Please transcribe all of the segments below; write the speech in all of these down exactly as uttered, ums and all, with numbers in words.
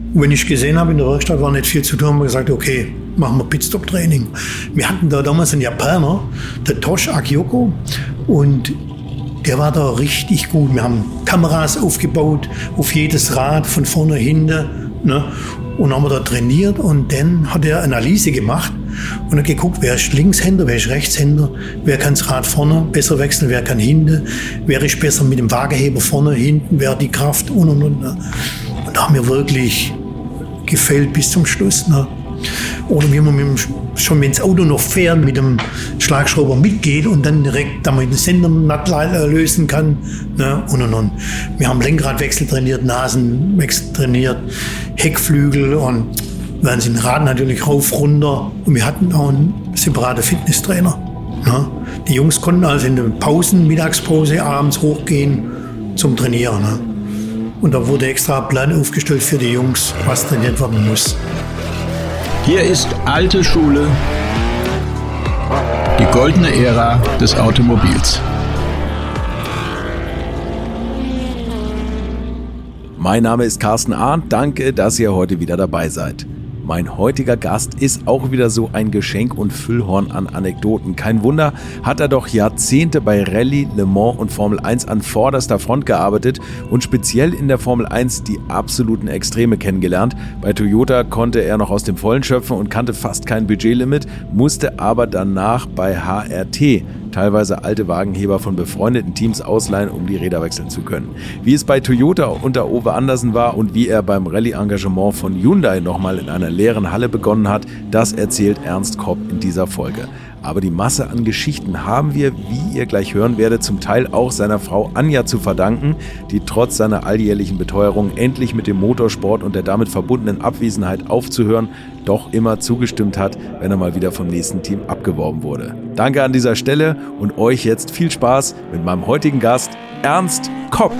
Und wenn ich gesehen habe, in der Werkstatt war nicht viel zu tun, haben wir gesagt, okay, machen wir Pitstop-Training. Wir hatten da damals einen Japaner, der Tosh Akioko, und der war da richtig gut. Wir haben Kameras aufgebaut, auf jedes Rad, von vorne, hinten, ne? Und haben wir da trainiert, und dann hat er Analyse gemacht und hat geguckt, wer ist Linkshänder, wer ist Rechtshänder, wer kann das Rad vorne besser wechseln, wer kann hinten, wer ist besser mit dem Waageheber vorne, hinten, wer hat die Kraft und und und. Und da haben wir wirklich gefällt bis zum Schluss. Ne? Oder wie man mit dem, schon wenn das Auto noch fährt, mit dem Schlagschrauber mitgeht und dann direkt damit den Sender lösen kann. Ne? Und und und. Wir haben Lenkradwechsel trainiert, Nasenwechsel trainiert, Heckflügel und werden sie ein Rad natürlich rauf, runter. Und wir hatten auch einen separaten Fitnesstrainer. Ne? Die Jungs konnten also in den Pausen, Mittagspause, abends hochgehen zum Trainieren. Ne? Und da wurde extra ein Plan aufgestellt für die Jungs, was trainiert werden muss. Hier ist alte Schule, die goldene Ära des Automobils. Mein Name ist Carsten Arndt, danke, dass ihr heute wieder dabei seid. Mein heutiger Gast ist auch wieder so ein Geschenk und Füllhorn an Anekdoten. Kein Wunder, hat er doch Jahrzehnte bei Rallye, Le Mans und Formel eins an vorderster Front gearbeitet und speziell in der Formel eins die absoluten Extreme kennengelernt. Bei Toyota konnte er noch aus dem Vollen schöpfen und kannte fast kein Budgetlimit, musste aber danach bei H R T teilweise alte Wagenheber von befreundeten Teams ausleihen, um die Räder wechseln zu können. Wie es bei Toyota unter Ove Andersen war und wie er beim Rallye-Engagement von Hyundai nochmal in einer leeren Halle begonnen hat, das erzählt Ernst Kopp in dieser Folge. Aber die Masse an Geschichten haben wir, wie ihr gleich hören werdet, zum Teil auch seiner Frau Anja zu verdanken, die trotz seiner alljährlichen Beteuerung, endlich mit dem Motorsport und der damit verbundenen Abwesenheit aufzuhören, doch immer zugestimmt hat, wenn er mal wieder vom nächsten Team abgeworben wurde. Danke an dieser Stelle und euch jetzt viel Spaß mit meinem heutigen Gast, Ernst Kopp.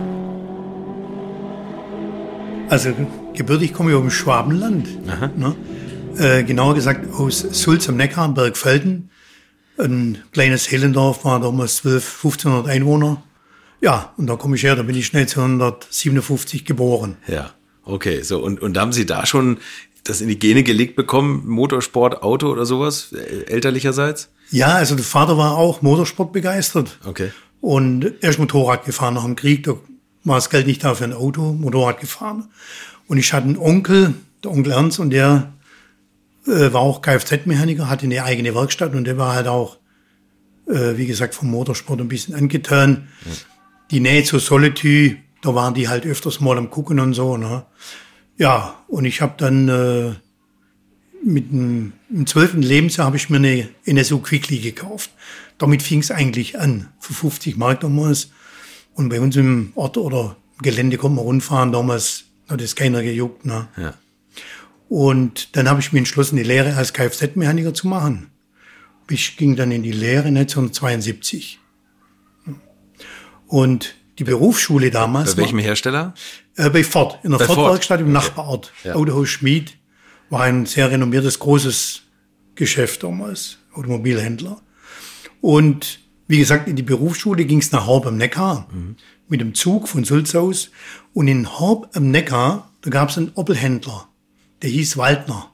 Also gebürtig komme ich aus dem Schwabenland. Ne? Äh, genauer gesagt aus Sulz am Neckar, Bergfelden. Ein kleines Hellendorf, war damals zwölf, fünfzehnhundert Einwohner. Ja, und da komme ich her, da bin ich neunzehnhundertsiebenundfünfzig geboren. Ja, okay. So, und, und haben Sie da schon das in die Gene gelegt bekommen, Motorsport, Auto oder sowas, elterlicherseits? Ja, also der Vater war auch Motorsport begeistert. Okay. Und er ist Motorrad gefahren nach dem Krieg, da war das Geld nicht da für ein Auto, Motorrad gefahren. Und ich hatte einen Onkel, der Onkel Ernst, und der war auch Kfz-Mechaniker, hatte eine eigene Werkstatt und der war halt auch, äh, wie gesagt, vom Motorsport ein bisschen angetan. Ja. Die Nähe zu Solitude, da waren die halt öfters mal am Gucken und so. Ne? Ja, und ich habe dann äh, mit dem im zwölften Lebensjahr habe ich mir eine N S U Quickly gekauft. Damit fing es eigentlich an, für fünfzig Mark damals. Und bei uns im Ort oder im Gelände konnte man rundfahren, damals hat es keiner gejuckt. Ne? Ja. Und dann habe ich mich entschlossen, die Lehre als Kfz-Mechaniker zu machen. Ich ging dann in die Lehre neunzehnhundertzweiundsiebzig. Und die Berufsschule damals... Bei welchem war, Hersteller? Äh, bei Ford, in der Ford-Werkstatt im Nachbarort. Ja. Autohaus Schmid war ein sehr renommiertes, großes Geschäft damals, Automobilhändler. Und wie gesagt, in die Berufsschule ging es nach Horb am Neckar, mhm. mit dem Zug von Sulz aus. Und in Horb am Neckar, da gab es einen Opel-Händler. Der hieß Waldner.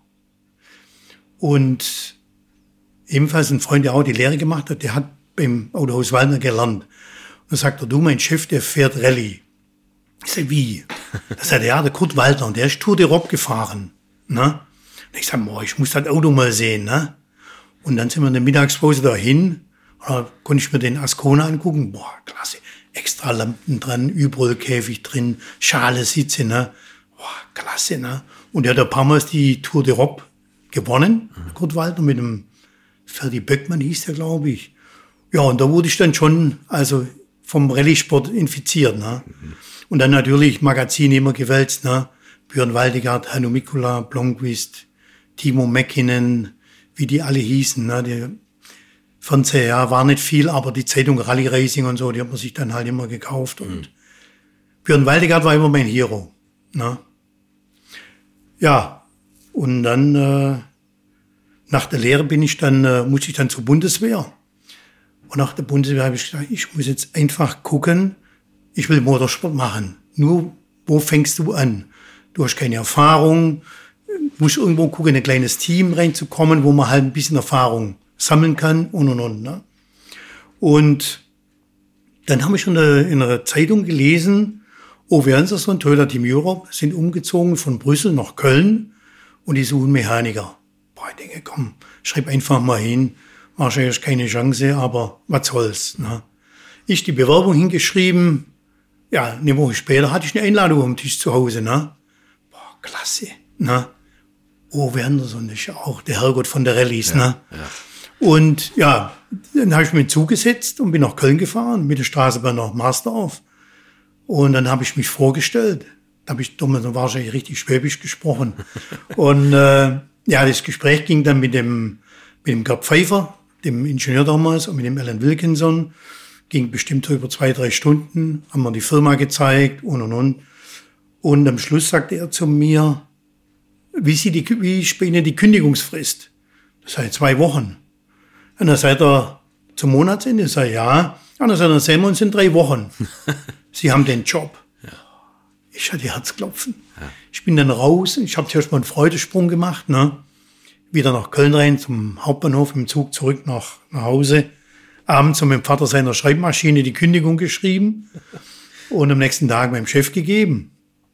Und ebenfalls ein Freund, der auch die Lehre gemacht hat, der hat beim Autohaus Waldner gelernt. Und dann sagt er, du, mein Chef, der fährt Rallye. Ich sag, wie? Da sagt er, ja, der Kurt Waldner, und der ist Tour de Rob gefahren. Ne? Und ich sag, boah, ich muss das Auto mal sehen. Ne? Und dann sind wir in der Mittagspause dahin. Und da konnte ich mir den Ascona angucken. Boah, klasse. Extra Lampen dran, Überrollkäfig drin, schale Sitze, ne? Boah, klasse, ne? Und er hat ein paar Mal die Tour de Rob gewonnen, mhm. Kurt Waldner, mit dem Ferdi Böckmann hieß der, glaube ich. Ja, und da wurde ich dann schon also vom Rallye-Sport infiziert. Ne? Mhm. Und dann natürlich Magazine immer gewälzt. Ne? Björn Waldegard, Hanno Mikula, Blomqvist, Timo Mäkinen, wie die alle hießen. Ne? Die Fernseher, ja, war nicht viel, aber die Zeitung Rally Racing und so, die hat man sich dann halt immer gekauft. Und mhm. Björn Waldegard war immer mein Hero. Ne? Ja, und dann äh, nach der Lehre bin ich dann, äh, musste ich dann zur Bundeswehr. Und nach der Bundeswehr habe ich gesagt, ich muss jetzt einfach gucken, ich will Motorsport machen. Nur, wo fängst du an? du hast keine Erfahrung, musst irgendwo gucken, in ein kleines Team reinzukommen, wo man halt ein bisschen Erfahrung sammeln kann und und und. Ne? Und dann habe ich in einer, in einer Zeitung gelesen, Owe Anderson und Toyota Team Europe sind umgezogen von Brüssel nach Köln und die suchen Mechaniker. Boah, ich denke, komm, schreib einfach mal hin. Wahrscheinlich keine Chance, aber was soll's. Ne? Ich die Bewerbung hingeschrieben. Ja, eine Woche später hatte ich eine Einladung am Tisch zu Hause. Ne? Boah, klasse. Ne? Owe Anderson, das ist ja auch der Herrgott von der Rallyes. Ja, ne? Ja. Und ja, dann habe ich mich zugesetzt und bin nach Köln gefahren, mit der Straßenbahn nach Marsdorf. Und dann habe ich mich vorgestellt. Da habe ich damals wahrscheinlich richtig Schwäbisch gesprochen. Und äh, ja, das Gespräch ging dann mit dem, mit dem Gerd Pfeiffer, dem Ingenieur damals, und mit dem Alan Wilkinson. Ging bestimmt über zwei, drei Stunden. Haben wir die Firma gezeigt und und und. Und am Schluss sagte er zu mir, wie, sie die, wie ist bei Ihnen die Kündigungsfrist? Das sei zwei Wochen. Und dann sagt er zum Monatsende, ich sage, ja. Und dann sagt er, dann sehen wir uns in drei Wochen. Sie haben den Job. Ja. Ich hatte Herzklopfen. Ja. Ich bin dann raus. Ich habe zuerst mal einen Freudensprung gemacht. Ne? Wieder nach Köln rein, zum Hauptbahnhof, im Zug zurück nach, nach Hause. Abends mit dem Vater seiner Schreibmaschine die Kündigung geschrieben und am nächsten Tag meinem Chef gegeben.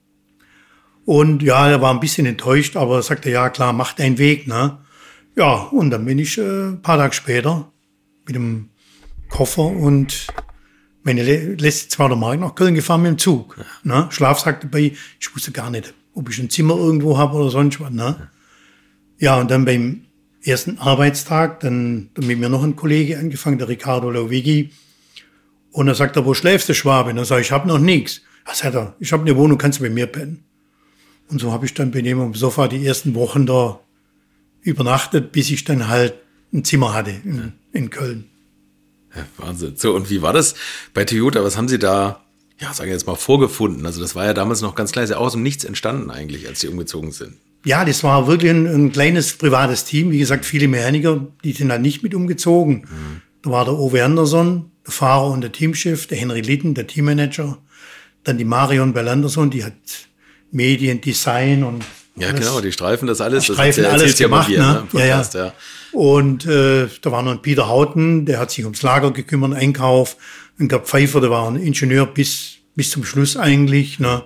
Und ja, er war ein bisschen enttäuscht, aber er sagte, ja klar, mach deinen Weg. Ne? Ja, und dann bin ich äh, ein paar Tage später mit dem Koffer und meine letzte zweite Mark nach Köln gefahren mit dem Zug. Ja. Ne? Schlafsack dabei. Ich wusste gar nicht, ob ich ein Zimmer irgendwo habe oder sonst was. Ne? Ja, und dann beim ersten Arbeitstag, dann, dann mit mir noch ein Kollege angefangen, der Ricardo Lauwigi. Und er sagt, wo schläfst du, Schwabe? Und er sagt, ich habe noch nichts. Er sagt, er, ich habe eine Wohnung, kannst du bei mir pennen? Und so habe ich dann bei dem am Sofa die ersten Wochen da übernachtet, bis ich dann halt ein Zimmer hatte in, ja. in Köln. Ja, Wahnsinn. So, und wie war das bei Toyota? Was haben Sie da, ja, sagen wir jetzt mal, vorgefunden? Also das war ja damals noch ganz klar, ist ja aus dem Nichts entstanden eigentlich, als Sie umgezogen sind. Ja, das war wirklich ein, ein kleines privates Team. Wie gesagt, viele Mechaniker, die sind halt nicht mit umgezogen. Mhm. Da war der Owe Anderson, der Fahrer und der Teamchef, der Henry Litten, der Teammanager. Dann die Marion Bell-Anderson, die hat Medien, Design und ja, alles. Genau, die Streifen, das alles. Streifen, das alles gemacht, ja, ne? Hier, ne? Ja, ja. ja. Und äh, da war noch ein Peter Hauten, der hat sich ums Lager gekümmert, Einkauf. Ein Gerd Pfeiffer, der war ein Ingenieur bis bis zum Schluss eigentlich. Ne?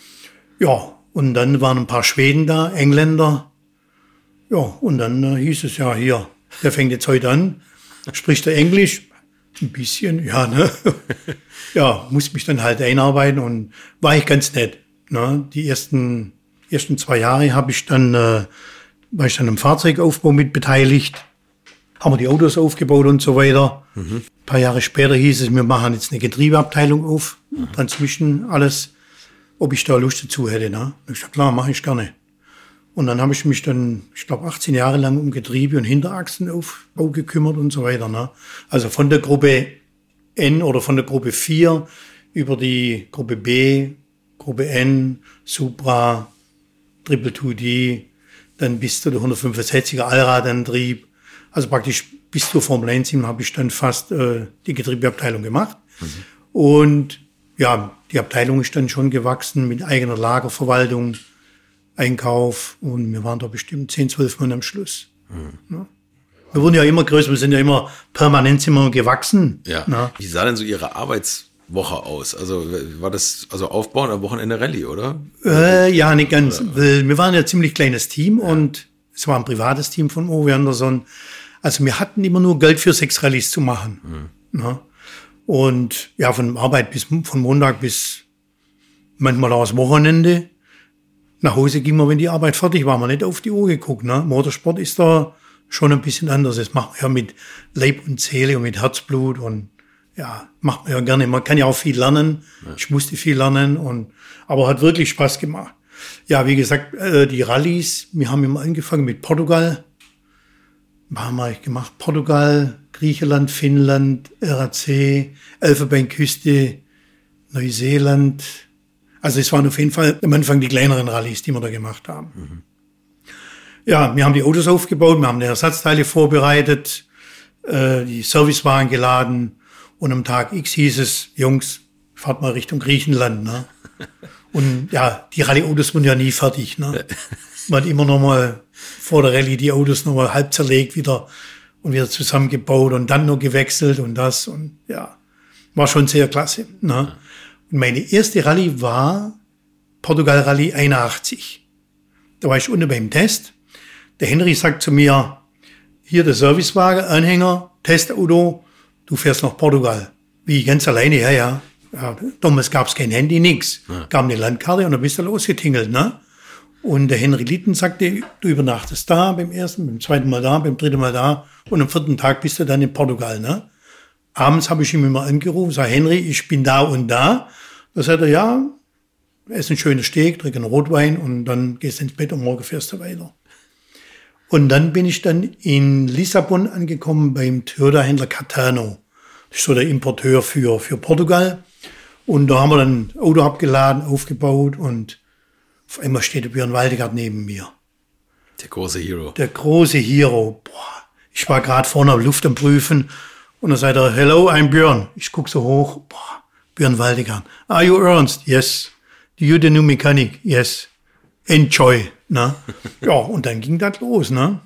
Ja, und dann waren ein paar Schweden da, Engländer. Ja, und dann äh, hieß es ja, hier, der fängt jetzt heute an. Spricht er Englisch? Ein bisschen, ja, ne? Ja, muss mich dann halt einarbeiten und war ich ganz nett. Ne? Die ersten ersten zwei Jahre habe ich dann, äh, war ich dann im Fahrzeugaufbau mit beteiligt. Haben wir die Autos aufgebaut und so weiter. Mhm. Ein paar Jahre später hieß es, wir machen jetzt eine Getriebeabteilung auf, mhm. Transmission, alles, ob ich da Lust dazu hätte. Ne? Ich sag, klar, mache ich gerne. Und dann habe ich mich dann, ich glaube, achtzehn Jahre lang um Getriebe und Hinterachsenaufbau gekümmert und so weiter. Ne? Also von der Gruppe N oder von der Gruppe vier über die Gruppe B, Gruppe N, Supra, Triple zwei D, dann bis zu der hundertfünfundsechziger Allradantrieb. Also praktisch bis zur Formel eins habe ich dann fast äh, die Getriebeabteilung gemacht. Mhm. Und ja, die Abteilung ist dann schon gewachsen mit eigener Lagerverwaltung, Einkauf und wir waren da bestimmt zehn, zwölf Mann am Schluss. Mhm. Ja. Wir wurden ja immer größer, wir sind ja immer permanent sind wir gewachsen. Ja. Ja. Wie sah denn so Ihre Arbeitswoche aus? Also war das also Aufbauen am Wochenende Rallye, oder? Äh, ja, nicht ganz. Oder? Wir waren ja ein ziemlich kleines Team ja. und es war ein privates Team von Owe Anderson. Also wir hatten immer nur Geld für sechs Rallyes zu machen. Mhm. Ja. Und ja, von Arbeit bis von Montag bis manchmal auch das Wochenende. Nach Hause ging man, wenn die Arbeit fertig war, man nicht auf die Uhr geguckt. Ne? Motorsport ist da schon ein bisschen anders. Das macht man ja mit Leib und Seele und mit Herzblut und ja, macht man ja gerne. Man kann ja auch viel lernen. Ja. Ich musste viel lernen und, aber hat wirklich Spaß gemacht. Ja, wie gesagt, äh, die Rallyes, wir haben immer angefangen mit Portugal. Was haben wir gemacht? Portugal, Griechenland, Finnland, R A C, Elfenbeinküste, Neuseeland. Also es waren auf jeden Fall am Anfang die kleineren Rallyes, die wir da gemacht haben. Mhm. Ja, wir haben die Autos aufgebaut, wir haben die Ersatzteile vorbereitet, äh, die Servicewagen geladen und am Tag X hieß es, Jungs, fahrt mal Richtung Griechenland. Ne? Und ja, die Rallye-Autos wurden ja nie fertig. Ne? Man hat immer noch mal vor der Rallye die Autos noch mal halb zerlegt wieder und wieder zusammengebaut und dann noch gewechselt und das. Und ja, war schon sehr klasse. Ne? Und meine erste Rallye war Portugal Rallye einundachtzig. Da war ich unten beim Test. Der Henry sagt zu mir, hier der Servicewagen, Anhänger, Testauto, du fährst nach Portugal. Wie, ganz alleine? Ja, ja. ja damals gab es kein Handy, nix. Ja. Gab eine Landkarte und dann bist du losgetingelt. Ne? Und der Henry Litten sagte, du übernachtest da beim ersten, beim zweiten Mal da, beim dritten Mal da und am vierten Tag bist du dann in Portugal. Ne? Abends habe ich ihm immer angerufen, sage, Henry, ich bin da und da. Da sagt er, ja, ess ein schönes Steak, trink einen Rotwein und dann gehst du ins Bett und morgen fährst du weiter. Und dann bin ich dann in Lissabon angekommen beim Toyota-Händler Catano. Das ist so der Importeur für, für Portugal. Und da haben wir dann ein Auto abgeladen, aufgebaut und auf einmal steht der Björn Waldegard neben mir. Der große Hero. Der große Hero. Boah, ich war gerade vorne auf Luft am Prüfen und dann sagt er, hello, I'm Björn. Ich guck so hoch, boah, Björn Waldegard. Are you Ernst? Yes. Do you the new mechanic? Yes. Enjoy. Ne? Ja, und dann ging das los. Ne?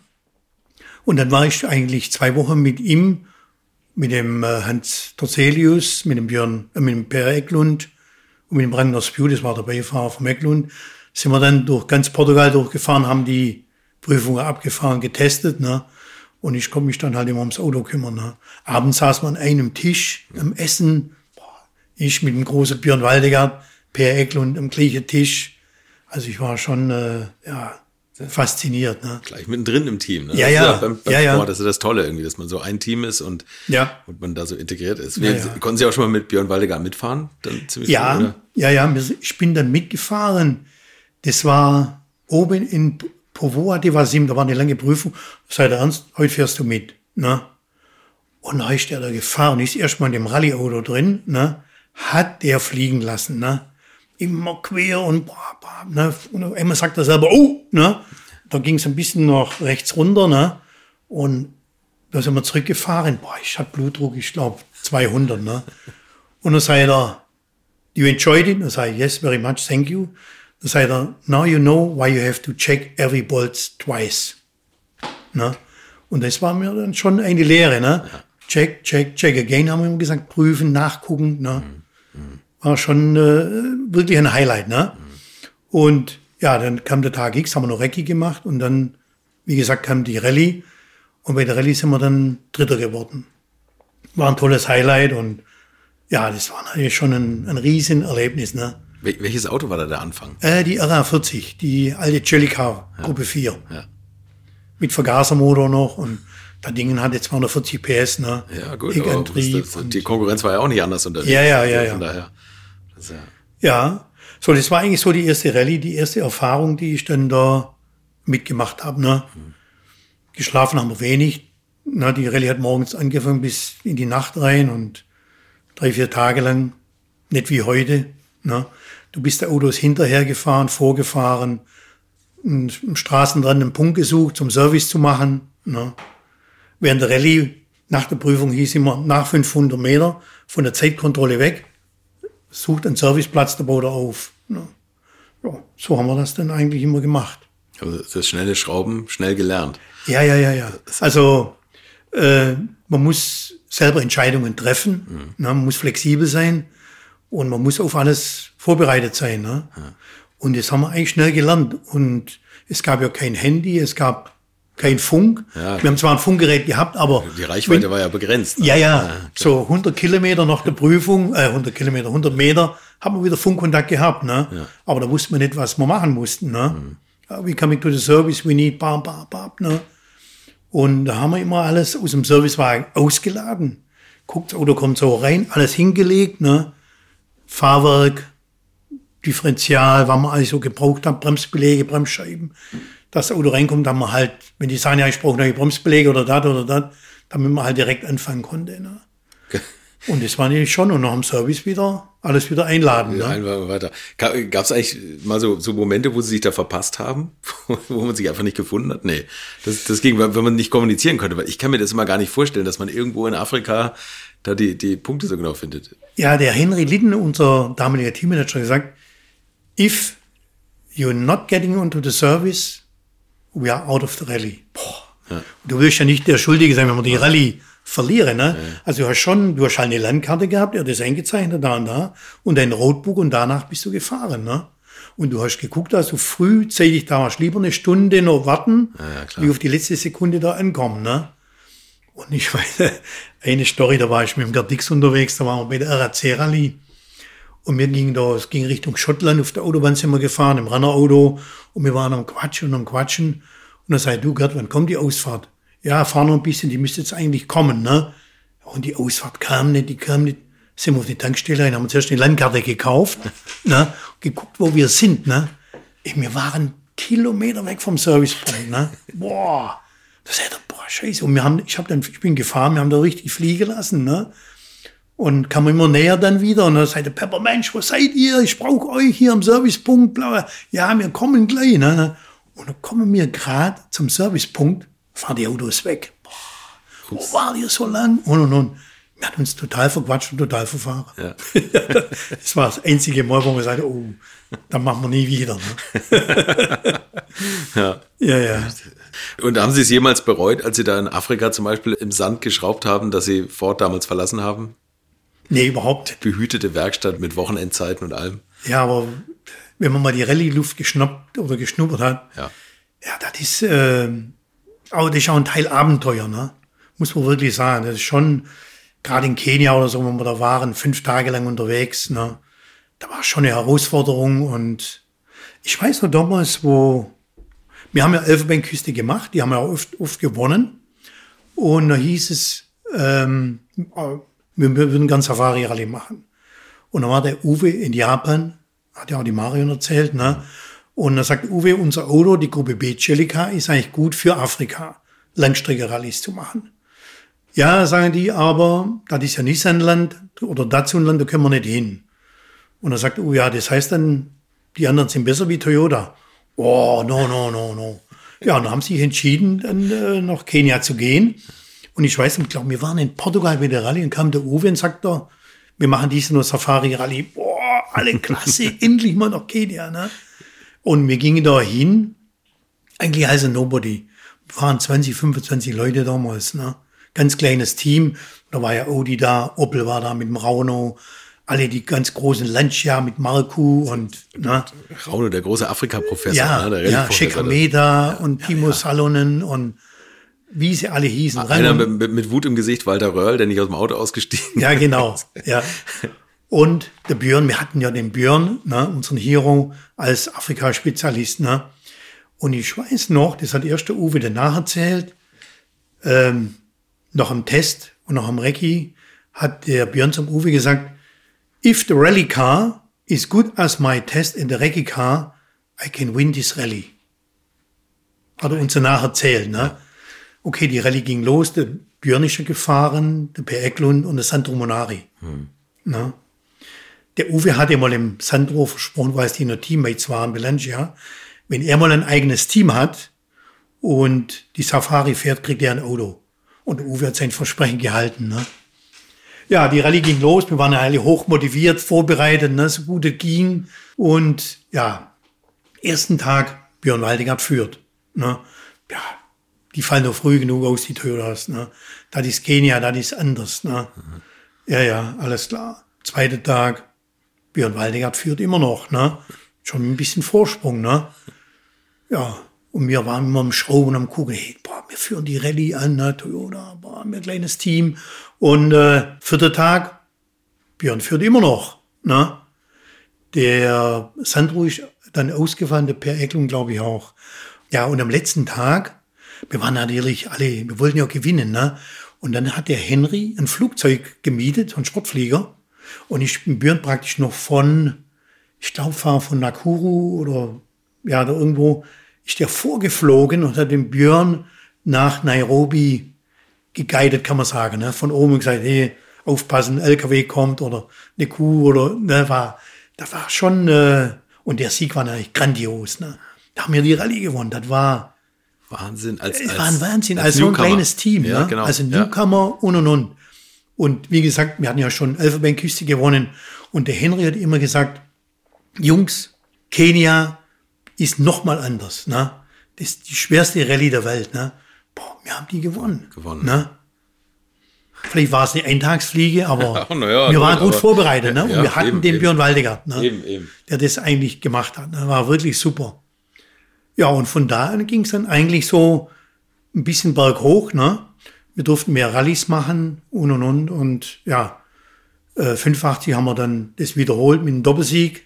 Und dann war ich eigentlich zwei Wochen mit ihm, mit dem äh, Hans Torzelius, mit dem Björn, äh, mit dem Per Eklund und mit dem Ragnar Spju, das war der Beifahrer vom Eklund, sind wir dann durch ganz Portugal durchgefahren, haben die Prüfungen abgefahren, getestet. Ne? Und ich konnte mich dann halt immer ums Auto kümmern. Ne? Abends saß man an einem Tisch am Essen. Boah, ich mit dem großen Björn Waldegard, Per Eklund am gleichen Tisch. Also ich war schon äh, ja, fasziniert. Ne? Gleich mittendrin im Team. Ne? Ja, das ja. Ist beim, beim ja, ja. Sport, das ist das Tolle irgendwie, dass man so ein Team ist und, ja. und man da so integriert ist. Wir, ja, ja. Konnten Sie auch schon mal mit Björn Waldegard mitfahren? Dann ziemlich ja, früh, oder? ja, ja. Ich bin dann mitgefahren. Das war oben in Povoa de Varzim, da war eine lange Prüfung. Sei der Ernst, heute fährst du mit. Ne? Und dann ist der da gefahren, ist erstmal in dem Rallye-Auto drin, ne? Hat der fliegen lassen. Ne? Immer quer und boah, boah, ne? Und auf einmal sagt er selber, oh, ne? Da ging es ein bisschen nach rechts runter, ne? Und da sind wir zurückgefahren. Boah, ich hatte Blutdruck, ich glaube zweihundert, ne? Und dann sagt er, you enjoyed it? Dann sage ich, yes, very much, thank you. Dann sagt er, now you know why you have to check every bolt twice. Ne? Und das war mir dann schon eine Lehre, ne? Ja. Check, check, check again, haben wir immer gesagt, prüfen, nachgucken, ne? Mhm. War schon äh, wirklich ein Highlight, ne? Mhm. Und ja, dann kam der Tag X, haben wir noch Recce gemacht und dann, wie gesagt, kam die Rallye und bei der Rallye sind wir dann Dritter geworden. War ein tolles Highlight und ja, das war natürlich schon ein, ein Riesenerlebnis, ne? Wel- welches Auto war da der Anfang? Äh, die R A vierzig, die alte Jellicoe, ja. Gruppe vier. Ja. Mit Vergasermotor noch und das Ding hatte zweihundertvierzig P S, ne? Ja, gut, Big aber Antrieb das, das, die Konkurrenz war ja auch nicht anders unterwegs. Ja, ja, ja, ja. Von daher, das, ja. Ja, so, das war eigentlich so die erste Rallye, die erste Erfahrung, die ich dann da mitgemacht habe, ne? Hm. Geschlafen haben wir wenig. Na, die Rallye hat morgens angefangen bis in die Nacht rein und drei, vier Tage lang, nicht wie heute, ne? Du bist der Autos hinterhergefahren, vorgefahren, am Straßenrand einen Punkt gesucht, zum Service zu machen, ne? Während der Rallye, nach der Prüfung hieß immer, nach fünfhundert Meter von der Zeitkontrolle weg, sucht einen Serviceplatz, der baut er auf. Ne? Ja, so haben wir das dann eigentlich immer gemacht. Also das schnelle Schrauben, schnell gelernt. Ja, ja, ja, ja. Also äh, man muss selber Entscheidungen treffen, mhm. ne? Man muss flexibel sein und man muss auf alles vorbereitet sein. Ne? Ja. Und das haben wir eigentlich schnell gelernt. Und es gab ja kein Handy, es gab kein Funk. Ja. Wir haben zwar ein Funkgerät gehabt, aber... Die Reichweite wenn, war ja begrenzt. Ne? Ja, ja, ja, so hundert Kilometer nach der Prüfung, äh, hundert Kilometer, hundert Meter, haben wir wieder Funkkontakt gehabt. Ne? Ja. Aber da wussten wir nicht, was wir machen mussten. Ne? Mhm. Ja, we coming to the service, we need bam, bam, bam. Ne? Und da haben wir immer alles aus dem Servicewagen ausgeladen. Guckt, das Auto kommt so rein, alles hingelegt. Ne? Fahrwerk, Differential, was wir alles so gebraucht haben, Bremsbeläge, Bremsscheiben. Das Auto reinkommt, haben wir halt, wenn die sagen, ja, ich brauche neue Bremsbeläge oder das oder das, damit man halt direkt anfangen konnte. Ne? Okay. Und das war nämlich schon, und nach dem Service wieder, alles wieder einladen. Ja, ne? Einfach weiter. Gab es eigentlich mal so, so Momente, wo Sie sich da verpasst haben, wo man sich einfach nicht gefunden hat? Nee, das, das ging, wenn man nicht kommunizieren konnte, weil ich kann mir das immer gar nicht vorstellen, dass man irgendwo in Afrika da die, die Punkte so genau findet. Ja, der Henry Litten, unser damaliger Teammanager, hat gesagt, if you're not getting into the service, we are out of the rally. Boah. Ja. Du willst ja nicht der Schuldige sein, wenn wir die Rallye verlieren. Ne? Ja. Also du hast schon, du hast halt eine Landkarte gehabt, er hat das eingezeichnet, da und da, und dein Roadbook, und danach bist du gefahren. Ne? Und du hast geguckt, dass du frühzeitig da warst, lieber eine Stunde noch warten, ja, ja, wie auf die letzte Sekunde da ankommen. Ne? Und ich weiß, eine Story, da war ich mit dem Gerd Dix unterwegs, da waren wir bei der R A C-Rallye. Und wir gingen da, es ging Richtung Schottland, auf der Autobahn sind wir gefahren, im Rennerauto, und wir waren am Quatschen und am Quatschen. Und dann sagte du, Gerd, wann kommt die Ausfahrt? Ja, fahr noch ein bisschen, die müsste jetzt eigentlich kommen, ne? Und die Ausfahrt kam nicht, die kam nicht. Sind wir auf die Tankstelle rein, haben zuerst eine Landkarte gekauft, ne? Geguckt, wo wir sind, ne? Wir waren Kilometer weg vom Servicepunkt, ne? Boah, das hätte, boah, scheiße. Und wir haben, ich hab dann, ich bin gefahren, wir haben da richtig fliegen lassen, ne? Und kam immer näher dann wieder, und dann sagte Pepper, Mensch, wo seid ihr? Ich brauche euch hier am Servicepunkt, bla. Ja, wir kommen gleich, ne? Und dann kommen wir gerade zum Servicepunkt, fahren die Autos weg. Boah, wo war ihr so lang? Und, und, und. Wir hatten uns total verquatscht und total verfahren. Ja. Das war das einzige Mal, wo wir sagten, oh, dann machen wir nie wieder. Ne? Ja. Ja, ja. Und haben Sie es jemals bereut, als Sie da in Afrika zum Beispiel im Sand geschraubt haben, dass Sie Ford damals verlassen haben? Nee, überhaupt. Behütete Werkstatt mit Wochenendzeiten und allem. Ja, aber wenn man mal die Rallye-Luft geschnappt oder geschnuppert hat, ja, ja, das ist, äh, aber das ist auch ein Teil Abenteuer, ne? Muss man wirklich sagen. Das ist schon, gerade in Kenia oder so, wo wir da waren, fünf Tage lang unterwegs, ne? Da war schon eine Herausforderung. Und ich weiß noch damals, wo, wir haben ja Elfenbeinküste gemacht, die haben ja oft, oft gewonnen. Und da hieß es, ähm, wir würden ganz Safari-Rallye machen. Und dann war der Uwe in Japan, hat ja auch die Marion erzählt, ne? Und dann sagt Uwe, unser Auto, die Gruppe B Celica, ist eigentlich gut für Afrika, Langstrecke-Rallyes zu machen. Ja, sagen die, aber das ist ja Nissan-Land oder Datsun-Land, da können wir nicht hin. Und dann sagt Uwe, ja, das heißt dann, die anderen sind besser wie Toyota. Oh, no, no, no, no. Ja, und dann haben sie sich entschieden, dann äh, nach Kenia zu gehen. Und ich weiß, ich glaube, wir waren in Portugal bei der Rallye, und kam der Uwe und sagte, wir machen diese nur Safari-Rallye. Boah, alle klasse, endlich mal nach Kenia, ne? Und wir gingen da hin, eigentlich als ein Nobody. Wir waren zwanzig, fünfundzwanzig Leute damals, ne? Ganz kleines Team. Da war ja Audi da, Opel war da mit dem Rauno, alle die ganz großen Lancia mit Marku und, ne? Rauno, der große Afrika-Professor. Ja, ne? Der ja, Shekameda ja, und Timo ja, ja. Salonen und wie sie alle hießen. Einer mit, mit, mit Wut im Gesicht, Walter Röhrl, der nicht aus dem Auto ausgestiegen Ja, genau, ja. Und der Björn, wir hatten ja den Björn, ne, unseren Hero, als Afrika-Spezialist, ne. Und ich weiß noch, das hat erst der Uwe danach erzählt, ähm, noch am Test und noch am Recce, hat der Björn zum Uwe gesagt, if the rally car is good as my test in the Recce car, I can win this rally. Hat er uns danach erzählt, ne. Okay, die Rallye ging los, der Björn ist gefahren, der Per Eklund und der Sandro Monari. Hm. Ne. Der Uwe hatte mal im Sandro versprochen, weil es die noch Teammates waren, Belancia, wenn er mal ein eigenes Team hat und die Safari fährt, kriegt er ein Auto. Und der Uwe hat sein Versprechen gehalten. Ne? Ja, die Rallye ging los, wir waren alle hochmotiviert, vorbereitet, ne, so gut es ging. Und ja, ersten Tag Björn Waldegard führt. Ne? Ja, die fallen doch früh genug aus, die Toyotas. Ne? Das ist Kenia, das ist anders. Ne? Mhm. Ja, ja, alles klar. Zweiter Tag, Björn Waldegard führt immer noch, ne? Schon ein bisschen Vorsprung, ne? Ja, und wir waren immer am Schrauben, am Gucken, hey, boah, wir führen die Rallye an, ne? Toyota, boah, wir ein kleines Team. Und äh, vierter Tag, Björn führt immer noch, ne? Der Sandro ist dann ausgefahren, der Per Eklund, glaube ich, auch. Ja, und am letzten Tag, wir waren natürlich alle, wir wollten ja gewinnen, ne? Und dann hat der Henry ein Flugzeug gemietet, einen Sportflieger. Und ich bin Björn praktisch noch von, ich glaube, war von Nakuru oder ja, da irgendwo, ist der vorgeflogen und hat den Björn nach Nairobi geguidet, kann man sagen. Ne? Von oben gesagt, hey, aufpassen, L K W kommt oder eine Kuh oder, ne, war, das war schon, äh, und der Sieg war natürlich grandios. Ne? Da haben wir die Rallye gewonnen, das war Wahnsinn. Als, es als, war ein Wahnsinn, als, als so ein kleines Team. Ja, ne? genau. Also ein ja. Newcomer und und und. Und wie gesagt, wir hatten ja schon Elfenbeinküste gewonnen und der Henry hat immer gesagt, Jungs, Kenia ist nochmal anders. Ne? Das ist die schwerste Rallye der Welt. Ne? Boah, wir haben die gewonnen. Gewonnen. Ne? Vielleicht war es eine Eintagsfliege, aber ja, ja, wir waren gut aber, vorbereitet. Ne? Und ja, wir hatten eben, den eben. Björn Waldegard, ne? Eben, eben. der das eigentlich gemacht hat. Ne? War wirklich super. Ja, und von da an ging es dann eigentlich so ein bisschen berghoch. Ne? Wir durften mehr Rallyes machen und und und. Und ja, äh, fünfundachtzig haben wir dann das wiederholt mit einem Doppelsieg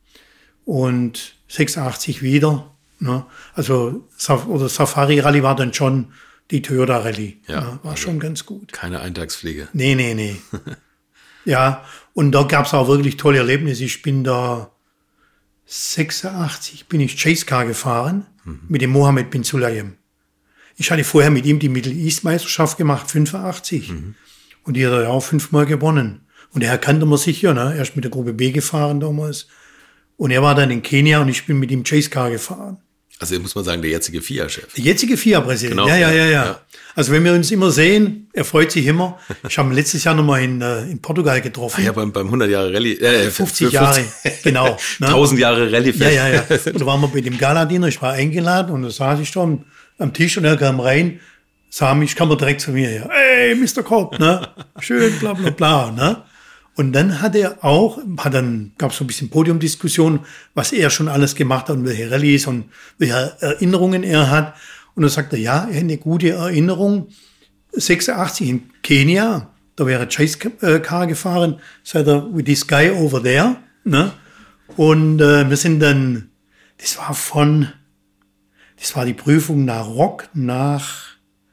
und sechsundachtzig wieder. Ne? Also Saf- oder Safari Rallye war dann schon die Toyota Rallye. Ja, ne? War also schon ganz gut. Keine Eintagsfliege. Nee, nee, nee. Ja, und da gab es auch wirklich tolle Erlebnisse. Ich bin da sechsundachtzig bin ich Chase Car gefahren mhm. mit dem Mohammed bin Sulayem. Ich hatte vorher mit ihm die Middle East Meisterschaft gemacht, fünfundachtzig. Mhm. Und die hat er ja auch fünfmal gewonnen. Und er kannte man sicher, ne? Er ist mit der Gruppe B gefahren damals. Und er war dann in Kenia und ich bin mit ihm Chase Car gefahren. Also muss man sagen, der jetzige F I A-Chef. Der jetzige F I A-Präsident, Genau. ja, ja, ja, ja, ja. Also wenn wir uns immer sehen, er freut sich immer. Ich habe ihn letztes Jahr nochmal in, äh, in Portugal getroffen. Ah ja, beim, beim hundert Jahre Rallye. Äh, fünfzig Jahre, genau. Ne? tausend Jahre Rallye. Ja, ja, ja. Und da waren wir bei dem Galadiner, ich war eingeladen und da saß ich da am, am Tisch und er kam rein, sah mich, kam er direkt zu mir her. Hey, Mister Kopp, ne? Schön, bla, bla, bla, ne? Und dann hat er auch, hat dann, gab es so ein bisschen Podiumdiskussion, was er schon alles gemacht hat und welche Rallyes und welche Erinnerungen er hat. Und dann sagt er, ja, er hat eine gute Erinnerung. sechsundachtzig in Kenia, da wäre Chase Car gefahren, sagt er, with this guy over there. Ne? Und äh, wir sind dann, das war von, das war die Prüfung nach Rock, nach,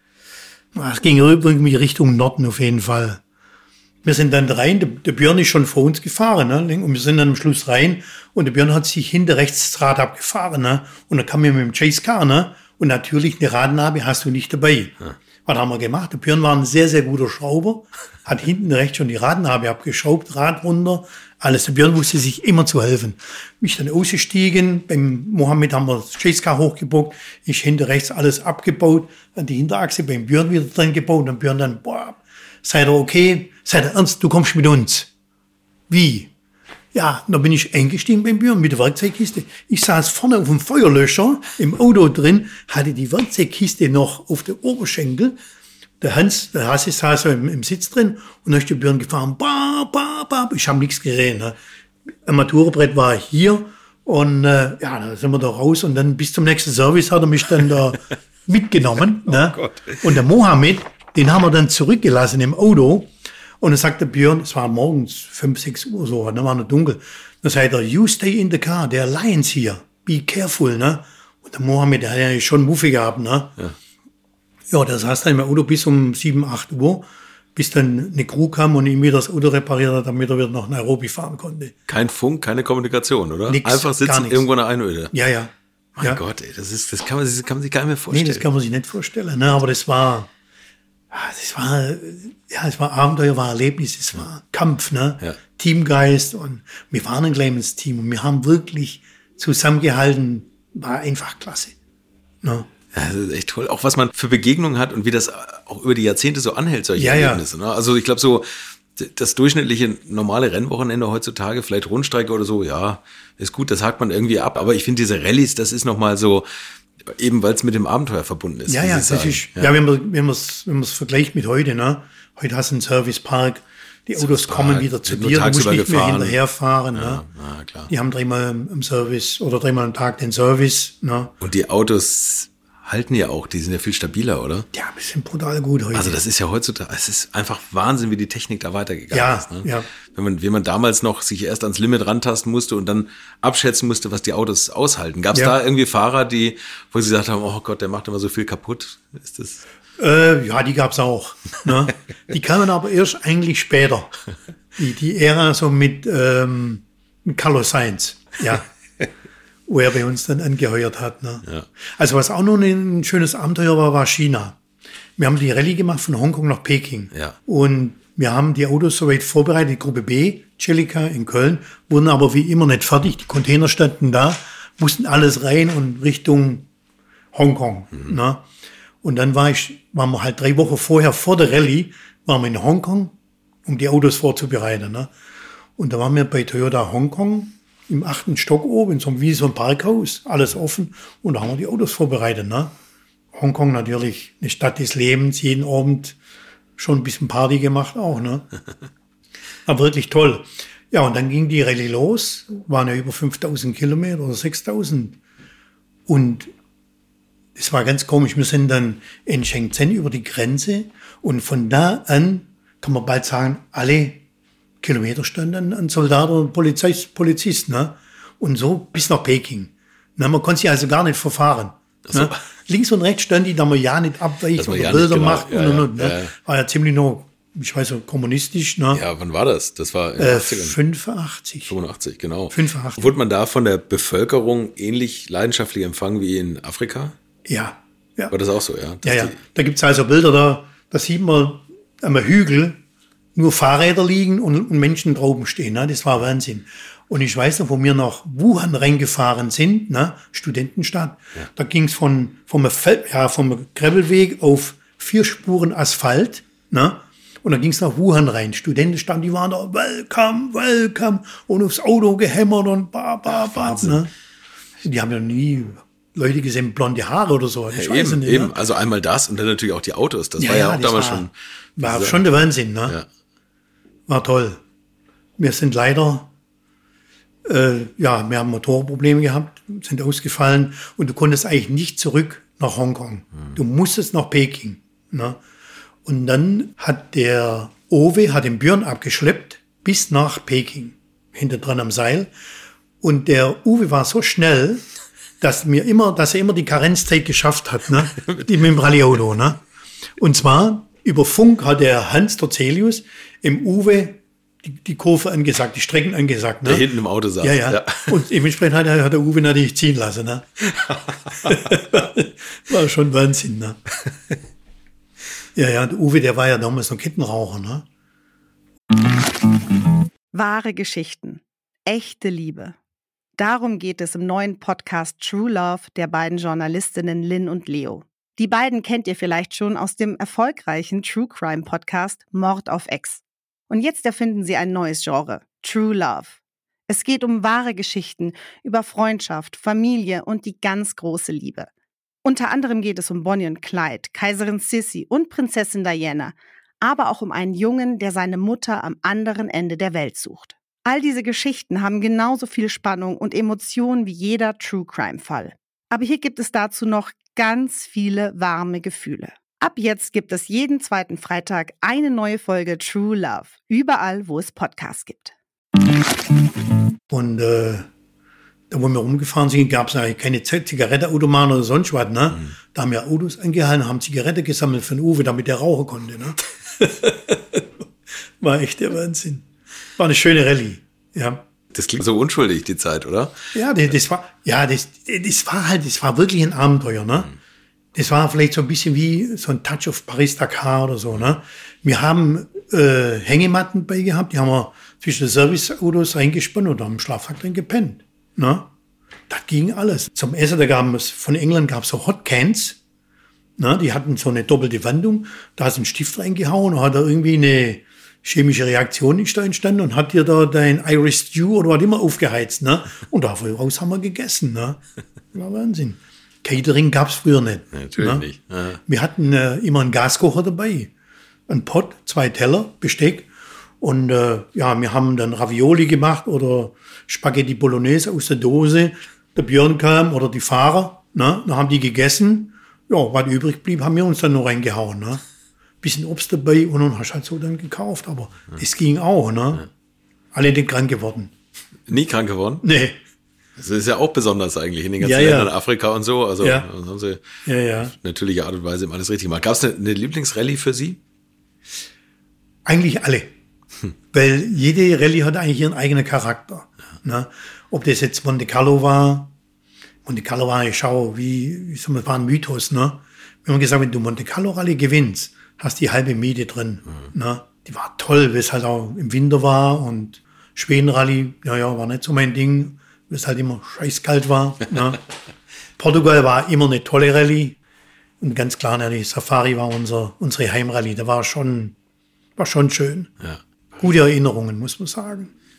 es ging irgendwie Richtung Norden auf jeden Fall. Wir sind dann rein, der, der Björn ist schon vor uns gefahren, ne? Und wir sind dann am Schluss rein und der Björn hat sich hinter rechts das Rad abgefahren, ne? Und dann kam wir mit dem Chase Car, ne? Und natürlich eine Radnabe hast du nicht dabei. Ja. Was haben wir gemacht? Der Björn war ein sehr, sehr guter Schrauber, hat hinten rechts schon die Radnabe abgeschraubt, Rad runter, alles. Der Björn wusste sich immer zu helfen. Mich dann ausgestiegen, beim Mohammed haben wir das Chase Car hochgebockt, ich hinter rechts alles abgebaut, dann die Hinterachse beim Björn wieder drin gebaut und Björn dann, boah, seid ihr okay? Seid ihr ernst? Du kommst mit uns. Wie? Ja, da bin ich eingestiegen beim Björn mit der Werkzeugkiste. Ich saß vorne auf dem Feuerlöscher im Auto drin, hatte die Werkzeugkiste noch auf der Oberschenkel. Der Hans, der Hase saß so im, im Sitz drin und dann ist der Björn gefahren. Ba, ba, ba. Ich habe nichts gesehen. Ne? Armaturenbrett war hier und äh, ja, da sind wir da raus und dann bis zum nächsten Service hat er mich dann da mitgenommen. Ne? Oh Gott. Und der Mohammed, den haben wir dann zurückgelassen im Auto. Und dann sagt der Björn, es war morgens fünf, sechs Uhr so, dann war noch dunkel. Dann sagt er, you stay in the car, there are lions here, be careful, ne? Und der Mohammed, der hat ja schon Muffe gehabt, ne? Ja. Ja, der saß dann im Auto bis um sieben, acht Uhr, bis dann eine Crew kam und ihm wieder das Auto repariert hat, damit er wieder nach Nairobi fahren konnte. Kein Funk, keine Kommunikation, oder? Nix, einfach sitzen irgendwo in der Einöde. Ja, ja. Mein ja. Gott, ey, das ist, das kann man, das kann man sich gar nicht mehr vorstellen. Nee, das kann man sich nicht vorstellen, ne? Aber das war, das war, ja, es war Abenteuer, war Erlebnis, es war Kampf, ne? Ja. Teamgeist und wir waren ein kleines Team und wir haben wirklich zusammengehalten, war einfach klasse. Ne? Ja, das ist echt toll. Auch was man für Begegnungen hat und wie das auch über die Jahrzehnte so anhält, solche ja, Erlebnisse. Ne? Also ich glaube so, das durchschnittliche normale Rennwochenende heutzutage, vielleicht Rundstrecke oder so, ja, ist gut, das hakt man irgendwie ab. Aber ich finde diese Rallyes, das ist nochmal so, eben weil es mit dem Abenteuer verbunden ist. Ja, ja, das ist, ja, ja, wenn man wenn man es wenn man es vergleicht mit heute, ne? Heute hast du einen Servicepark, die Autos Park, kommen wieder zu dir, du musst nicht mehr hinterherfahren. Ja, ne? Ja, klar. Die haben dreimal im Service oder dreimal am Tag den Service. Ne? Und die Autos halten ja auch, die sind ja viel stabiler, oder? Ja, die sind brutal gut heute. Also das ist ja heutzutage, es ist einfach Wahnsinn, wie die Technik da weitergegangen ja, ist. Ne? Ja. Wenn man, wenn man damals noch sich erst ans Limit rantasten musste und dann abschätzen musste, was die Autos aushalten. Gab es ja. da irgendwie Fahrer, die, wo sie gesagt haben, oh Gott, der macht immer so viel kaputt? Ist das? Äh, ja, die gab's auch. Ne? Die kamen aber erst eigentlich später. Die, die Ära so mit, ähm, mit Carlos Sainz. Ja. Wo er bei uns dann angeheuert hat. Ne? Ja. Also was auch noch ein schönes Abenteuer war, war China. Wir haben die Rallye gemacht von Hongkong nach Peking. Ja. Und wir haben die Autos soweit vorbereitet, die Gruppe B, Celica in Köln, wurden aber wie immer nicht fertig. Die Container standen da, mussten alles rein und Richtung Hongkong. Mhm. Ne? Und dann war ich, waren wir halt drei Wochen vorher, vor der Rallye, waren wir in Hongkong, um die Autos vorzubereiten. Ne? Und da waren wir bei Toyota Hongkong im achten Stock oben, so wie so ein Parkhaus, alles offen. Und da haben wir die Autos vorbereitet. Ne? Hongkong natürlich eine Stadt des Lebens, jeden Abend schon ein bisschen Party gemacht auch. Ne? Aber wirklich toll. Ja, und dann ging die Rallye los, waren ja über fünftausend Kilometer oder sechstausend. Und es war ganz komisch, wir sind dann in Shenzhen über die Grenze und von da an, kann man bald sagen, alle Kilometer standen ein Soldat oder Polizist, Polizist, ne? Und so bis nach Peking. Ne? Man konnte sich also gar nicht verfahren. So. Ne? Links und rechts stand die, da man ja nicht abweicht oder ja Bilder genau. macht. Ja, und, und, ja, und, ne? ja. War ja ziemlich noch, ich weiß nicht, kommunistisch. Ne? Ja, wann war das? Das war in den äh, achtzigern. fünfundachtzig. fünfundachtzig, genau. fünfundachtzig. Wurde man da von der Bevölkerung ähnlich leidenschaftlich empfangen wie in Afrika? Ja. ja. War das auch so, ja? Dass Ja, ja. die- Da gibt's also Bilder, da, da sieht man am Hügel nur Fahrräder liegen und, und Menschen draußen stehen. Ne? Das war Wahnsinn. Und ich weiß noch, wo wir nach Wuhan reingefahren sind, ne? Studentenstadt, ja. Da ging's von vom, Fel- ja, vom Gravelweg auf vier Spuren Asphalt. Ne? Und dann ging's nach Wuhan rein. Studentenstadt, die waren da, welcome, welcome. Und aufs Auto gehämmert und ba, ba, ba. Ne? Die haben ja nie Leute gesehen mit blonde Haare oder so. Ich Ja, weiß eben, nicht, eben. Ne? Also einmal das und dann natürlich auch die Autos. Das war ja auch das damals war, schon. War diese- schon der Wahnsinn, ne? Ja. War toll. Wir sind leider, äh, ja, wir haben Motorprobleme gehabt, sind ausgefallen und du konntest eigentlich nicht zurück nach Hongkong. Hm. Du musstest nach Peking. Ne? Und dann hat der Owe, hat den Björn abgeschleppt bis nach Peking, hinter dran am Seil. Und der Uwe war so schnell, dass mir immer, dass er immer die Karenzzeit geschafft hat, ne? Die mit dem Rallye-Auto, ne? Und zwar über Funk hat der Hans Torzelius im Uwe die, die Kurve angesagt, die Strecken angesagt, ne? Der hinten im Auto saß. Ja, ja. ja. Und dementsprechend hat, er, hat der Uwe natürlich ziehen lassen, ne? War schon Wahnsinn, ne? Ja, ja, der Uwe, der war ja damals noch Kettenraucher, ne? Wahre Geschichten. Echte Liebe. Darum geht es im neuen Podcast True Love der beiden Journalistinnen Lynn und Leo. Die beiden kennt ihr vielleicht schon aus dem erfolgreichen True Crime Podcast Mord auf Ex. Und jetzt erfinden sie ein neues Genre, True Love. Es geht um wahre Geschichten über Freundschaft, Familie und die ganz große Liebe. Unter anderem geht es um Bonnie und Clyde, Kaiserin Sissi und Prinzessin Diana, aber auch um einen Jungen, der seine Mutter am anderen Ende der Welt sucht. All diese Geschichten haben genauso viel Spannung und Emotionen wie jeder True-Crime-Fall. Aber hier gibt es dazu noch ganz viele warme Gefühle. Ab jetzt gibt es jeden zweiten Freitag eine neue Folge True Love, überall, wo es Podcasts gibt. Und äh, da, wo wir rumgefahren sind, gab es eigentlich keine Zigarettenautomaten oder sonst was. Ne? Mhm. Da haben wir Autos angehalten, haben Zigarette gesammelt für den Uwe, damit der rauchen konnte. Ne? War echt der Wahnsinn. War eine schöne Rallye, ja. Das klingt so unschuldig, die Zeit, oder? Ja, das, das war, ja, das, das war halt, das war wirklich ein Abenteuer, ne? Mhm. Das war vielleicht so ein bisschen wie so ein Touch of Paris-Dakar oder so, ne? Wir haben äh, Hängematten bei gehabt, die haben wir zwischen den Serviceautos reingespannt und haben im Schlafsack drin gepennt, ne? Das ging alles. Zum Essen, da gab es, von England gab es so Hot Cans, ne? Die hatten so eine doppelte Wandung, da hast du einen Stift reingehauen und hat da irgendwie eine chemische Reaktion ist da entstanden und hat dir da dein Irish Stew oder was immer aufgeheizt, ne? Und daraus haben wir gegessen, ne? War Wahnsinn. Catering gab's früher nicht. Ja, natürlich ne? nicht. Ja. Wir hatten äh, immer einen Gaskocher dabei. Ein Pott, zwei Teller, Besteck. Und äh, ja, wir haben dann Ravioli gemacht oder Spaghetti Bolognese aus der Dose. Der Björn kam oder die Fahrer, ne? Dann haben die gegessen. Ja, was übrig blieb, haben wir uns dann noch reingehauen, ne? Bisschen Obst dabei und dann hast du halt so dann gekauft. Aber ja. Das ging auch, ne? Ja. Alle nicht krank geworden. Nie krank geworden? Nee. Das ist ja auch besonders eigentlich in den ganzen ja, Ländern, ja. Afrika und so. Also ja. haben sie ja, ja. auf natürliche Art und Weise immer alles richtig gemacht. Gab es eine, eine Lieblingsrallye für Sie? Eigentlich alle. Hm. Weil jede Rallye hat eigentlich ihren eigenen Charakter. Ja. Ne? Ob das jetzt Monte Carlo war, Monte Carlo war, ich schau, wie, wie soll man, war ein Mythos, ne? Wir haben gesagt, wenn du Monte Carlo Rallye gewinnst, hast die halbe Miete drin. Mhm. Ne? Die war toll, weil es halt auch im Winter war und Schweden-Rallye, ja, ja, war nicht so mein Ding, weil es halt immer scheißkalt war. Ne? Portugal war immer eine tolle Rallye und ganz klar, ne, die Safari war unser, unsere Heimrallye, da war schon, war schon schön. Ja. Gute Erinnerungen, muss man sagen.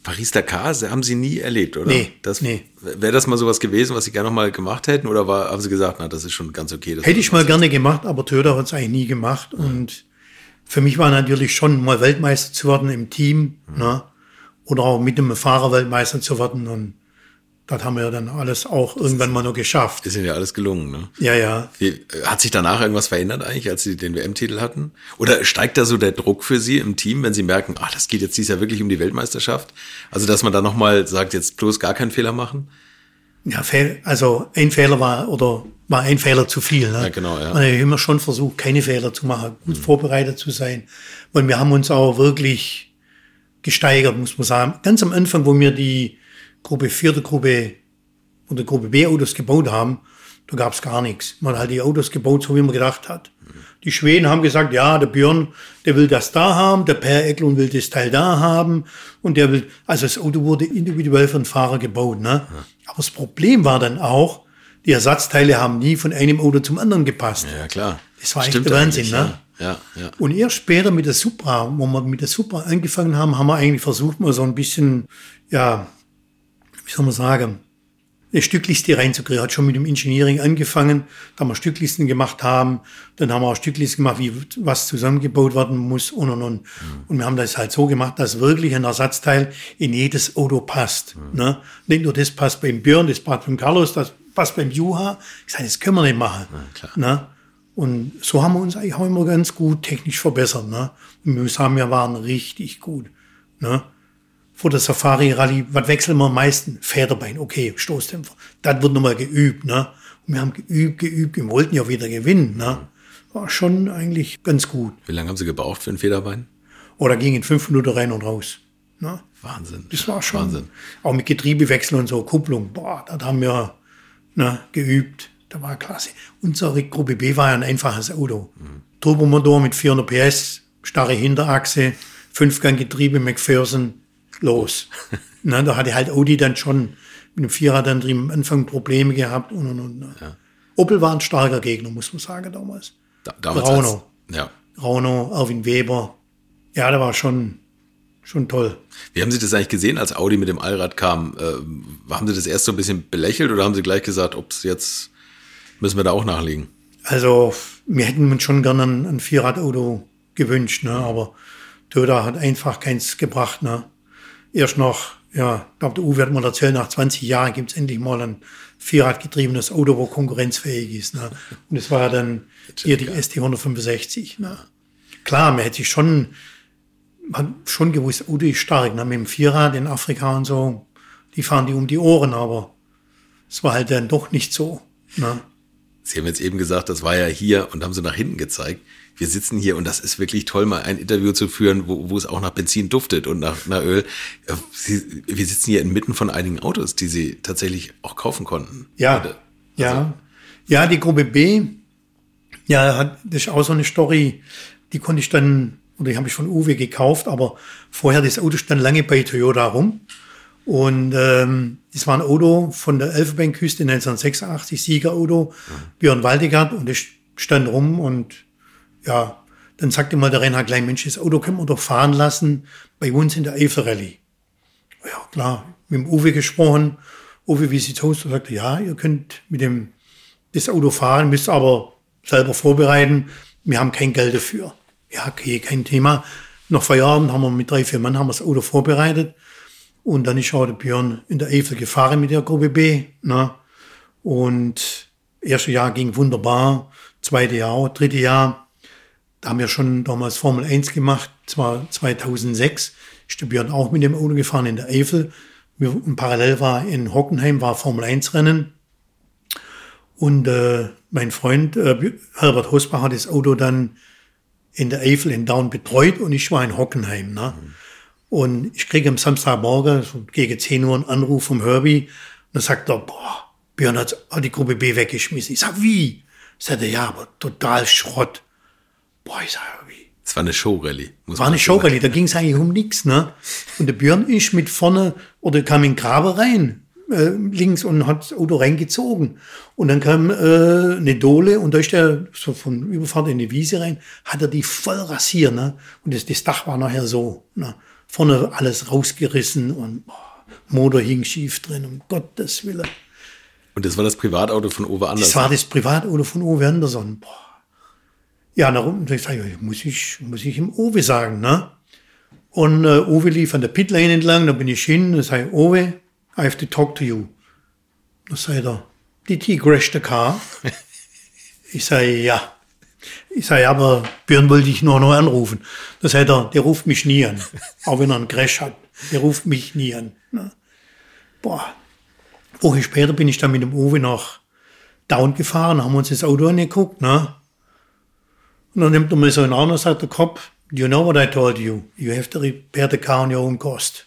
Paris-Dakar haben Sie nie erlebt, oder? Nee, das, nee. Wäre das mal sowas gewesen, was Sie gerne noch mal gemacht hätten? Oder war, haben Sie gesagt, na, das ist schon ganz okay? Hätte ich mal gerne gemacht, aber Toyota hat es eigentlich nie gemacht. Mhm. Und für mich war natürlich schon mal Weltmeister zu werden im Team, mhm. ne? Oder auch mit einem Fahrer Weltmeister zu werden. Und das haben wir dann alles auch das irgendwann mal noch geschafft. Ist Ihnen ja alles gelungen, ne? Ja, ja. Wie, hat sich danach irgendwas verändert eigentlich, als Sie den W M-Titel hatten? Oder steigt da so der Druck für Sie im Team, wenn Sie merken, ach, das geht jetzt dieses Jahr wirklich um die Weltmeisterschaft? Also, dass man da nochmal sagt, jetzt bloß gar keinen Fehler machen? Ja, also ein Fehler war, oder war ein Fehler zu viel. Ne? Ja, genau, ja. Man hat immer schon versucht, keine Fehler zu machen, gut mhm. vorbereitet zu sein. Und wir haben uns auch wirklich gesteigert, muss man sagen. Ganz am Anfang, wo wir die Gruppe vier, der Gruppe oder Gruppe B Autos gebaut haben, da gab's gar nichts. Man hat halt die Autos gebaut, so wie man gedacht hat. Mhm. Die Schweden haben gesagt, ja, der Björn, der will das da haben, der Per Eklund will das Teil da haben und der will, also das Auto wurde individuell für den Fahrer gebaut, ne? Ja. Aber das Problem war dann auch, die Ersatzteile haben nie von einem Auto zum anderen gepasst. Ja, klar. Das war echt der Wahnsinn, ne? Ja, ja. Und erst später mit der Supra, wo wir mit der Supra angefangen haben, haben wir eigentlich versucht, mal so ein bisschen, ja, wie soll man sagen, eine Stückliste reinzukriegen. Hat schon mit dem Engineering angefangen, da wir Stücklisten gemacht haben. Dann haben wir auch Stücklisten gemacht, wie was zusammengebaut werden muss und und und. Mhm. Und wir haben das halt so gemacht, dass wirklich ein Ersatzteil in jedes Auto passt. Mhm. Ne? Nicht nur das passt beim Björn, das passt beim Carlos, das passt beim Juha. Ich sage, das können wir nicht machen. Ja, klar. Ne? Und so haben wir uns eigentlich auch immer ganz gut technisch verbessert. Ne? Und wir sagen, wir waren richtig gut. Ne? Vor der Safari-Rallye, was wechseln wir am meisten? Federbein, okay, Stoßdämpfer. Das wird nochmal geübt, ne? Und wir haben geübt, geübt, wir wollten ja wieder gewinnen, ne? War schon eigentlich ganz gut. Wie lange haben Sie gebraucht für ein Federbein? Oder ging in fünf Minuten rein und raus, ne? Wahnsinn. Das war schon, Wahnsinn. Auch mit Getriebewechsel und so, Kupplung, boah, das haben wir, ne, geübt. Das war klasse. Unsere Gruppe B war ja ein einfaches Auto. Mhm. Turbomotor mit vierhundert P S, starre Hinterachse, Fünfganggetriebe, McPherson, los. Na, da hatte halt Audi dann schon mit dem Vierer dann drin am Anfang Probleme gehabt und und und. Ja. Opel war ein starker Gegner, muss man sagen, damals. Da, damals Rauno. Als, ja. Rauno, Erwin Weber. Ja, der war schon, schon toll. Wie haben Sie das eigentlich gesehen, als Audi mit dem Allrad kam? Äh, haben Sie das erst so ein bisschen belächelt oder haben Sie gleich gesagt, ob es jetzt, müssen wir da auch nachlegen? Also, wir hätten uns schon gerne ein, ein Vierradauto gewünscht, ne, aber Toyota hat einfach keins gebracht, ne. Erst nach, ja, ich glaube, der Uwe hat mal erzählt, nach zwanzig Jahren gibt es endlich mal ein vierradgetriebenes Auto, wo konkurrenzfähig ist. Ne? Und das war ja dann hier die S T hundertfünfundsechzig. Ne? Klar, man hätte sich schon, man hat schon gewusst, Auto ist stark. Ne? Mit dem Vierrad in Afrika und so, die fahren die um die Ohren, aber es war halt dann doch nicht so. Ne? Sie haben jetzt eben gesagt, das war ja hier und haben so nach hinten gezeigt. Wir sitzen hier und das ist wirklich toll, mal ein Interview zu führen, wo, wo es auch nach Benzin duftet und nach, nach Öl. Sie, wir sitzen hier inmitten von einigen Autos, die Sie tatsächlich auch kaufen konnten. Ja, also, ja. Ja, die Gruppe B, ja, hat, das ist auch so eine Story, die konnte ich dann, oder die habe ich von Uwe gekauft, aber vorher, das Auto stand lange bei Toyota rum. Und ähm, das war ein Auto von der Elfenbeinküste neunzehnhundertsechsundachtzig, Siegerauto, mhm. Björn Waldegard, und das stand rum und ja, dann sagte mal der Reinhard gleich, Mensch, das Auto können wir doch fahren lassen bei uns in der Eifel-Rallye. Ja, klar, mit dem Uwe gesprochen. Uwe, wie sieht's aus? Er sagte, ja, ihr könnt mit dem, das Auto fahren, müsst aber selber vorbereiten. Wir haben kein Geld dafür. Ja, okay, kein Thema. Nach Feierabend haben wir mit drei, vier Mann haben wir das Auto vorbereitet. Und dann ist auch der Björn in der Eifel gefahren mit der Gruppe B. Ne? Und erste Jahr ging wunderbar, zweite Jahr auch, dritte Jahr. Da haben wir schon damals Formel eins gemacht, zwar zweitausendsechs, ist der Björn auch mit dem Auto gefahren in der Eifel. Und parallel war in Hockenheim, war Formel eins Rennen. Und äh, mein Freund äh, Herbert Hosbach hat das Auto dann in der Eifel in Daun betreut und ich war in Hockenheim. Ne? Mhm. Und ich kriege am Samstagmorgen so gegen zehn Uhr einen Anruf vom Herbie. Und dann sagt er, boah, Björn hat die Gruppe B weggeschmissen. Ich sag, wie? Sagt er, ja, aber total Schrott. Boah, ich sag, wie? Es war eine Showrallye. War eine Showrallye, da ging es eigentlich um nichts, ne? Und der Björn ist mit vorne, oder kam in den Graben rein, äh, links, und hat das Auto reingezogen. Und dann kam äh, eine Dole, und da ist der so von Überfahrt in die Wiese rein, hat er die voll rasiert, ne? Und das, das Dach war nachher so, ne? vorne alles rausgerissen und boah, Motor hing schief drin, um Gottes Willen. Und das war das Privatauto von Uwe Andersson? Das war das Privatauto von Uwe Andersson. Boah. Ja, darum ich sage ich, muss ich, muss ich ihm Uwe sagen, ne? Und äh, Uwe lief an der Pitlane entlang, da bin ich hin und sage, Uwe, I have to talk to you. Da sagt er, did he crash the car? Ich sage, ja. Ich sage, aber Björn wollte ich nur noch anrufen. Da sagt er, der ruft mich nie an, auch wenn er einen Crash hat. Der ruft mich nie an. Ne? Boah. Eine Woche später bin ich dann mit dem Uwe nach Down gefahren, haben uns das Auto angeguckt, ne? Und dann nimmt er mir so einen Arm und sagt der Kopf, you know what I told you? You have to repair the car on your own cost.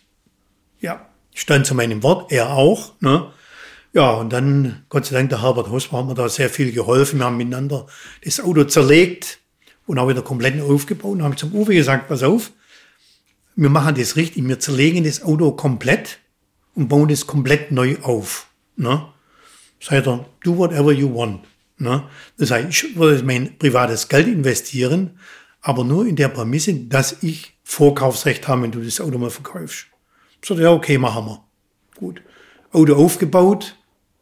Ja, ich stand zu meinem Wort, er auch, ne? Ja, und dann, Gott sei Dank, der Herbert Hosmer hat mir da sehr viel geholfen. Wir haben miteinander das Auto zerlegt und auch wieder komplett aufgebaut. Und haben zum Uwe gesagt, pass auf, wir machen das richtig, wir zerlegen das Auto komplett und bauen das komplett neu auf. Ne? Sagt er, do whatever you want. Ne? Das heißt, ich würde mein privates Geld investieren, aber nur in der Prämisse, dass ich Vorkaufsrecht habe, wenn du das Auto mal verkaufst. So, ja, okay, machen wir. Gut. Auto aufgebaut.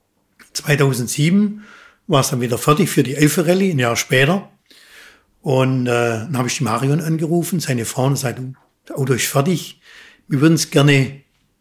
zweitausendsieben war es dann wieder fertig für die Elfe Rallye, ein Jahr später. Und äh, dann habe ich die Marion angerufen, seine Frau, und gesagt, das Auto ist fertig. Wir würden es gerne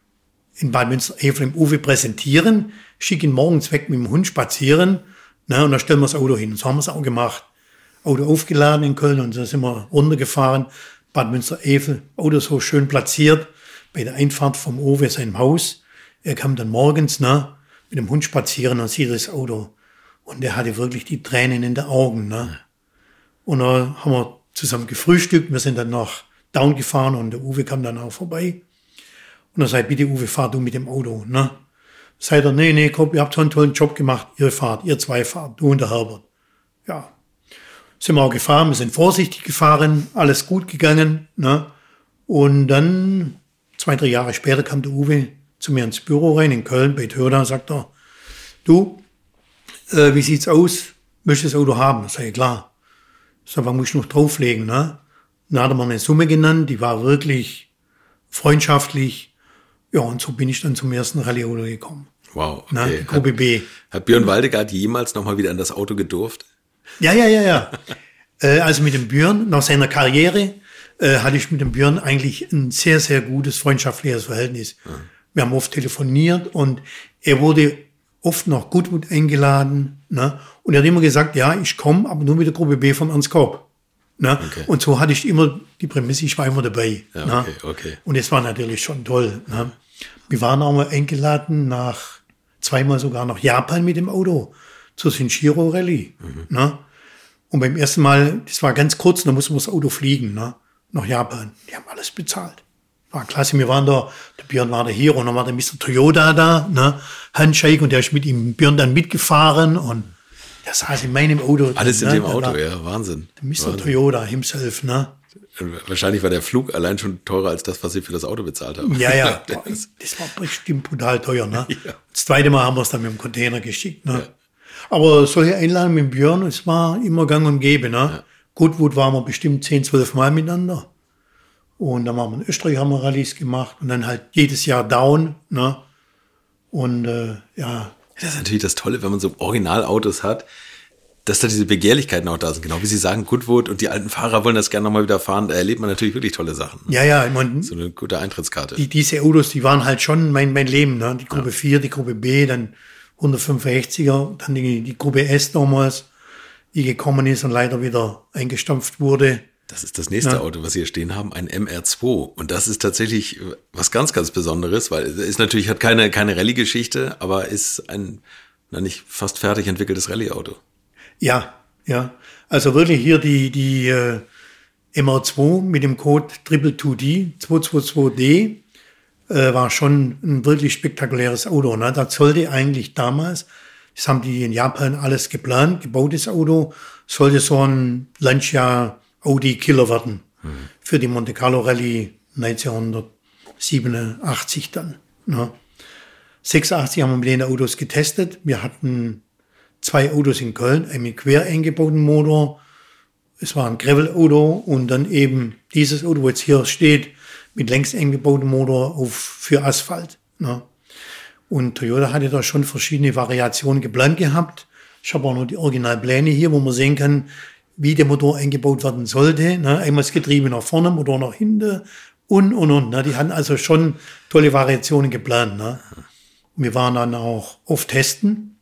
in Bad Münstereifel im Uwe präsentieren, schicken ihn morgens weg mit dem Hund spazieren, ne, und dann stellen wir das Auto hin. Und so haben wir es auch gemacht. Auto aufgeladen in Köln und dann sind wir runtergefahren. Bad Münstereifel, Auto so schön platziert, bei der Einfahrt vom Uwe, seinem Haus. Er kam dann morgens, ne, mit dem Hund spazieren und sieht das Auto. Und er hatte wirklich die Tränen in den Augen, ne. Und dann haben wir zusammen gefrühstückt. Wir sind dann nach Down gefahren und der Uwe kam dann auch vorbei. Und dann sagt, bitte Uwe, fahr du mit dem Auto, ne. Sagt er, nee, nee, komm, ihr habt so einen tollen Job gemacht. Ihr fahrt, ihr zwei fahrt, du und der Herbert. Ja. Sind wir auch gefahren, wir sind vorsichtig gefahren, alles gut gegangen, ne. Und dann, zwei, drei Jahre später kam der Uwe zu mir ins Büro rein, in Köln, bei Toyota, sagt er, du, äh, wie sieht's aus? Möchtest du das Auto haben? Sag ich, klar. Sag, was muss ich noch drauflegen, ne? Dann hat er mir eine Summe genannt, die war wirklich freundschaftlich. Ja, und so bin ich dann zum ersten Rallye-Auto gekommen. Wow, okay. Na, die Gruppe B. Hat Björn Waldegard jemals nochmal wieder an das Auto gedurft? Ja, ja, ja, ja. äh, also mit dem Björn, nach seiner Karriere, äh, hatte ich mit dem Björn eigentlich ein sehr, sehr gutes freundschaftliches Verhältnis. Mhm. Wir haben oft telefoniert und er wurde oft nach Goodwood eingeladen. Ne? Und er hat immer gesagt, ja, ich komme, aber nur mit der Gruppe B von Ernst Korb. Ne? Okay. Und so hatte ich immer die Prämisse, ich war immer dabei. Ja, ne? okay, okay. Und es war natürlich schon toll. Ne? Wir waren auch mal eingeladen nach, zweimal sogar nach Japan mit dem Auto, zur Shinjiro Rallye. Mhm. Ne? Und beim ersten Mal, das war ganz kurz, da mussten wir das Auto fliegen, ne? Nach Japan. Die haben alles bezahlt. War klasse, wir waren da, der Björn war da hier und dann war der Mister Toyota da, ne, Handshake, und der ist mit ihm, Björn, dann mitgefahren und der saß in meinem Auto. Alles dann, in ne, dem Auto, war, ja, Wahnsinn. Der Mister Wahnsinn. Toyota himself, ne. Wahrscheinlich war der Flug allein schon teurer als das, was sie für das Auto bezahlt haben. Ja, ja, das, das war bestimmt brutal teuer, ne. Ja. Das zweite Mal haben wir es dann mit dem Container geschickt, ne. Ja. Aber solche Einladungen mit Björn, es war immer gang und gäbe, ne. Ja. Goodwood waren wir bestimmt zehn, zwölf Mal miteinander. Und dann waren wir in Österreich, haben wir Rallyes gemacht und dann halt jedes Jahr Down, ne? Und äh, ja. Das ist natürlich das Tolle, wenn man so Originalautos hat, dass da diese Begehrlichkeiten auch da sind. Genau wie Sie sagen, Goodwood und die alten Fahrer wollen das gerne nochmal wieder fahren. Da erlebt man natürlich wirklich tolle Sachen. Ne? Ja, ja. Ich mein, so eine gute Eintrittskarte. Die, diese Autos, die waren halt schon mein, mein Leben, ne? Die Gruppe ja. vier, die Gruppe B, dann hundertfünfundsechziger, dann die, die Gruppe S damals, die gekommen ist und leider wieder eingestampft wurde. Das ist das nächste ja. Auto, was Sie hier stehen haben, ein M R zwei. Und das ist tatsächlich was ganz, ganz Besonderes, weil es ist natürlich, hat keine, keine Rallye-Geschichte, aber ist ein, na nicht fast fertig entwickeltes Rallye-Auto. Ja, ja. Also wirklich hier die, die äh, M R zwei mit dem Code zwei zwei zwei D, zwei zwei zwei D, äh, war schon ein wirklich spektakuläres Auto. Ne? Das sollte eigentlich damals, das haben die in Japan alles geplant, gebautes Auto, sollte so ein Lancia Audi Killer werden. Mhm. Für die Monte Carlo Rallye neunzehnhundertsiebenundachtzig dann. Ne? sechsundachtzig haben wir mit den Autos getestet. Wir hatten zwei Autos in Köln, einen mit quer eingebauten Motor. Es war ein Gravel-Auto und dann eben dieses Auto, wo jetzt hier steht, mit längs eingebautem Motor auf, für Asphalt. Ne? Und Toyota hatte da schon verschiedene Variationen geplant gehabt. Ich habe auch noch die Originalpläne hier, wo man sehen kann, wie der Motor eingebaut werden sollte. Ne? Einmal das Getriebe nach vorne, Motor nach hinten und, und, und. Ne? Die hatten also schon tolle Variationen geplant. Ne? Wir waren dann auch oft testen.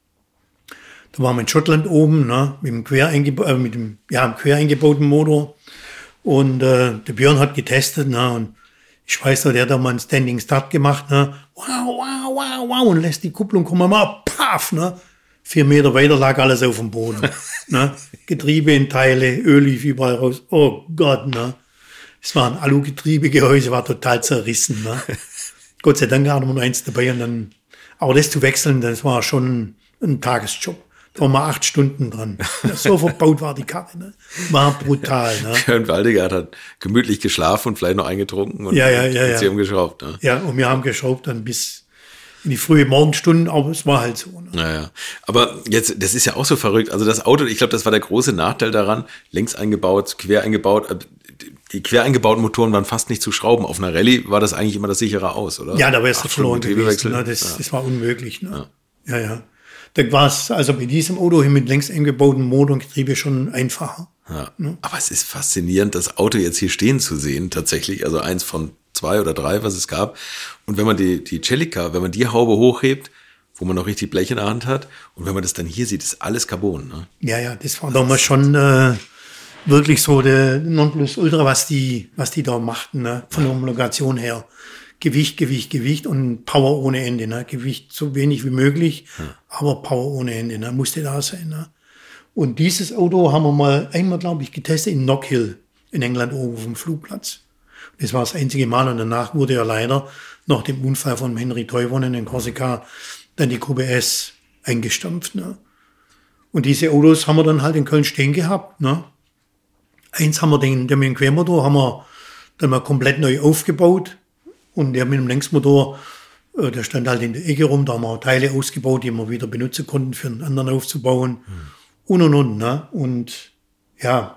Da waren wir in Schottland oben, ne? mit dem quer, eingeba- äh, mit dem, ja, quer eingebauten Motor. Und äh, der Björn hat getestet. Ne? Und ich weiß noch, der hat da mal einen Standing Start gemacht. Ne? Wow, wow, wow, wow. Und lässt die Kupplung kommen mal, paff. Ne? Vier Meter weiter lag alles auf dem Boden. Ne? Getriebe in Teile, Öl lief überall raus. Oh Gott, ne? Es war ein Alu-Getriebegehäuse, war total zerrissen. Ne? Gott sei Dank hatten wir noch eins dabei. Und dann, aber das zu wechseln, das war schon ein Tagesjob. Da waren wir acht Stunden dran. So verbaut war die Karre. Ne? War brutal. Ne? Björn Waldegard hat gemütlich geschlafen und vielleicht noch eingetrunken und ja, ja, ja, hat ja. sie umgeschraubt. Ne? Ja, und wir haben geschraubt dann bis in die frühe Morgenstunden, aber es war halt so. Ne? Naja, aber jetzt, das ist ja auch so verrückt. Also das Auto, ich glaube, das war der große Nachteil daran, längs eingebaut, quer eingebaut. Die quer eingebauten Motoren waren fast nicht zu schrauben. Auf einer Rallye war das eigentlich immer das sichere Aus, oder? Ja, da wärst du Acht Stunden verloren gewesen. Getriebewechsel. Ne? Das, Ja. das war unmöglich. Ne? Ja, ja. ja. Da war es also bei diesem Auto hier mit längs eingebauten Motor und Getriebe schon einfacher. Ja. Aber es ist faszinierend, das Auto jetzt hier stehen zu sehen, tatsächlich. Also eins von zwei oder drei, was es gab. Und wenn man die, die Celica, wenn man die Haube hochhebt, wo man noch richtig Blech in der Hand hat, und wenn man das dann hier sieht, ist alles Carbon. Ne? Ja, ja, das war damals schon äh, wirklich so der Nonplusultra, was die, was die da machten, ne? Von der Homologation her. Gewicht, Gewicht, Gewicht und Power ohne Ende. Ne? Gewicht so wenig wie möglich, hm. aber Power ohne Ende. Ne? Musste da sein. Ne? Und dieses Auto haben wir mal einmal, glaube ich, getestet in Knockhill in England oben auf dem Flugplatz. Das war das einzige Mal und danach wurde ja leider nach dem Unfall von Henry Teuvonen in Korsika dann die Gruppe S eingestampft. Ne? Und diese Autos haben wir dann halt in Köln stehen gehabt. Ne? Eins haben wir den, den mit dem Quermotor haben wir dann mal komplett neu aufgebaut. Und der mit dem Längsmotor, äh, der stand halt in der Ecke rum, da haben wir auch Teile ausgebaut, die wir wieder benutzen konnten, für einen anderen aufzubauen. Hm. Und, und, und. Ne? Und ja,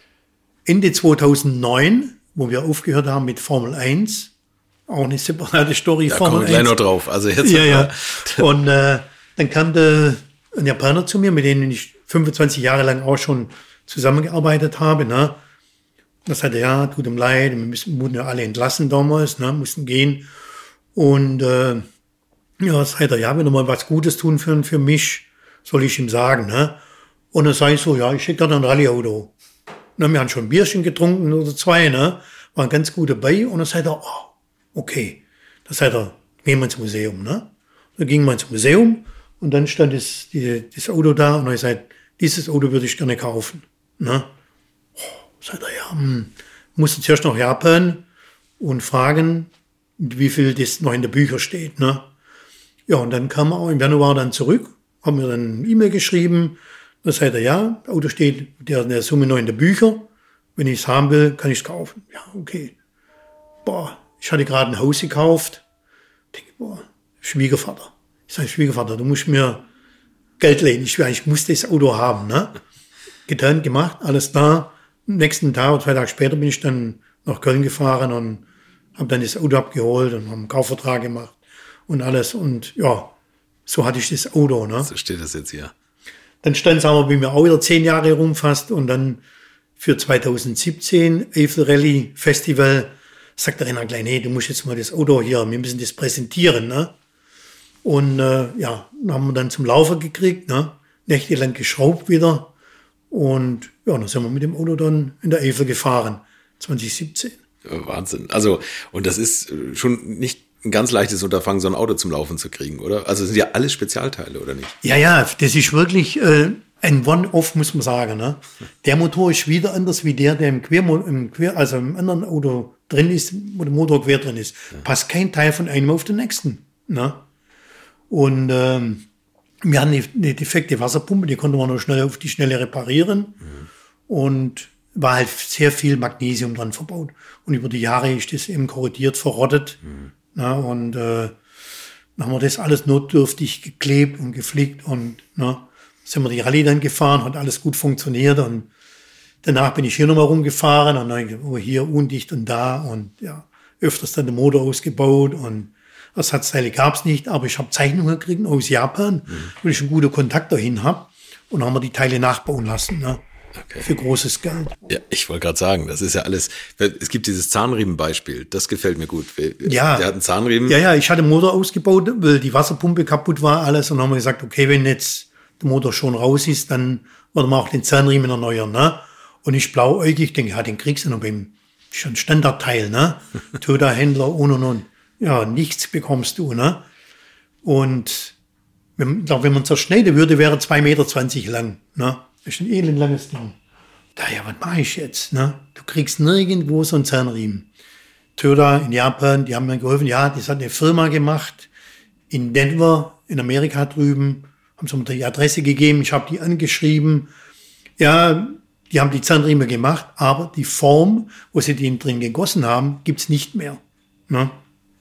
Ende zweitausendneun, wo wir aufgehört haben mit Formel eins, auch eine separate Story. Da Formel kommen wir gleich noch drauf. Also jetzt ja, ja. Und äh, dann kam der, ein Japaner zu mir, mit denen ich fünfundzwanzig Jahre lang auch schon zusammengearbeitet habe, ne? Das sagte, ja, tut ihm leid, wir müssen, wurden ja alle entlassen damals, ne, mussten gehen. Und äh, ja, sagt er, ja, wenn er mal was Gutes tun für, für mich, soll ich ihm sagen. Ne? Und dann sage ich so, ja, ich schicke da ein Rallye-Auto. Na, wir haben schon ein Bierchen getrunken oder zwei, ne? Waren ganz gut dabei. Und dann sagt er, oh, okay. Dann sagt er, gehen wir ins Museum. Ne? Dann gingen wir ins Museum und dann stand das, die, das Auto da und er sagt, dieses Auto würde ich gerne kaufen. Ne? Sagt er, ja, hm, musste zuerst nach Japan und fragen, wie viel das noch in den Büchern steht. Ne? Ja, und dann kam er auch im Januar dann zurück, haben mir dann eine E-Mail geschrieben. Dann sagt er, ja, das Auto steht der, der Summe noch in den Büchern. Wenn ich es haben will, kann ich es kaufen. Ja, okay. Boah, ich hatte gerade ein Haus gekauft. Ich denke, boah, Schwiegervater. Ich sage, Schwiegervater, du musst mir Geld leihen. Ich, ich muss das Auto haben. Ne? Getan, gemacht, alles da. Am nächsten Tag oder zwei Tage später bin ich dann nach Köln gefahren und habe dann das Auto abgeholt und habe einen Kaufvertrag gemacht und alles. Und ja, so hatte ich das Auto. Ne? So steht das jetzt hier. Dann stand es aber bei mir auch wieder zehn Jahre rum fast. Und dann für zweitausendsiebzehn, Eifel Rallye Festival, sagt der Renner gleich, nee, du musst jetzt mal das Auto hier, wir müssen das präsentieren. Ne? Und äh, ja, haben wir dann zum Laufen gekriegt, ne? Nächtelang geschraubt wieder. Und ja, dann sind wir mit dem Auto dann in der Eifel gefahren, zwanzig siebzehn. Wahnsinn. Also, und das ist schon nicht ein ganz leichtes Unterfangen, so ein Auto zum Laufen zu kriegen, oder? Also, das sind ja alles Spezialteile, oder nicht? Ja, ja, das ist wirklich äh, ein One-Off, muss man sagen. Ne? Der Motor ist wieder anders wie der, der im Quer, im Quer, also im anderen Auto drin ist, wo der Motor quer drin ist. Ja. Passt kein Teil von einem auf den nächsten. Ne? Und ähm, wir hatten eine defekte Wasserpumpe, die konnte man nur schnell auf die Schnelle reparieren. Mhm. Und war halt sehr viel Magnesium dran verbaut. Und über die Jahre ist das eben korrodiert, verrottet. Mhm. Na, und äh, dann haben wir das alles notdürftig geklebt und geflickt. Und na, sind wir die Rallye dann gefahren, hat alles gut funktioniert. Und danach bin ich hier nochmal rumgefahren. Und dann oh, hier undicht und da. Und ja, öfters dann den Motor ausgebaut und Ersatzteile gab es nicht, aber ich habe Zeichnungen gekriegt aus Japan, mhm. weil ich einen guten Kontakt dahin habe und haben wir die Teile nachbauen lassen, ne? Okay. Für großes Geld. Ja, ich wollte gerade sagen, das ist ja alles, es gibt dieses Zahnriemenbeispiel, das gefällt mir gut. Ja. Der hat einen Zahnriemen. Ja, ja, ich hatte den Motor ausgebaut, weil die Wasserpumpe kaputt war, alles, und dann haben wir gesagt, okay, wenn jetzt der Motor schon raus ist, dann werden wir auch den Zahnriemen erneuern, ne? Und ich blauäugig denke, ja, den kriegst du noch beim, schon Standardteil, ne? Toyota-Händler und und und. Ja, nichts bekommst du, ne? Und wenn, glaub, wenn man zerschneiden würde, wäre zwei Meter zwanzig lang, ne? Das ist ein elendlanges Ding. Da, ja, was mache ich jetzt, ne? Du kriegst nirgendwo so einen Zahnriemen. Toyota in Japan, die haben mir geholfen, ja, das hat eine Firma gemacht in Denver, in Amerika drüben, haben sie mir die Adresse gegeben, ich habe die angeschrieben. Ja, die haben die Zahnriemen gemacht, aber die Form, wo sie den drin gegossen haben, gibt's nicht mehr, ne?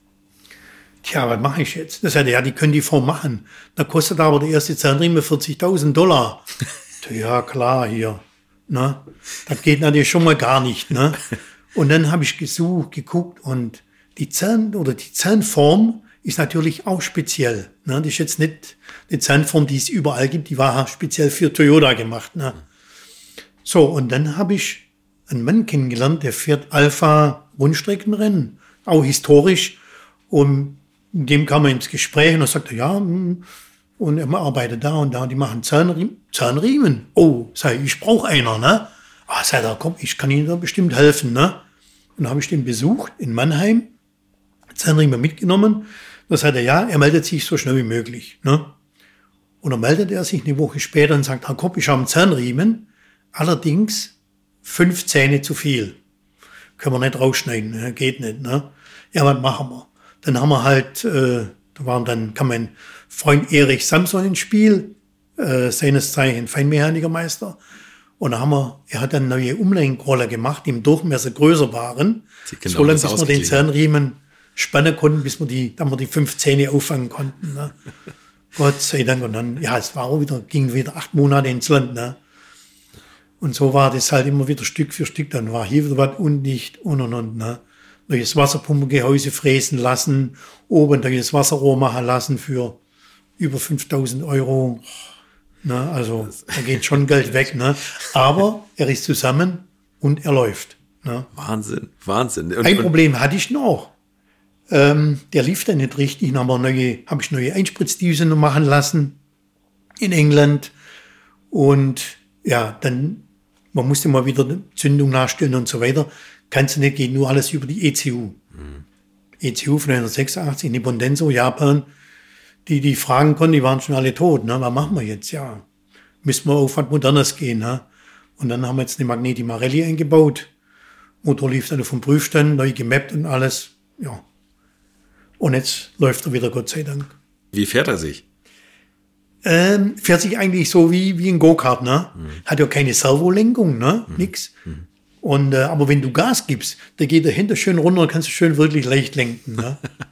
Tja, was mache ich jetzt? Das heißt, ja, die können die Form machen. Da kostet aber der erste Zahnriemen vierzigtausend Dollar. Ja, klar, hier. Ne? Das geht natürlich schon mal gar nicht. Ne? Und dann habe ich gesucht, geguckt und die Zahn oder die Zahnform ist natürlich auch speziell. Ne? Das ist jetzt nicht eine Zahnform, die es überall gibt, die war speziell für Toyota gemacht. Ne? So, und dann habe ich einen Mann kennengelernt, der fährt Alpha-Rundstreckenrennen, auch historisch. Und mit dem kam er ins Gespräch und er sagte, ja, und er arbeitet da und da, die machen Zahnriemen. Zahnriemen. Oh, sag ich, ich brauche einer, ne? Ah, sagt er, komm, ich kann Ihnen da bestimmt helfen, ne? Und dann habe ich den besucht in Mannheim, Zahnriemen mitgenommen. Da sagt er, ja, er meldet sich so schnell wie möglich, ne? Und dann meldet er sich eine Woche später und sagt, Herr Kopp, ich habe einen Zahnriemen, allerdings fünf Zähne zu viel. Können wir nicht rausschneiden, ne? Geht nicht, ne? Ja, was machen wir? Dann haben wir halt, äh, da waren dann, kam mein Freund Erich Samson ins Spiel, äh, seines Zeichen Feinmechanikermeister. Und da haben wir, er hat dann neue Umlenkroller gemacht, die im Durchmesser größer waren. Genau, so lange, bis wir den Zahnriemen spannen konnten, bis wir die, dann wir die fünf Zähne auffangen konnten, ne? Gott sei Dank. Und dann, ja, es war auch wieder, ging wieder acht Monate ins Land, ne? Und so war das halt immer wieder Stück für Stück. Dann war hier wieder was undicht und und und, ne? Neues Wasserpumpengehäuse fräsen lassen, oben neues Wasserrohr machen lassen für über fünftausend Euro. Ne, also da geht schon Geld weg. Ne? Aber er ist zusammen und er läuft. Ne? Wahnsinn, Wahnsinn. Und, Ein Problem hatte ich noch. Ähm, der lief dann nicht richtig. Dann habe neue, hab ich neue Einspritzdüsen machen lassen in England. Und ja, dann, man musste mal wieder eine Zündung nachstellen und so weiter. Kannst du nicht, geht nur alles über die E C U. Mhm. E C U von neunzehnhundertsechsundachtzig, Nippon Denso, Japan. Die, die fragen konnten, die waren schon alle tot. Ne? Was machen wir jetzt? Ja, müssen wir auf was Modernes gehen. Ne? Und dann haben wir jetzt eine Magneti Marelli eingebaut. Motor lief dann vom Prüfstand, neu gemappt und alles. Ja. Und jetzt läuft er wieder, Gott sei Dank. Wie fährt er sich? Ähm, fährt sich eigentlich so wie, wie ein Go-Kart. Ne? Mhm. Hat ja keine Servolenkung, ne? Mhm. Nix. Mhm. Und, äh, aber wenn du Gas gibst, da geht der hinter schön runter und kannst du schön wirklich leicht lenken. Ne?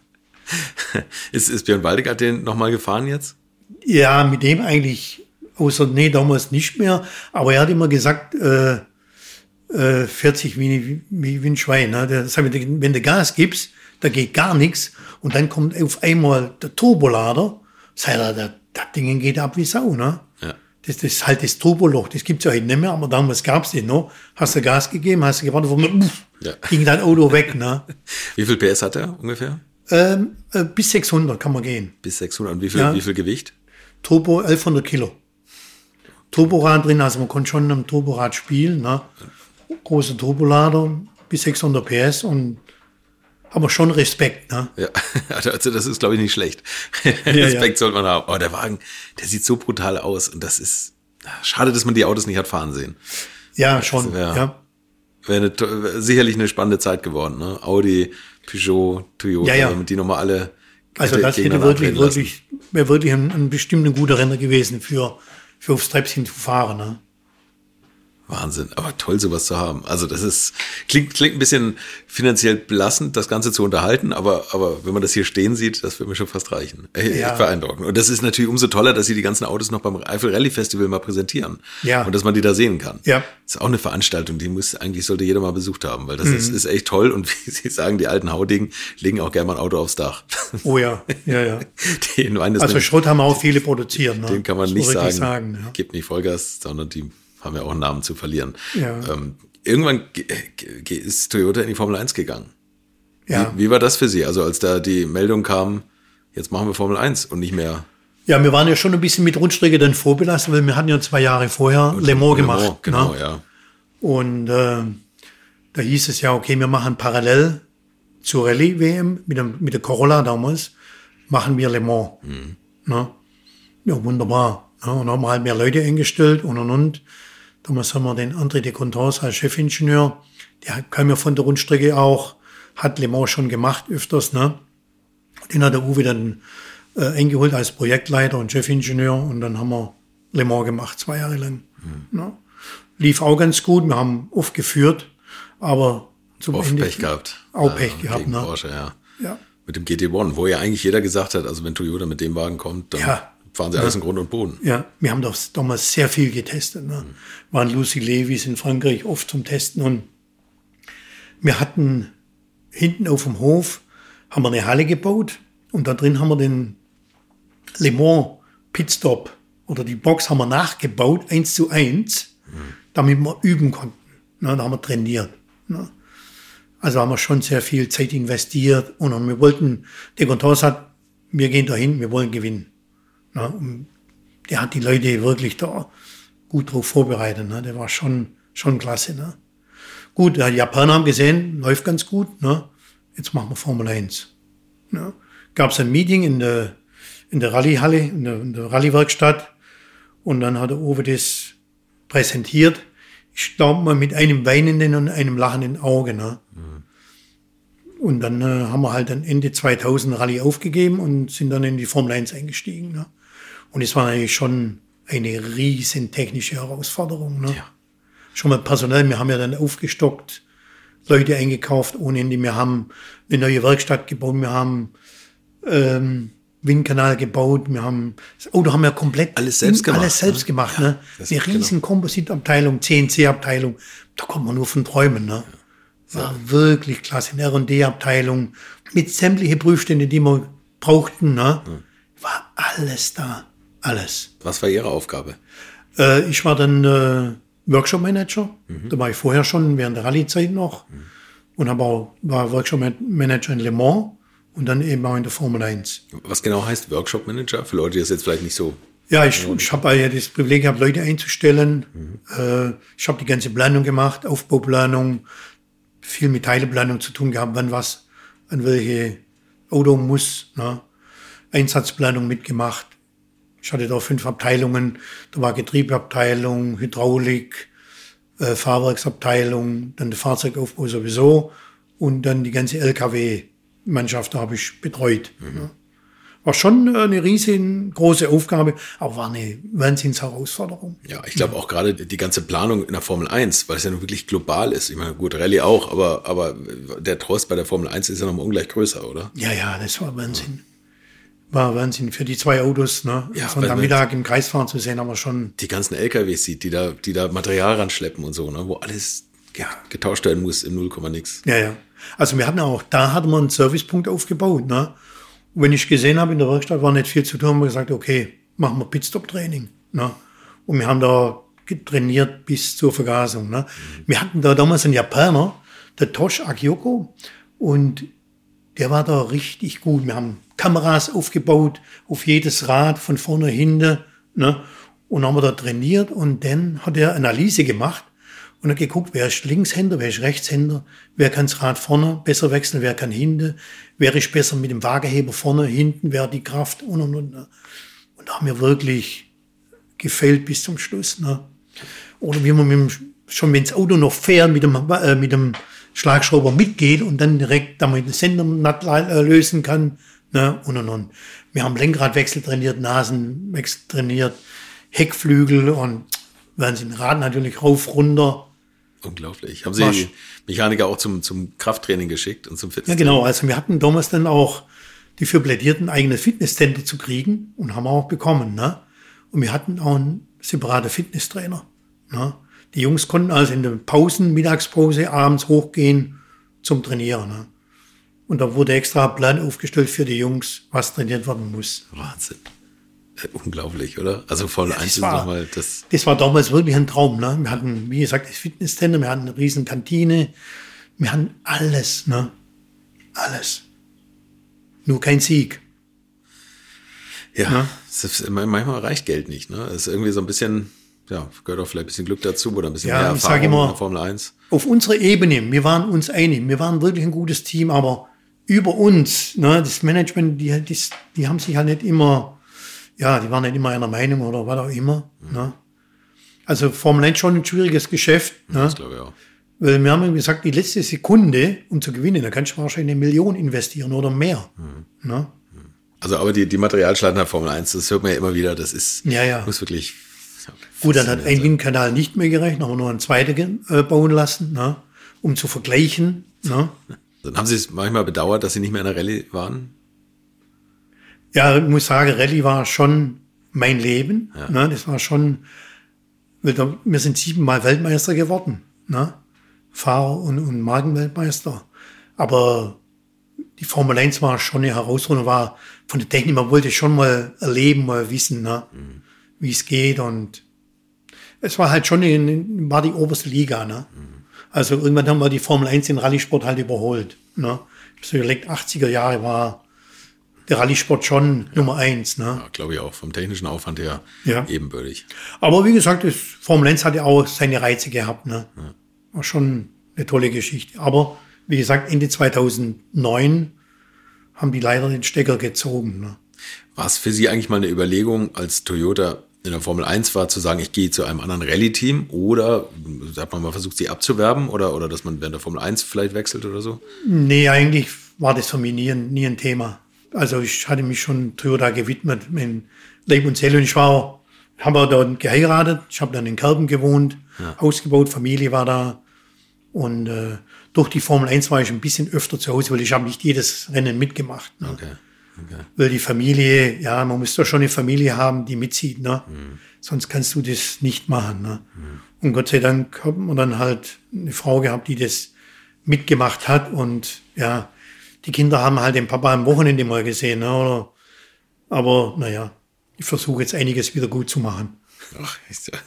ist, ist Björn Waldegard den nochmal gefahren jetzt? Ja, mit dem eigentlich, außer, nee, damals nicht mehr. Aber er hat immer gesagt, äh, äh, fährt sich wie, wie, wie ein Schwein. Ne? Das heißt, wenn du Gas gibst, da geht gar nichts. Und dann kommt auf einmal der Turbolader. Sagt er, das, das Ding geht ab wie Sau. Ne? Ja. Das, das ist halt das Turboloch, das gibt's ja heute nicht mehr, aber damals gab's den noch. Hast du Gas gegeben, hast du gewartet, ja. ging dein Auto weg. Ne? Wie viel P S hat er ungefähr? Ähm, äh, bis sechshundert kann man gehen. Bis sechshundert. Und wie viel, ja. wie viel Gewicht? Turbo elfhundert Kilo. Turborad drin, also man konnte schon am Turborad spielen. Ne? Großer Turbolader, bis sechshundert P S und aber schon Respekt. Ne? Ja, also das ist, glaube ich, nicht schlecht. Ja, Respekt ja. sollte man haben. Oh, der Wagen, der sieht so brutal aus und das ist schade, dass man die Autos nicht hat fahren sehen. Ja, schon. Wäre ja. wär eine, sicherlich eine spannende Zeit geworden. Ne? Audi, Peugeot, Toyota, ja, ja. damit die nochmal alle. Also das hätte wirklich, wirklich, wäre wirklich ein, ein bestimmt ein guter Renner gewesen für, für aufs Treppchen zu fahren. Ne? Wahnsinn, aber toll, sowas zu haben. Also das ist, klingt, klingt ein bisschen finanziell belastend, das Ganze zu unterhalten, aber, aber wenn man das hier stehen sieht, das wird mir schon fast reichen. Echt Ja. beeindruckend. Und das ist natürlich umso toller, dass sie die ganzen Autos noch beim Eifel Rally Festival mal präsentieren. Ja. Und dass man die da sehen kann. Ja. Das ist auch eine Veranstaltung, die muss, eigentlich sollte jeder mal besucht haben, weil das ist, ist echt toll. Und wie Sie sagen, die alten Haudegen legen auch gerne mal ein Auto aufs Dach. Oh ja, ja, ja. Den meinen, das Also nämlich- Schrott haben auch viele produziert. Ne? den kann man Das nicht muss sagen, ich sagen ja. gibt nicht Vollgas, sondern die haben ja auch einen Namen zu verlieren. Ja. Ähm, irgendwann ge- ge- ist Toyota in die Formel eins gegangen. Ja. Wie, wie war das für Sie? Also als da die Meldung kam, jetzt machen wir Formel eins und nicht mehr Ja, wir waren ja schon ein bisschen mit Rundstrecke dann vorbelastet, weil wir hatten ja zwei Jahre vorher Le Mans gemacht. Genau, ne? ja. Und äh, da hieß es ja, okay, wir machen parallel zur Rallye-W M mit, dem, mit der Corolla damals, machen wir Le Mans. Mhm. Ne? Ja, wunderbar. Ne? Und dann haben wir halt mehr Leute eingestellt und und und. Damals haben wir den André de Contens als Chefingenieur. Der kam ja von der Rundstrecke auch, hat Le Mans schon gemacht öfters. Ne? Den hat der Uwe dann äh, eingeholt als Projektleiter und Chefingenieur. Und dann haben wir Le Mans gemacht, zwei Jahre lang. Mhm. Ne? Lief auch ganz gut. Wir haben oft geführt, aber zum Oft Ende Pech gehabt. Auch Pech gehabt, gegen ne? Porsche, ja. Ja. Mit dem G T eins, wo ja eigentlich jeder gesagt hat, also wenn Toyota mit dem Wagen kommt, dann Ja. fahren sie alles in Grund und Boden. Ja, wir haben doch damals sehr viel getestet. Ne? Waren Lucy Lewis in Frankreich oft zum Testen und wir hatten hinten auf dem Hof haben wir eine Halle gebaut und da drin haben wir den Le Mans Pitstop oder die Box haben wir nachgebaut, eins zu eins, damit wir üben konnten. Ne? Da haben wir trainiert. Ne? Also haben wir schon sehr viel Zeit investiert und wir wollten, der Contens hat, wir gehen dahin, wir wollen gewinnen. Ne? Und der hat die Leute wirklich da gut drauf vorbereitet. Ne? Der war schon, schon klasse. Ne? Gut, die Japaner haben gesehen, läuft ganz gut. Ne? Jetzt machen wir Formel eins. Ne? Gab es ein Meeting in der, in der Rallye-Halle, in der, in der Rallye-Werkstatt. Und dann hat der Uwe das präsentiert. Ich glaube mal mit einem weinenden und einem lachenden Auge. Ne? Mhm. Und dann äh, haben wir halt dann Ende zweitausend Rallye aufgegeben und sind dann in die Formel eins eingestiegen. Ne? Und es war eigentlich schon eine riesen technische Herausforderung. Ne? Ja. Schon mal personell, wir haben ja dann aufgestockt, Leute eingekauft ohne Ende. Wir haben eine neue Werkstatt gebaut, wir haben ähm, Windkanal gebaut, wir haben, das Auto haben wir komplett Alles selbst gemacht, alles selbst ne? gemacht. Ja, Ne? das- Eine riesen Kompositabteilung, C N C-Abteilung, da kommt man nur von träumen. Ne? War wirklich klasse. Eine R und D-Abteilung mit sämtlichen Prüfständen, die wir brauchten. Ne? War alles da, alles. Was war Ihre Aufgabe? Äh, ich war dann äh, Workshop-Manager. Mhm. Da war ich vorher schon während der Rallye-Zeit noch. Mhm. Und hab auch, war Workshop-Manager in Le Mans und dann eben auch in der Formel eins. Was genau heißt Workshop Manager? Für Leute, die das jetzt vielleicht nicht so... Ja, ich, ich habe ja das Privileg gehabt, Leute einzustellen. Mhm. Äh, ich habe die ganze Planung gemacht, Aufbauplanung, viel mit Teileplanung zu tun gehabt, wann was, an welche Auto muss. Ne? Einsatzplanung mitgemacht. Ich hatte da fünf Abteilungen. Da war Getriebeabteilung, Hydraulik, äh, Fahrwerksabteilung, dann der Fahrzeugaufbau sowieso und dann die ganze L K W-Mannschaft, da habe ich betreut. Mhm. Ja. War schon eine riesengroße Aufgabe, aber war eine Wahnsinnsherausforderung. Ja, ich glaube auch gerade die ganze Planung in der Formel eins, weil es ja nun wirklich global ist. Ich meine, gut, Rallye auch, aber, aber der Trost bei der Formel eins ist ja nochmal ungleich größer, oder? Ja, ja, das war Wahnsinn. War Wahnsinn für die zwei Autos, ne? Ja, Sonntagmittag im Kreis fahren zu sehen, aber schon. Die ganzen L K Ws sieht, die da, die da Material ranschleppen und so, ne? Wo alles ja, getauscht werden muss im null Komma nix. Ja, ja. Also wir hatten auch, da hatten wir einen Servicepunkt aufgebaut, ne? Und wenn ich gesehen habe, in der Werkstatt war nicht viel zu tun, haben wir gesagt, okay, machen wir Pitstop-Training, ne? Und wir haben da trainiert bis zur Vergasung, ne? Mhm. Wir hatten da damals einen Japaner, der Tosh Akiyoko, und der war da richtig gut. Wir haben Kameras aufgebaut auf jedes Rad, von vorne, hinten, ne? Und haben wir da trainiert und dann hat er Analyse gemacht und hat geguckt, wer ist Linkshänder, wer ist Rechtshänder, wer kann das Rad vorne besser wechseln, wer kann hinten, wer ist besser mit dem Waageheber vorne, hinten, wer hat die Kraft und und und. Ne? Und da haben wir wirklich gefällt bis zum Schluss. Ne? Oder wie man mit dem, schon wenn das Auto noch fährt, mit dem, äh, mit dem Schlagschrauber mitgeht und dann direkt damit den Sender äh, lösen kann. Ne? Und und und. Wir haben Lenkradwechsel trainiert, Nasenwechsel trainiert, Heckflügel und werden sie den Rad natürlich rauf, runter. Unglaublich. Haben Sie die Mechaniker auch zum, zum Krafttraining geschickt und zum Fitnesstraining? Ja, genau. Also wir hatten damals dann auch die für Plädierten ein eigenes Fitnesscenter zu kriegen und haben wir auch bekommen. Ne? Und wir hatten auch einen separaten Fitnesstrainer. Ne? Die Jungs konnten also in den Pausen, Mittagspause, abends hochgehen zum Trainieren. Ne? Und da wurde extra ein Plan aufgestellt für die Jungs, was trainiert werden muss. Wahnsinn. Unglaublich, oder? Also Formel Ja, eins ist war, nochmal das. Das war damals wirklich ein Traum. Ne? Wir hatten, wie gesagt, das Fitnesscenter, wir hatten eine riesen Kantine, wir hatten alles, ne? Alles. Nur kein Sieg. Ja, Ja. es ist, manchmal reicht Geld nicht. Ne? Es ist irgendwie so ein bisschen, ja, gehört auch vielleicht ein bisschen Glück dazu oder ein bisschen Ja, mehr ich sag Erfahrung immer, in der Formel eins. Auf unserer Ebene, wir waren uns einig, wir waren wirklich ein gutes Team, aber über uns, ne, das Management, die, die, die haben sich halt nicht immer, ja, die waren nicht immer einer Meinung oder was auch immer. Mhm. Ne? Also Formel eins schon ein schwieriges Geschäft. Ne? Das glaube ich auch. Weil wir haben gesagt, die letzte Sekunde, um zu gewinnen, da kannst du wahrscheinlich eine Million investieren oder mehr. Mhm. Ne? Also aber die, die Materialschlachten der Formel eins, das hört man ja immer wieder, das ist, ja, ja. muss wirklich. Ja, gut, dann hat ein Windkanal nicht mehr gereicht, haben wir noch einen zweiten äh, bauen lassen, ne? Um zu vergleichen. Ne? Dann haben Sie es manchmal bedauert, dass Sie nicht mehr in der Rallye waren? Ja, ich muss sagen, Rallye war schon mein Leben. Ja. Ne? Das war schon, wir sind siebenmal Weltmeister geworden. Ne? Fahrer und, und Markenweltmeister. Aber die Formel eins war schon eine Herausforderung, war von der Technik, man wollte schon mal erleben, mal wissen, ne? Mhm. wie es geht. Und es war halt schon, in, war die oberste Liga. Ne? Mhm. Also irgendwann haben wir die Formel eins in Rallye-Sport halt überholt. Ne? So direkt achtziger Jahre war der Rallye-Sport schon ja. Nummer eins. Ne? Ja, glaube ich auch. Vom technischen Aufwand her ja. ebenbürtig. Aber wie gesagt, das Formel eins hat ja auch seine Reize gehabt. Ne? Ja. War schon eine tolle Geschichte. Aber wie gesagt, Ende zweitausendneun haben die leider den Stecker gezogen. Ne? War es für Sie eigentlich mal eine Überlegung, als Toyota in der Formel eins war, zu sagen, ich gehe zu einem anderen Rallye-Team, oder hat man mal versucht, sie abzuwerben, oder, oder dass man während der Formel eins vielleicht wechselt oder so? Nee, eigentlich war das für mich nie ein, nie ein Thema. Also ich hatte mich schon Toyota gewidmet, in Leib und Seele, und ich war, habe dort geheiratet, ich habe dann in Kerpen gewohnt, ja. ausgebaut, Familie war da, und äh, durch die Formel eins war ich ein bisschen öfter zu Hause, weil ich habe nicht jedes Rennen mitgemacht. Ne? Okay. Okay. Weil die Familie, ja, man muss doch schon eine Familie haben, die mitzieht, ne? Mhm. Sonst kannst du das nicht machen, ne? Mhm. Und Gott sei Dank hat man dann halt eine Frau gehabt, die das mitgemacht hat, und ja, die Kinder haben halt den Papa am Wochenende mal gesehen, ne? Oder, aber naja, ich versuche jetzt einiges wieder gut zu machen. Ach,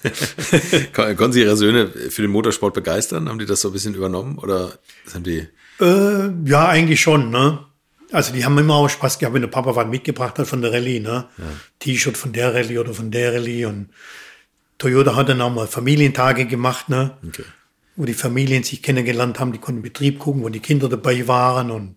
konnten Sie Ihre Söhne für den Motorsport begeistern? Haben die das so ein bisschen übernommen, oder haben die? Äh, ja, eigentlich schon, ne? Also die haben immer auch Spaß gehabt, wenn der Papa was mitgebracht hat von der Rallye, ne? Ja. T-Shirt von der Rallye oder von der Rallye, und Toyota hat dann auch mal Familientage gemacht, ne? Okay. Wo die Familien sich kennengelernt haben, die konnten in Betrieb gucken, wo die Kinder dabei waren, und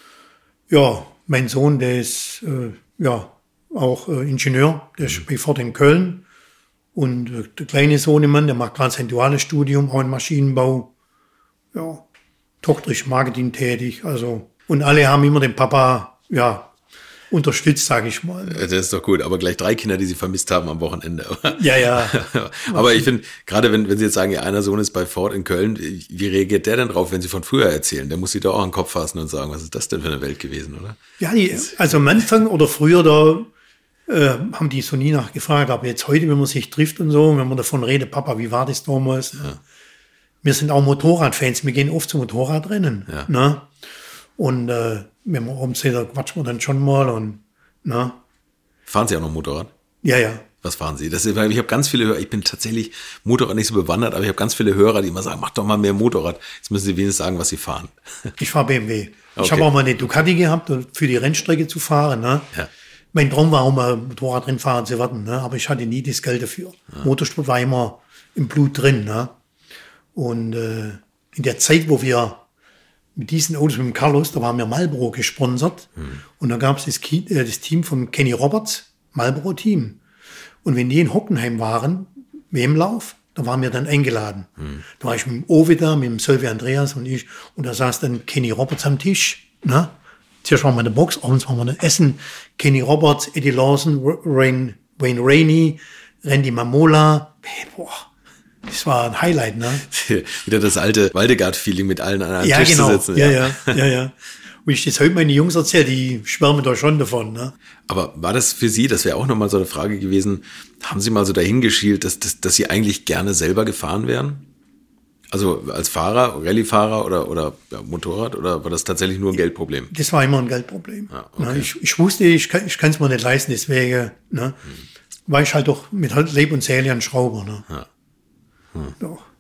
ja, mein Sohn, der ist äh, ja auch äh, Ingenieur, der ist bei Ford in Köln, und äh, der kleine Sohnemann, der macht gerade sein duales Studium, auch in Maschinenbau, ja, Tochter ist Marketing tätig, also. Und alle haben immer den Papa, ja, unterstützt, sage ich mal. Das ist doch gut, aber gleich drei Kinder, die Sie vermisst haben am Wochenende. Ja, ja. Aber ich finde, gerade wenn, wenn Sie jetzt sagen, ja, einer Sohn ist bei Ford in Köln, wie reagiert der denn drauf, wenn Sie von früher erzählen? Der muss sich doch auch an den Kopf fassen und sagen, was ist das denn für eine Welt gewesen, oder? Ja, die, also am Anfang oder früher, da äh, haben die so nie nachgefragt, aber jetzt heute, wenn man sich trifft und so, wenn man davon redet, Papa, wie war das damals? Ja. Wir sind auch Motorradfans, wir gehen oft zu Motorradrennen, ja. Ne? Und äh, wenn wir oben sehen, da quatschen wir dann schon mal. Und, na. Fahren Sie auch noch Motorrad? Ja, ja. Was fahren Sie? Das ist, ich habe ganz viele Hörer, ich bin tatsächlich Motorrad nicht so bewandert, aber ich habe ganz viele Hörer, die immer sagen, mach doch mal mehr Motorrad. Jetzt müssen Sie wenigstens sagen, was Sie fahren. Ich fahre B M W. Okay. Ich habe auch mal eine Ducati gehabt, für die Rennstrecke zu fahren. Ne? Ja. Mein Traum war auch mal Motorradrennfahrer zu werden, ne? Aber ich hatte nie das Geld dafür. Ja. Motorsport war immer im Blut drin. Ne? Und äh, in der Zeit, wo wir mit diesen Autos, mit dem Carlos, da waren wir Marlboro gesponsert. Hm. Und da gab es das, äh, das Team von Kenny Roberts, Marlboro-Team. Und wenn die in Hockenheim waren, W M-Lauf, da waren wir dann eingeladen. Hm. Da war ich mit dem Owe da, mit dem Sylvia Andreas und ich. Und da saß dann Kenny Roberts am Tisch. Ne? Zuerst waren wir in der Box, abends waren wir dann essen. Kenny Roberts, Eddie Lawson, Rain, Wayne Rainey, Randy Mamola. Hey, boah, das war ein Highlight, ne? Wieder das alte Waldegard-Feeling mit allen an einem ja, Tisch genau. zu sitzen. Ja, ja, ja, ja. ja. Und ich das heute meine Jungs erzähle, die schwärmen da schon davon, ne? Aber war das für Sie, das wäre auch nochmal so eine Frage gewesen, haben Sie mal so dahin geschielt, dass, dass, dass Sie eigentlich gerne selber gefahren wären? Also als Fahrer, Rallye-Fahrer oder, oder ja, Motorrad, oder war das tatsächlich nur ein Geldproblem? Das war immer ein Geldproblem. Ah, okay. ich, ich wusste, ich kann es mir nicht leisten, deswegen ne, hm. war ich halt doch mit Leib und Seele ein Schrauber. Ne? Ja. Hm.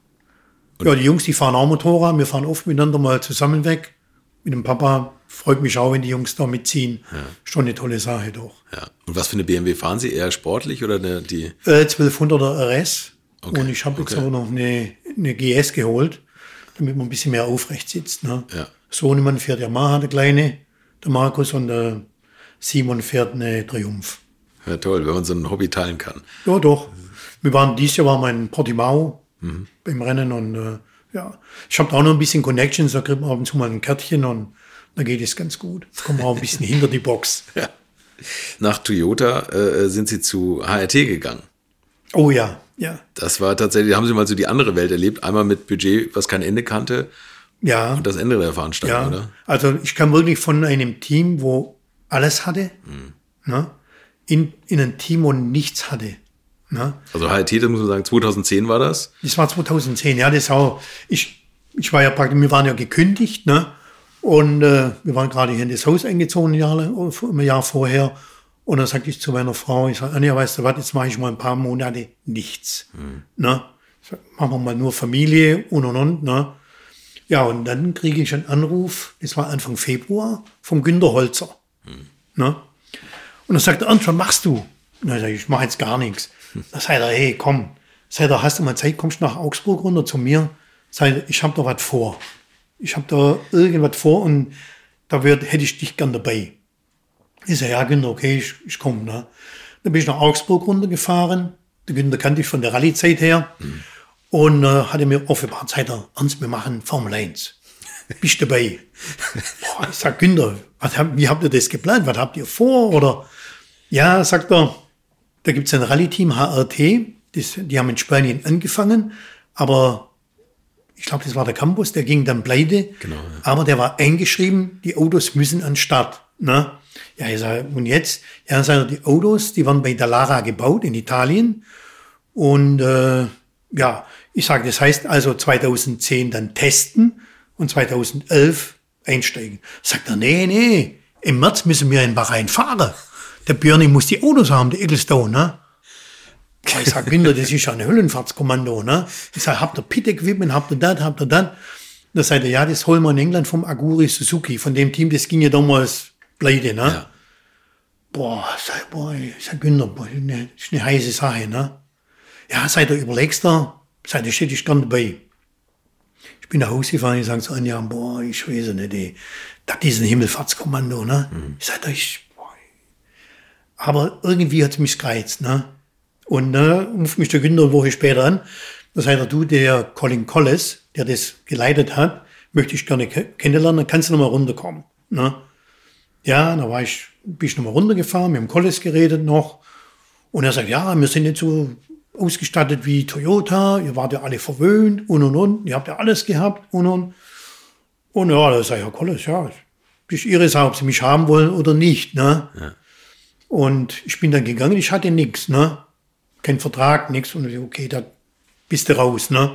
Ja. ja, die Jungs, die fahren auch Motorrad, wir fahren oft miteinander mal zusammen weg. Mit dem Papa freut mich auch, wenn die Jungs da mitziehen. Ja. Schon eine tolle Sache doch. Ja. Und was für eine B M W fahren Sie? Eher sportlich oder eine, die? Äh, zwölfhunderter R S. Okay. Und ich habe jetzt okay. auch noch eine, eine G S geholt, damit man ein bisschen mehr aufrecht sitzt. Ne? Ja. Sohnemann fährt Yamaha, der Kleine, der Markus, und der Simon fährt eine Triumph. Ja, toll, wenn man so ein Hobby teilen kann. Ja, doch. Wir waren, dieses Jahr waren wir in Portimao mhm. beim Rennen und äh, ja, ich habe da auch noch ein bisschen Connections, da kriegt man ab und zu mal ein Kärtchen und da geht es ganz gut. Da kommen wir auch ein bisschen hinter die Box. Ja. Nach Toyota äh, sind Sie zu H R T gegangen. Oh ja, ja. Das war tatsächlich, haben Sie mal so die andere Welt erlebt, einmal mit Budget, was kein Ende kannte. Ja. Und das Ende der Veranstaltung, ja. oder? Also ich kam wirklich von einem Team, wo alles hatte, mhm. ne, in, in ein Team, wo nichts hatte. Ne? Also H R T, das muss man sagen, zweitausendzehn war das? Das war zweitausendzehn, ja, das auch. Ich, ich war ja praktisch, wir waren ja gekündigt, ne? Und äh, wir waren gerade hier in das Haus eingezogen, ein Jahr, ein Jahr vorher. Und dann sagte ich zu meiner Frau, ich sage, Anja, weißt du was, jetzt mache ich mal ein paar Monate nichts. Hm. Ne? Ich sag, machen wir mal nur Familie und und und. Ne? Ja, und dann kriege ich einen Anruf, das war Anfang Februar, vom Günter Holzer. Hm. Ne? Und dann sagt er, Ernst, was machst du? Und dann sage ich, ich mache jetzt gar nichts. Hm. Dann sagt er, hey, komm. Sagt er, hast du mal Zeit, kommst du nach Augsburg runter zu mir? Sagt er, ich habe da was vor. Ich habe da irgendwas vor und da wird, hätte ich dich gern dabei. Ich sage, ja, Günther, okay, ich, ich komme. Ne? Dann bin ich nach Augsburg runtergefahren. Der Günther kannte ich von der Rallye-Zeit her. Mhm. Und äh, hatte mir offenbar Zeit, Ernst, wir machen Formel eins. Bist du dabei? Boah, ich sag, Günther, was hab, wie habt ihr das geplant? Was habt ihr vor? Oder ja, sagt er, da gibt es ein Rallye-Team, H R T. Das, die haben in Spanien angefangen, aber ich glaube, das war der Campus, der ging dann pleite. Genau, ja. Aber der war eingeschrieben, die Autos müssen an den Start. Ne? Ja, ich sage, und jetzt? Ja, sagt er, die Autos, die waren bei Dallara gebaut in Italien. Und äh, ja, ich sage, das heißt also zweitausendzehn dann testen und zweitausendelf einsteigen. Sagt er, nee, nee, im März müssen wir in Bahrain fahren. Der Björni muss die Autos haben, der Ecclestone, ne? Ich sage, Günther, das ist ja ein Höllenfahrtskommando, ne? Ich sage, habt ihr Pit-Equipment, habt ihr das, habt ihr das? Da sagt er, ja, das holen wir in England vom Aguri Suzuki, von dem Team, das ging ja damals pleite, ne? Ja. Boah, sag, boah, ich sag, Günther, boah, das ist eine heiße Sache, ne? Ja, seid ihr überlegst da, seid ihr, steht ich gern dabei. Ich bin nach Hause gefahren, ich sage zu Anja, boah, ich weiß nicht, ey, das ist ein Himmelfahrtskommando, ne? Mhm. Ich sag, ich, boah, aber irgendwie hat's mich gereizt, ne? Und ne, ruft mich der Günther eine Woche später an. Da sagt er, du, der Colin Collis, der das geleitet hat, möchte ich gerne kennenlernen, dann kannst du nochmal runterkommen. Ne? Ja, da war ich, bin ich nochmal runtergefahren, mit dem Collis geredet noch. Und er sagt, ja, wir sind nicht so ausgestattet wie Toyota, ihr wart ja alle verwöhnt und und und, ihr habt ja alles gehabt und und. Und ja, da sag ich, Herr Collis, ja, ist Ihre Sache, ob Sie mich haben wollen oder nicht. Ne? Ja. Und ich bin dann gegangen, ich hatte nichts, ne? Kein Vertrag, nichts. Und ich, okay, da bist du raus, ne?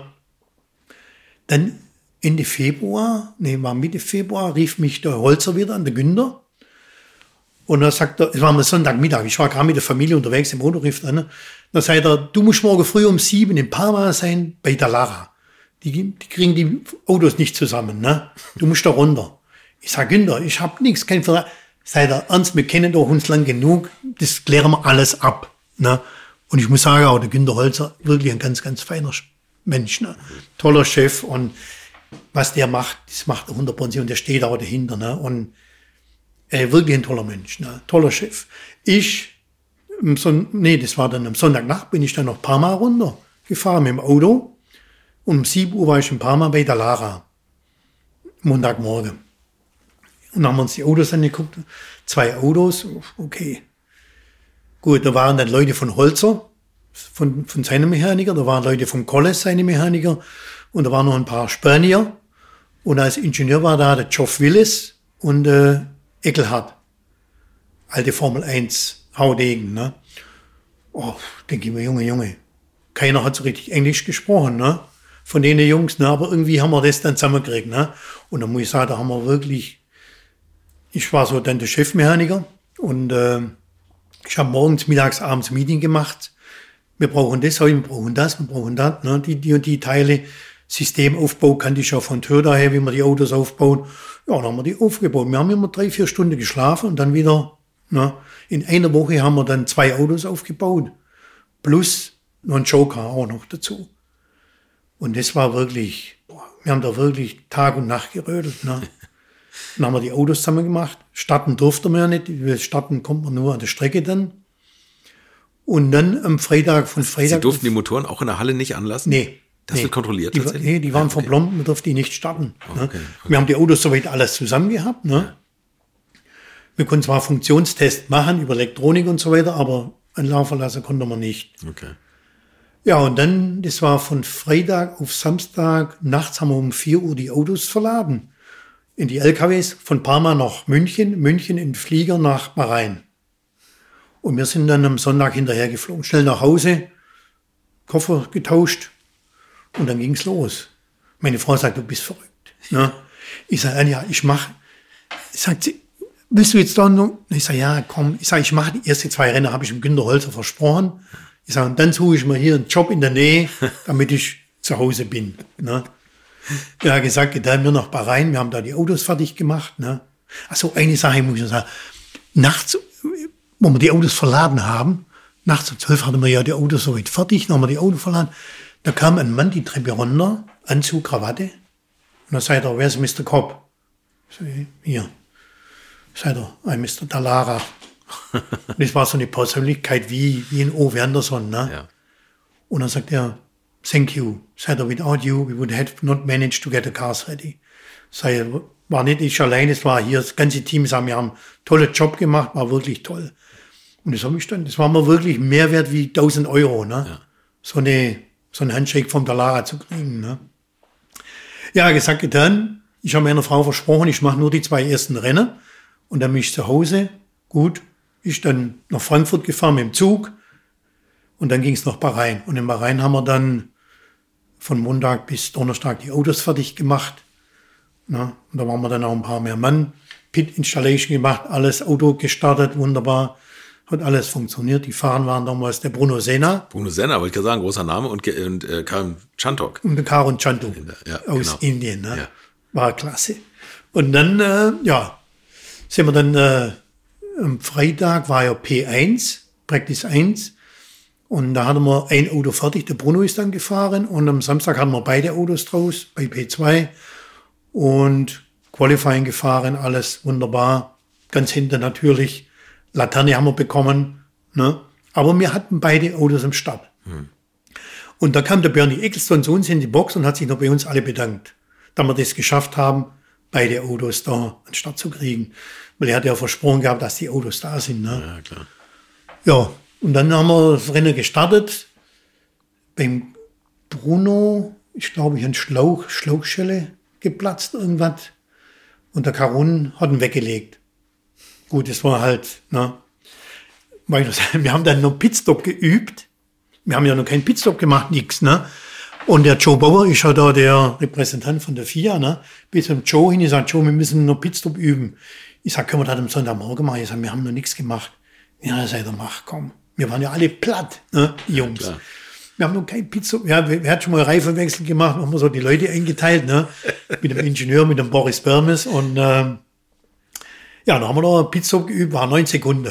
Dann Ende Februar, nee, war Mitte Februar, rief mich der Holzer wieder an, der Günther. Und da sagt er, es war am Sonntagmittag, ich war gerade mit der Familie unterwegs im Auto, rief an. Da sagt er, du musst morgen früh um sieben in Parma sein, bei Dallara. Die, die kriegen die Autos nicht zusammen, ne? Du musst da runter. Ich sag, Günther, ich hab nichts, kein Vertrag. Sagt er, Ernst, wir kennen doch uns lang genug, das klären wir alles ab, ne? Und ich muss sagen, auch der Günter Holzer, wirklich ein ganz, ganz feiner Mensch, ne? Toller Chef, und was der macht, das macht er hundert Prozent und der steht auch dahinter, ne? Und äh, wirklich ein toller Mensch, ne? Toller Chef. Ich, am Son- nee, das war dann am Sonntagnacht, bin ich dann noch Parma runter gefahren mit dem Auto. Und um sieben Uhr war ich in Parma bei Dallara. Montagmorgen. Und dann haben wir uns die Autos angeguckt. Zwei Autos, okay. Gut, da waren dann Leute von Holzer, von, von seinem Mechaniker, da waren Leute vom Colles, seine Mechaniker, und da waren noch ein paar Spanier. Und als Ingenieur war da der Geoff Willis und äh, Eckelhardt. Alte Formel eins Haudegen, ne? Oh, denke ich mir, Junge, Junge. Keiner hat so richtig Englisch gesprochen, ne? Von denen Jungs, ne? Aber irgendwie haben wir das dann zusammengekriegt, ne? Und da muss ich sagen, da haben wir wirklich, ich war so dann der Chefmechaniker und äh, ich habe morgens, mittags, abends Meeting gemacht. Wir brauchen das, wir brauchen das, wir brauchen das, ne? Die, die und die Teile. Systemaufbau kannte ich ja von Toyota her, wie man die Autos aufbaut. Ja, dann haben wir die aufgebaut. Wir haben immer drei, vier Stunden geschlafen und dann wieder, ne, in einer Woche haben wir dann zwei Autos aufgebaut. Plus noch ein Joker auch noch dazu. Und das war wirklich, boah, wir haben da wirklich Tag und Nacht gerödelt, ne. Dann haben wir die Autos zusammen gemacht. Starten durfte man ja nicht. Starten kommt man nur an der Strecke dann. Und dann am Freitag, von Freitag. Sie durften die Motoren auch in der Halle nicht anlassen? Nee. Das nee, wird kontrolliert die, tatsächlich? Nee, die waren ja, okay. verblombt, man durfte die nicht starten. Okay, ne? okay. Wir haben die Autos soweit alles zusammen gehabt. Ne? Ja. Wir konnten zwar Funktionstest machen über Elektronik und so weiter, aber einen Laufen lassen konnte man nicht. Okay. Ja, und dann, das war von Freitag auf Samstag, nachts haben wir um vier Uhr die Autos verladen. In die L K Ws von Parma nach München, München in den Flieger nach Bahrain. Und wir sind dann am Sonntag hinterher geflogen, schnell nach Hause, Koffer getauscht. Und dann ging's los. Meine Frau sagt, du bist verrückt. Ne? Ich sage, Anja, ich mache. Sagt sie, willst du jetzt da noch? Ich sage, ja, komm. Ich sage, ich mache die ersten zwei Rennen, habe ich dem Günter Holzer versprochen. Ich sage, und dann suche ich mir hier einen Job in der Nähe, damit ich zu Hause bin. Ne? Er hat gesagt, getan wir nach Bahrain, wir haben da die Autos fertig gemacht. Ne? Achso, eine Sache muss ich sagen. Nachts, wo wir die Autos verladen haben, nachts um zwölf hatten wir ja die Autos soweit fertig, dann haben wir die Autos verladen. Da kam ein Mann die Treppe runter, Anzug, Krawatte. Und dann sagt er, wer ist Mister Cobb? Ich sage, hier. Sagt er, ein Mister Dallara. Das war so eine Persönlichkeit wie, wie ein Ove Anderson. Ne? Ja. Und dann sagt er, thank you. Sagt er, without you, we would have not managed to get the cars ready. Sagt er, war nicht ich allein, es war hier das ganze Team, wir haben einen tollen Job gemacht, war wirklich toll. Und das habe ich dann, das war mir wirklich mehr wert wie tausend Euro. Ne? Ja. So eine, so einen Handshake vom Dallara zu kriegen. Ne? Ja, gesagt, getan. Ich habe meiner Frau versprochen, ich mache nur die zwei ersten Rennen. Und dann bin ich zu Hause. Gut, ich dann nach Frankfurt gefahren mit dem Zug. Und dann ging es nach Bahrain. Und in Bahrain haben wir dann von Montag bis Donnerstag die Autos fertig gemacht. Na, und da waren wir dann auch ein paar mehr Mann. Pit Installation gemacht, alles Auto gestartet, wunderbar. Hat alles funktioniert. Die Fahrer waren damals der Bruno Senna. Bruno Senna, wollte ich gerade sagen, großer Name. Und, und äh, Karim Chantok. Und der Karim Chantok ja, aus genau. Indien. Ne? Ja. War klasse. Und dann, äh, ja, sind wir dann, äh, am Freitag war ja P eins, Practice eins. Und da hatten wir ein Auto fertig. Der Bruno ist dann gefahren. Und am Samstag hatten wir beide Autos draus bei P zwei. Und Qualifying gefahren, alles wunderbar. Ganz hinten natürlich. Laterne haben wir bekommen, ne? Aber wir hatten beide Autos im Start. Hm. Und da kam der Bernie Ecclestone zu uns in die Box und hat sich noch bei uns alle bedankt, dass wir das geschafft haben, beide Autos da an den Start zu kriegen. Weil er hat ja versprochen gehabt, dass die Autos da sind. Ne? Ja, klar. Ja, und dann haben wir das Rennen gestartet. Beim Bruno, ich glaube, ich habe Schlauch, Schlauchschelle geplatzt, irgendwas. Und der Karun hat ihn weggelegt. Gut, das war halt, ne, wir haben dann noch Pitstop geübt. Wir haben ja noch keinen Pitstop gemacht, nix, ne. Und der Joe Bauer ist ja da der Repräsentant von der F I A, ne. Bis zum Joe hin, ich sag, Joe, wir müssen noch Pitstop üben. Ich sag, können wir das am Sonntagmorgen machen? Ich sag, wir haben noch nichts gemacht. Ja, er sagt, mach, komm. Wir waren ja alle platt, ne, die Jungs. Ja, wir haben noch keinen Pitstop. Ja, wir, wir hatten schon mal Reifenwechsel gemacht, haben wir so die Leute eingeteilt, ne. Mit dem Ingenieur, mit dem Boris Bermes und, ähm, ja, dann haben wir noch einen Pitstop geübt, war neun Sekunden.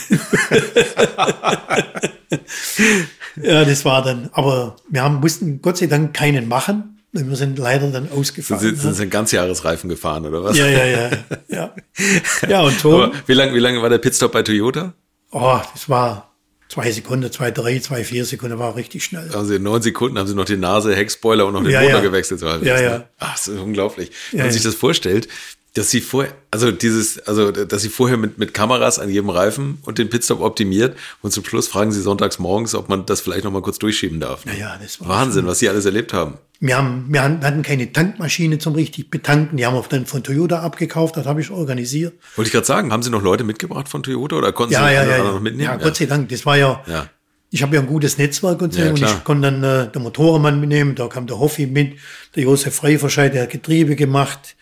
Ja, das war dann, aber wir haben, mussten Gott sei Dank keinen machen. Wir sind leider dann ausgefallen. Sie sind, ne? sind Ganzjahresreifen gefahren, oder was? Ja, ja, ja. Ja, ja und so. Aber wie lange wie lange war der Pitstop bei Toyota? Oh, das war zwei Sekunden, zwei, drei, zwei, vier Sekunden, war richtig schnell. Also in neun Sekunden haben sie noch die Nase, Heckspoiler und noch den ja, Motor ja. gewechselt. So ja, ja. Ach, das ist unglaublich. Wenn ja, man sich ja. das vorstellt, Dass sie vorher, also dieses, also dass sie vorher mit, mit Kameras an jedem Reifen und den Pitstop optimiert und zum Schluss fragen sie sonntags morgens, ob man das vielleicht noch mal kurz durchschieben darf. Naja, das war Wahnsinn, schon, was sie alles erlebt haben. Wir haben, wir hatten keine Tankmaschine zum richtig betanken. Die haben wir dann von Toyota abgekauft. Das habe ich organisiert. Wollte ich gerade sagen, haben Sie noch Leute mitgebracht von Toyota oder konnten ja, Sie ja, noch, ja, ja. noch mitnehmen? Ja, Gott sei Dank. Das war ja, ja. Ich habe ja ein gutes Netzwerk und so. Ja, und ich konnte dann äh, den Motormann mitnehmen. Da kam der Hoffi mit, der Josef Freiverscheid, der hat Getriebe gemacht.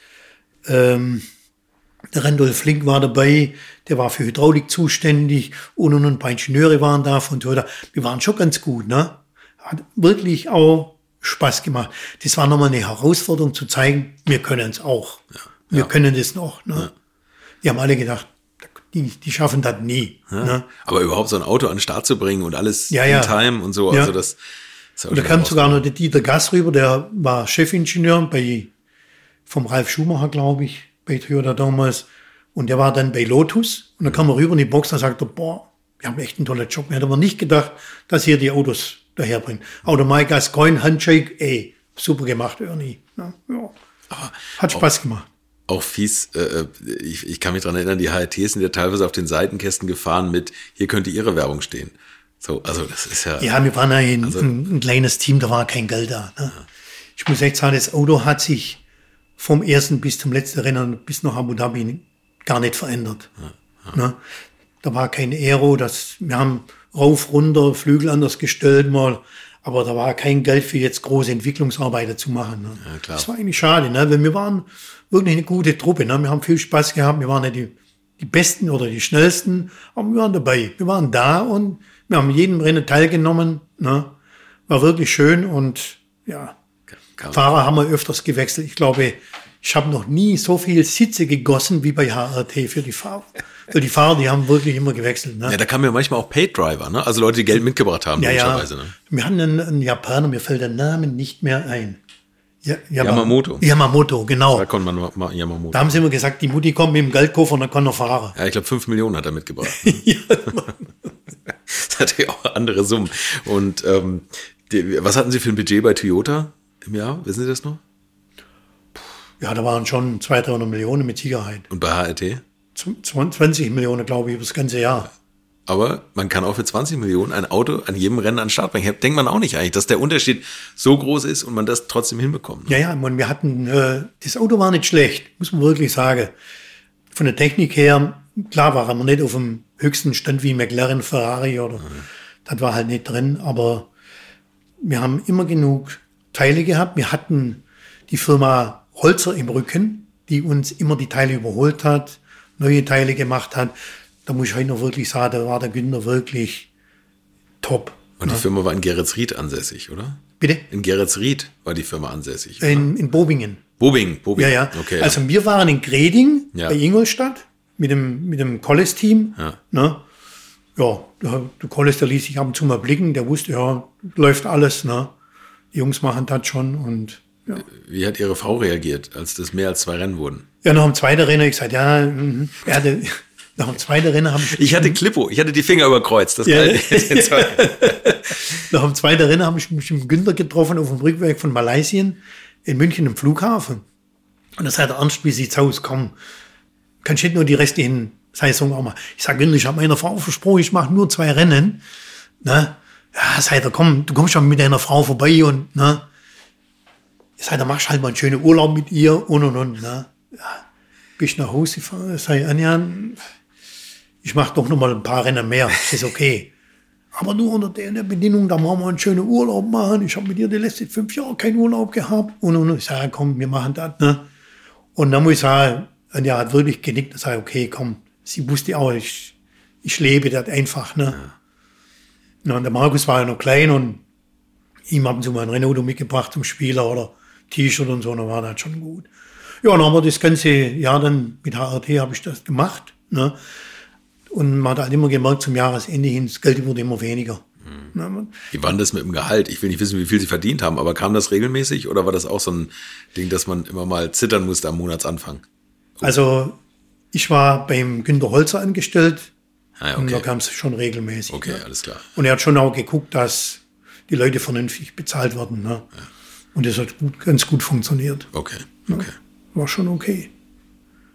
Ähm, Der Randolph Flink war dabei, der war für Hydraulik zuständig und, und, und ein paar Ingenieure waren da von Toyota. Wir waren schon ganz gut, ne? Hat wirklich auch Spaß gemacht. Das war nochmal eine Herausforderung zu zeigen, wir können es auch. Ja, wir ja. können das noch, ne? Ja. Die haben alle gedacht, die, die schaffen das nie. Ja. Ne? Aber überhaupt so ein Auto an den Start zu bringen und alles ja, in ja. Time und so, ja. also das ist Und da kam sogar noch der Dieter Gass rüber, der war Chefingenieur bei, vom Ralf Schumacher, glaube ich, bei Toyota damals. Und der war dann bei Lotus. Und dann kam er rüber in die Box und sagte, boah, wir haben echt einen tollen Job. Wir hätten aber nicht gedacht, dass ihr die Autos daherbringt. Auto Mike Gascoigne, Handshake, ey, super gemacht, Ernie. Ja, ja. Aber hat Spaß auch, gemacht. Auch fies, äh, ich, ich kann mich dran erinnern, die H R Ts sind ja teilweise auf den Seitenkästen gefahren mit, hier könnte ihre Werbung stehen. So, also das ist ja... Ja, wir waren ein, also, ein, ein kleines Team, da war kein Geld da. Ne? Ja. Ich muss echt sagen, das Auto hat sich vom ersten bis zum letzten Rennen, bis nach Abu Dhabi, gar nicht verändert. Ja, ja. Ne? Da war kein Aero, das, wir haben rauf, runter, Flügel anders gestellt mal, aber da war kein Geld für jetzt große Entwicklungsarbeiten zu machen. Ne? Ja, klar. Das war eigentlich schade, ne? Weil wir waren wirklich eine gute Truppe. Ne? Wir haben viel Spaß gehabt, wir waren nicht die, die Besten oder die Schnellsten, aber wir waren dabei. Wir waren da und wir haben jedem Rennen teilgenommen. Ne? War wirklich schön und ja, okay. Fahrer haben wir öfters gewechselt. Ich glaube, ich habe noch nie so viel Sitze gegossen wie bei H R T für die Fahrer. Für die Fahrer, die haben wirklich immer gewechselt. Ne? Ja, da kamen ja manchmal auch Paid Driver, ne? Also Leute, die Geld mitgebracht haben, ja, logischerweise. Ja. Ne? Wir hatten einen, einen Japaner, mir fällt der Name nicht mehr ein. Ja, Yamamoto. Yamamoto, genau. Da konnte man mal Yamamoto. Da haben sie immer gesagt, die Mutti kommt mit dem Geldkoffer und dann kann er fahren. Ja, ich glaube, fünf Millionen hat er mitgebracht. Ja, das hat ja auch andere Summen. Und ähm, die, was hatten Sie für ein Budget bei Toyota im Jahr? Wissen Sie das noch? Ja, da waren schon zweihundert, dreihundert Millionen mit Sicherheit. Und bei H R T? zwanzig Millionen, glaube ich, über das ganze Jahr. Aber man kann auch für zwanzig Millionen ein Auto an jedem Rennen an den Start bringen. Denkt man auch nicht eigentlich, dass der Unterschied so groß ist und man das trotzdem hinbekommt. Ja, ja, man, wir hatten, äh, das Auto war nicht schlecht, muss man wirklich sagen. Von der Technik her, klar waren wir nicht auf dem höchsten Stand wie McLaren, Ferrari oder, mhm. das war halt nicht drin, aber wir haben immer genug Teile gehabt. Wir hatten die Firma Holzer im Rücken, die uns immer die Teile überholt hat, neue Teile gemacht hat. Da muss ich heute noch wirklich sagen, da war der Günther wirklich top. Und die ja. Firma war in Geretsried ansässig, oder? Bitte? In Geretsried war die Firma ansässig. Oder? In, in Bobingen. Bobingen, Bobingen. Ja, ja. Okay, also ja. wir waren in Greding ja. bei Ingolstadt mit dem, mit dem Collis-Team. Ja. Ne? Ja, der, der Collis, der ließ sich ab und zu mal blicken, der wusste, ja, läuft alles. Ne? Die Jungs machen das schon. Und ja. Wie hat Ihre Frau reagiert, als das mehr als zwei Rennen wurden? Ja, nach dem zweiten Rennen habe ich gesagt, ja, mh. er hatte... Nach dem zweiten Rennen habe ich... Ich hatte Klippo, ich hatte die Finger überkreuzt. Das ja. kann Nach dem zweiten Rennen habe ich mich mit Günther getroffen auf dem Rückweg von Malaysia in München im Flughafen. Und da sagt er, Ernst, wie sieht's aus? Komm, kannst du nicht nur die restlichen Saison auch mal. Ich sage, Günther, ich habe meiner Frau versprochen, ich mache nur zwei Rennen. Ne? Ja, sagt er, komm, du kommst schon mit deiner Frau vorbei und, ne? Ich sage, dann machst du halt mal einen schönen Urlaub mit ihr und und und. Ne? Ja. Bin ich nach Hause gefahren, sage Anja, ich mache doch noch mal ein paar Rennen mehr, das ist okay. Aber nur unter der Bedingung, da machen wir einen schönen Urlaub machen. Ich habe mit dir die letzten fünf Jahre keinen Urlaub gehabt. Und, und ich sage, komm, wir machen das. Ne? Und dann muss ich sagen, Anja hat wirklich genickt und sagt, okay, komm, sie wusste auch, ich, ich lebe das einfach. Ne? Ja. Und der Markus war ja noch klein und ihm haben sie mal ein Rennauto mitgebracht zum Spieler oder T-Shirt und so, dann war das schon gut. Ja, dann haben wir das ganze Jahr dann mit H R T habe ich das gemacht. Ne? Und man hat halt immer gemerkt, zum Jahresende hin, das Geld wurde immer weniger. Mhm. Ne? Wie war das mit dem Gehalt? Ich will nicht wissen, wie viel Sie verdient haben, aber kam das regelmäßig oder war das auch so ein Ding, dass man immer mal zittern musste am Monatsanfang? Oh. Also ich war beim Günter Holzer angestellt ah, okay. und da kam es schon regelmäßig. Okay, ne? alles klar. Und er hat schon auch geguckt, dass die Leute vernünftig bezahlt werden. Ne? Ja. Und das hat gut, ganz gut funktioniert. Okay, okay. Ja, war schon okay.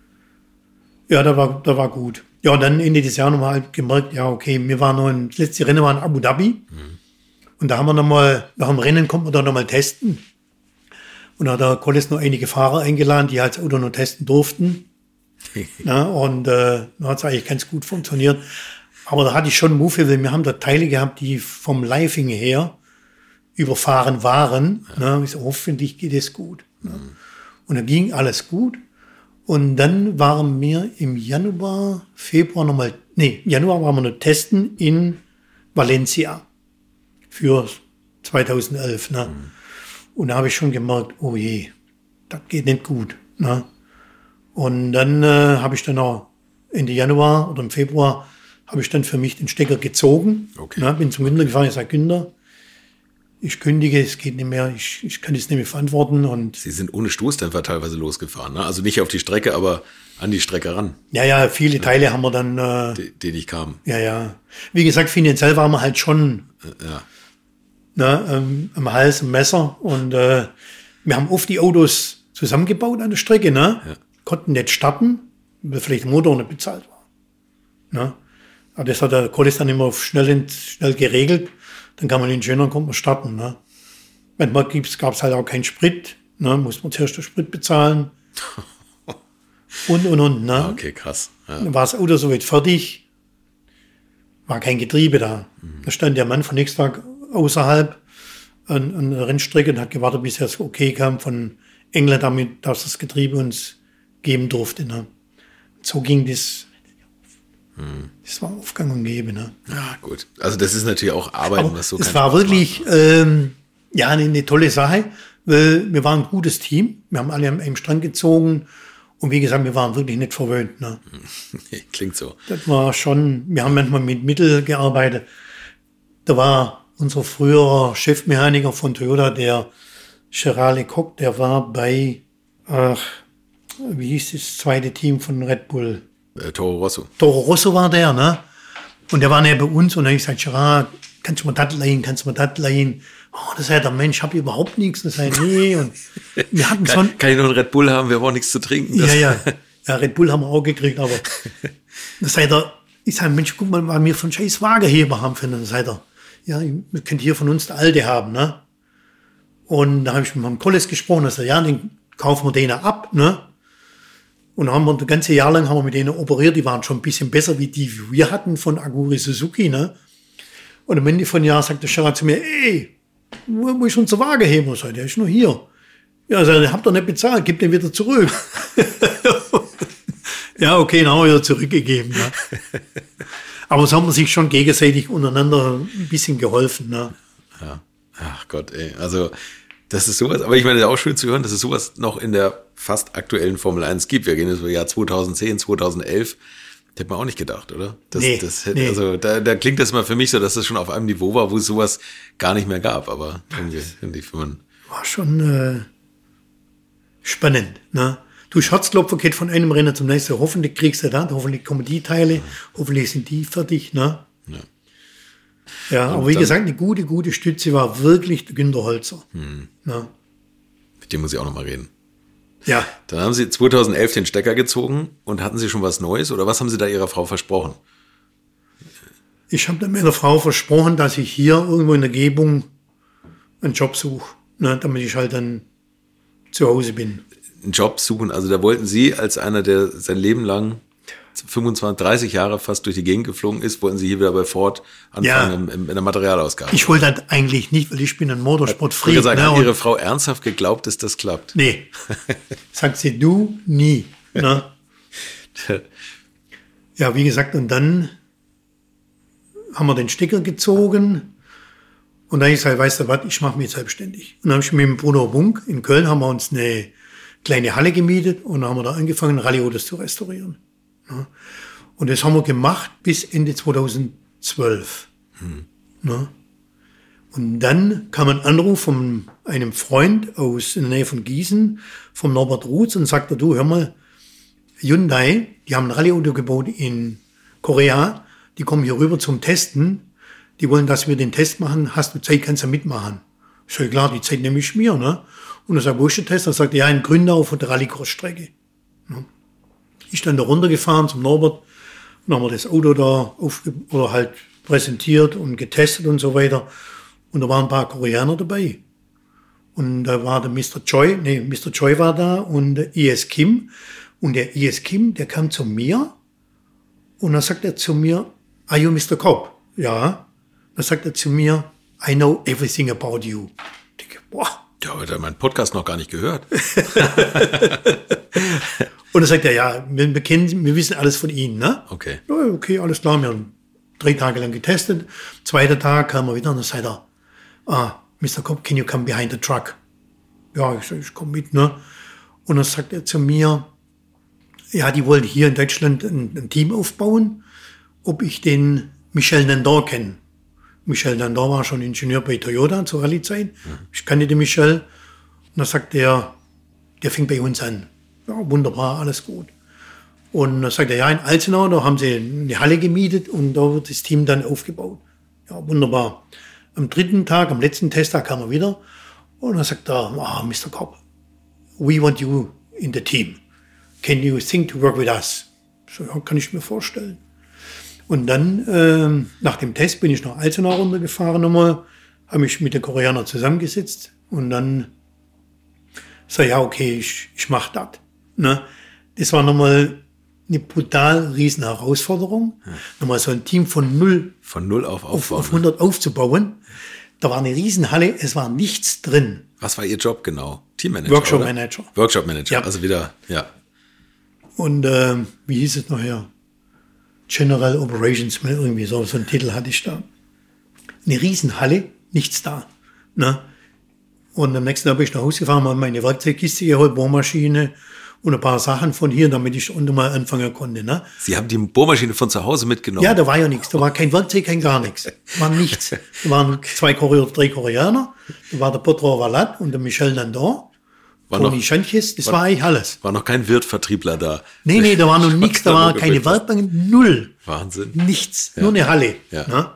Ja, da war, da war gut. Ja, und dann Ende des Jahres haben wir halt gemerkt, ja, okay, wir waren noch ein, das letzte Rennen war in Abu Dhabi. Mhm. Und da haben wir nochmal, nach dem Rennen konnten wir da nochmal testen. Und da hat der Collis noch einige Fahrer eingeladen, die halt das Auto noch testen durften. Na, und äh, da hat es eigentlich ganz gut funktioniert. Aber da hatte ich schon Muffe, weil wir haben da Teile gehabt, die vom Living her überfahren waren. Ja. Na, ich so, hoffentlich geht es gut. Mhm. Und dann ging alles gut. Und dann waren wir im Januar, Februar nochmal, nee, Januar waren wir noch testen in Valencia für zweitausendelf. Ne? Mhm. Und da habe ich schon gemerkt, oh je, das geht nicht gut. Ne? Und dann äh, habe ich dann auch Ende Januar oder im Februar habe ich dann für mich den Stecker gezogen. Okay. Ne? Bin zum Günther gefahren, ich sage, Günther, ich kündige, es geht nicht mehr, ich, ich kann es nicht mehr verantworten. Und Sie sind ohne Stoßdämpfer teilweise losgefahren, ne? Also nicht auf die Strecke, aber an die Strecke ran. Ja, ja, viele Teile haben wir dann... Äh, die, die nicht kamen. Ja, ja. Wie gesagt, finanziell waren wir halt schon ja. ne, ähm, am Hals, am Messer. Und äh, wir haben oft die Autos zusammengebaut an der Strecke, ne? Ja. Konnten nicht starten, weil vielleicht der Motor nicht bezahlt war. Ne? Aber das hat der Collis dann immer auf schnell, schnell geregelt. Dann kann man den schöner, kommt man starten. Ne? Manchmal gab es halt auch keinen Sprit. Ne? Muss man zuerst den Sprit bezahlen. Und, und, und. Ne? Okay, krass. Ja. Dann war das Auto soweit fertig. War kein Getriebe da. Mhm. Da stand der Mann von nächsten Tag außerhalb an, an der Rennstrecke und hat gewartet, bis das okay kam von England, damit, dass das Getriebe uns geben durfte. Ne? So ging das. Das war Aufgang und Gebe, ne? Ja, gut. Also das ist natürlich auch Arbeit, aber was so es war wirklich ähm, ja eine, eine tolle Sache, weil wir waren ein gutes Team. Wir haben alle am, am Strang gezogen und wie gesagt, wir waren wirklich nicht verwöhnt. Ne? Klingt so. Das war schon, wir haben manchmal mit Mittel gearbeitet. Da war unser früherer Chefmechaniker von Toyota, der Gerard Lecoq, der war bei, ach, wie hieß das zweite Team von Red Bull? Äh, Toro Rosso. Toro Rosso war der, ne? Und der war näher bei uns und dann habe ich gesagt, Gerard, kannst du mir das leihen, kannst du mir das leihen? Oh, das sagt der Mensch, ich habe überhaupt nichts. Das sagt nee. Und wir hatten kann, schon, kann ich noch einen Red Bull haben, wir haben auch nichts zu trinken. Ja, ja. Ja, Red Bull haben wir auch gekriegt, aber das sagt er, ich sage, Mensch, guck mal, was wir von scheiß Waageheber haben für einen. Das sagt er, ja, ihr könnt hier von uns der Alte haben, ne? Und da habe ich mit meinem Collis gesprochen, er sagt, ja, den kaufen wir denen ab, ne? Und haben wir das ganze Jahr lang haben wir mit denen operiert, die waren schon ein bisschen besser wie die, die wir hatten von Aguri Suzuki, ne? Und am Ende von Jahr sagt der Gerard zu mir, ey, wo, wo ist unser Waageheber? Ich sage, der ist nur hier. Ja, also, den habt ihr nicht bezahlt, gib den wieder zurück. Ja, okay, dann haben wir wieder zurückgegeben. Ne? Aber so haben wir sich schon gegenseitig untereinander ein bisschen geholfen. Ne? Ja, ach Gott, ey, also das ist sowas, aber ich meine, auch schön zu hören, dass es sowas noch in der fast aktuellen Formel eins gibt. Wir gehen jetzt über Jahr zweitausendzehn, zweitausendelf. Das hätte man auch nicht gedacht, oder? Das, nee, das hätte, nee. Also da, da klingt das mal für mich so, dass das schon auf einem Niveau war, wo es sowas gar nicht mehr gab. Aber irgendwie, finde ich, wenn man war schon äh, spannend. Ne? Du, Herzklopfer geht von einem Rennen zum nächsten. Hoffentlich kriegst du das, hoffentlich kommen die Teile, ja. Hoffentlich sind die fertig. Ne? Ja. Ja, aber wie gesagt, eine gute, gute Stütze war wirklich der Günter Holzer. Hm. Ja. Mit dem muss ich auch noch mal reden. Ja. Dann haben Sie zweitausendelf den Stecker gezogen und hatten Sie schon was Neues oder was haben Sie da Ihrer Frau versprochen? Ich habe meiner Frau versprochen, dass ich hier irgendwo in der Umgebung einen Job suche, ne, damit ich halt dann zu Hause bin. Einen Job suchen, also da wollten Sie als einer, der sein Leben lang fünfundzwanzig, dreißig Jahre fast durch die Gegend geflogen ist, wollten Sie hier wieder bei Ford anfangen ja. im, im, in der Materialausgabe. Ich wollte das eigentlich nicht, weil ich bin ein Motorsportfreak. Ich sagen, ne, hat Ihre Frau ernsthaft geglaubt, dass das klappt? Nee, sagt sie, du nie. Ne? Ja, wie gesagt, und dann haben wir den Stecker gezogen und dann habe ich gesagt, weißt du was, ich mache mich jetzt selbstständig. Und dann habe ich mit dem Bruno Bunk in Köln haben wir uns eine kleine Halle gemietet und dann haben wir da angefangen, Rallye-Autos zu restaurieren. Ja. Und das haben wir gemacht bis Ende zweitausendzwölf. Hm. Ja. Und dann kam ein Anruf von einem Freund aus in der Nähe von Gießen, vom Norbert Ruths, und sagte, du, hör mal, Hyundai, die haben ein Rallye-Auto gebaut in Korea, die kommen hier rüber zum Testen, die wollen, dass wir den Test machen, hast du Zeit, kannst du mitmachen. Ich sage, klar, die Zeit nehme ich mir. Ne? Und er sagt, wo ist der Test? Er sagt, ja, in Gründau von der Rallycross-Strecke. Ja. Ich dann da runtergefahren zum Norbert und haben wir das Auto da aufge oder halt präsentiert und getestet und so weiter. Und da waren ein paar Koreaner dabei. Und da war der Mister Choi, nee, Mister Choi war da und der E S Kim. Und der E S Kim, der kam zu mir und dann sagt er zu mir, are you Mister Cobb? Ja. Dann sagt er zu mir, I know everything about you. Ich denke, boah. Ja, aber der hat meinen Podcast noch gar nicht gehört. Und dann sagt er, ja, wir, wir kennen, wir wissen alles von Ihnen, ne? Okay. Ja, okay, alles klar. Wir haben drei Tage lang getestet. Zweiter Tag kam er wieder und dann sagt er, ah, Mister Cobb, can you come behind the truck? Ja, ich sag, ich komme mit, ne? Und dann sagt er zu mir, ja, die wollen hier in Deutschland ein, ein Team aufbauen, ob ich den Michel Nandor kenne. Michel Nandor war schon Ingenieur bei Toyota zur Rallye-Zeit. Mhm. Ich kannte den Michel. Und dann sagt er, der fängt bei uns an. Ja, wunderbar, alles gut. Und dann sagt er, ja, in Alzenau, da haben sie eine Halle gemietet und da wird das Team dann aufgebaut. Ja, wunderbar. Am dritten Tag, am letzten Testtag kam er wieder und dann sagt er, ah, Mister Cobb, we want you in the team. Can you think to work with us? So, ja, kann ich mir vorstellen. Und dann, ähm, nach dem Test bin ich nach Alzenau runtergefahren nochmal, habe mich mit den Koreanern zusammengesetzt und dann sag ja, okay, ich, ich mach das. Ne? Das war nochmal eine brutal riesen Herausforderung, ja. Nochmal so ein Team von null, von null auf, auf, auf hundert aufzubauen. Da war eine Riesenhalle, es war nichts drin. Was war Ihr Job genau? Teammanager? Workshop Manager. Workshop Manager, ja. Also wieder, ja. Und äh, wie hieß es nachher? General Operations, irgendwie so, so einen Titel hatte ich da. Eine Riesenhalle, nichts da. Ne? Und am nächsten Tag bin ich nach Hause gefahren, habe meine Werkzeugkiste geholt, Bohrmaschine und ein paar Sachen von hier, damit ich unten mal anfangen konnte. Ne? Sie haben die Bohrmaschine von zu Hause mitgenommen? Ja, da war ja nichts. Da war kein Werkzeug, kein gar nichts. Da war nichts. Da waren zwei Koreaner, drei Koreaner. Da war der Potro Valat und der Michel Nandor. War Toni noch, Schanches, das war, war eigentlich alles. War noch kein Wirtvertriebler da? Nee, nee, da war noch nichts. Da war keine Werkbank, null. Wahnsinn. Nichts, ja. Nur eine Halle. Ja. Ne?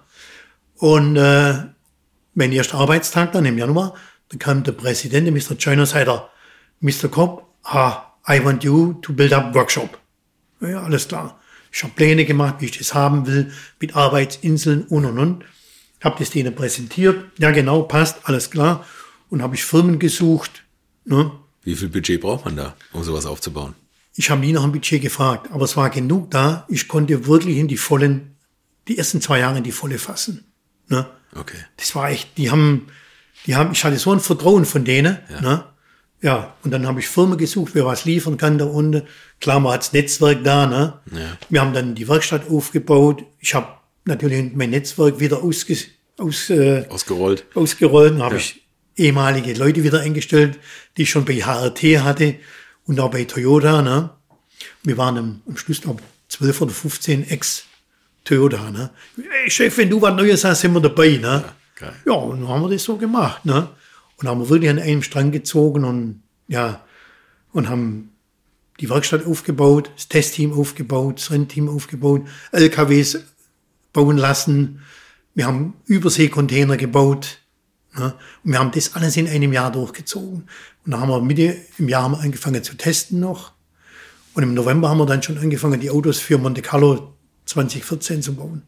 Und äh, mein erster Arbeitstag dann im Januar, da kam der Präsident, der Mister Choi, und sagte, Mister Cobb, ah, I want you to build up workshop. Ja, alles klar. Ich habe Pläne gemacht, wie ich das haben will, mit Arbeitsinseln und und und. Habe das denen präsentiert. Ja, genau, passt, alles klar. Und habe ich Firmen gesucht. Ne? Wie viel Budget braucht man da, um sowas aufzubauen? Ich habe nie nach einem Budget gefragt, aber es war genug da. Ich konnte wirklich in die vollen, die ersten zwei Jahre in die volle fassen. Ne? Okay. Das war echt, die haben, die haben, ich hatte so ein Vertrauen von denen. Ja. Ne? Ja, und dann habe ich Firmen gesucht, wer was liefern kann da unten. Klar, man hat das Netzwerk da. Ne? Ja. Wir haben dann die Werkstatt aufgebaut. Ich habe natürlich mein Netzwerk wieder ausge, aus, äh, ausgerollt. Ausgerollt. Dann habe Ja. ich ehemalige Leute wieder eingestellt, die ich schon bei H R T hatte und auch bei Toyota. Ne? Wir waren am, am Schluss noch zwölf oder fünfzehn Ex-Toyota. Ne? Hey Chef, wenn du was Neues hast, sind wir dabei. Ne? Ja, geil. Ja, und dann haben wir das so gemacht. Ne? Und haben wir wirklich an einem Strang gezogen und ja, und haben die Werkstatt aufgebaut, das Testteam aufgebaut, das Rennteam aufgebaut, L K Ws bauen lassen. Wir haben Überseekontainer gebaut. Ne? Und wir haben das alles in einem Jahr durchgezogen. Und dann haben wir Mitte im Jahr haben wir angefangen zu testen noch. Und im November haben wir dann schon angefangen, die Autos für Monte Carlo zwanzig vierzehn zu bauen.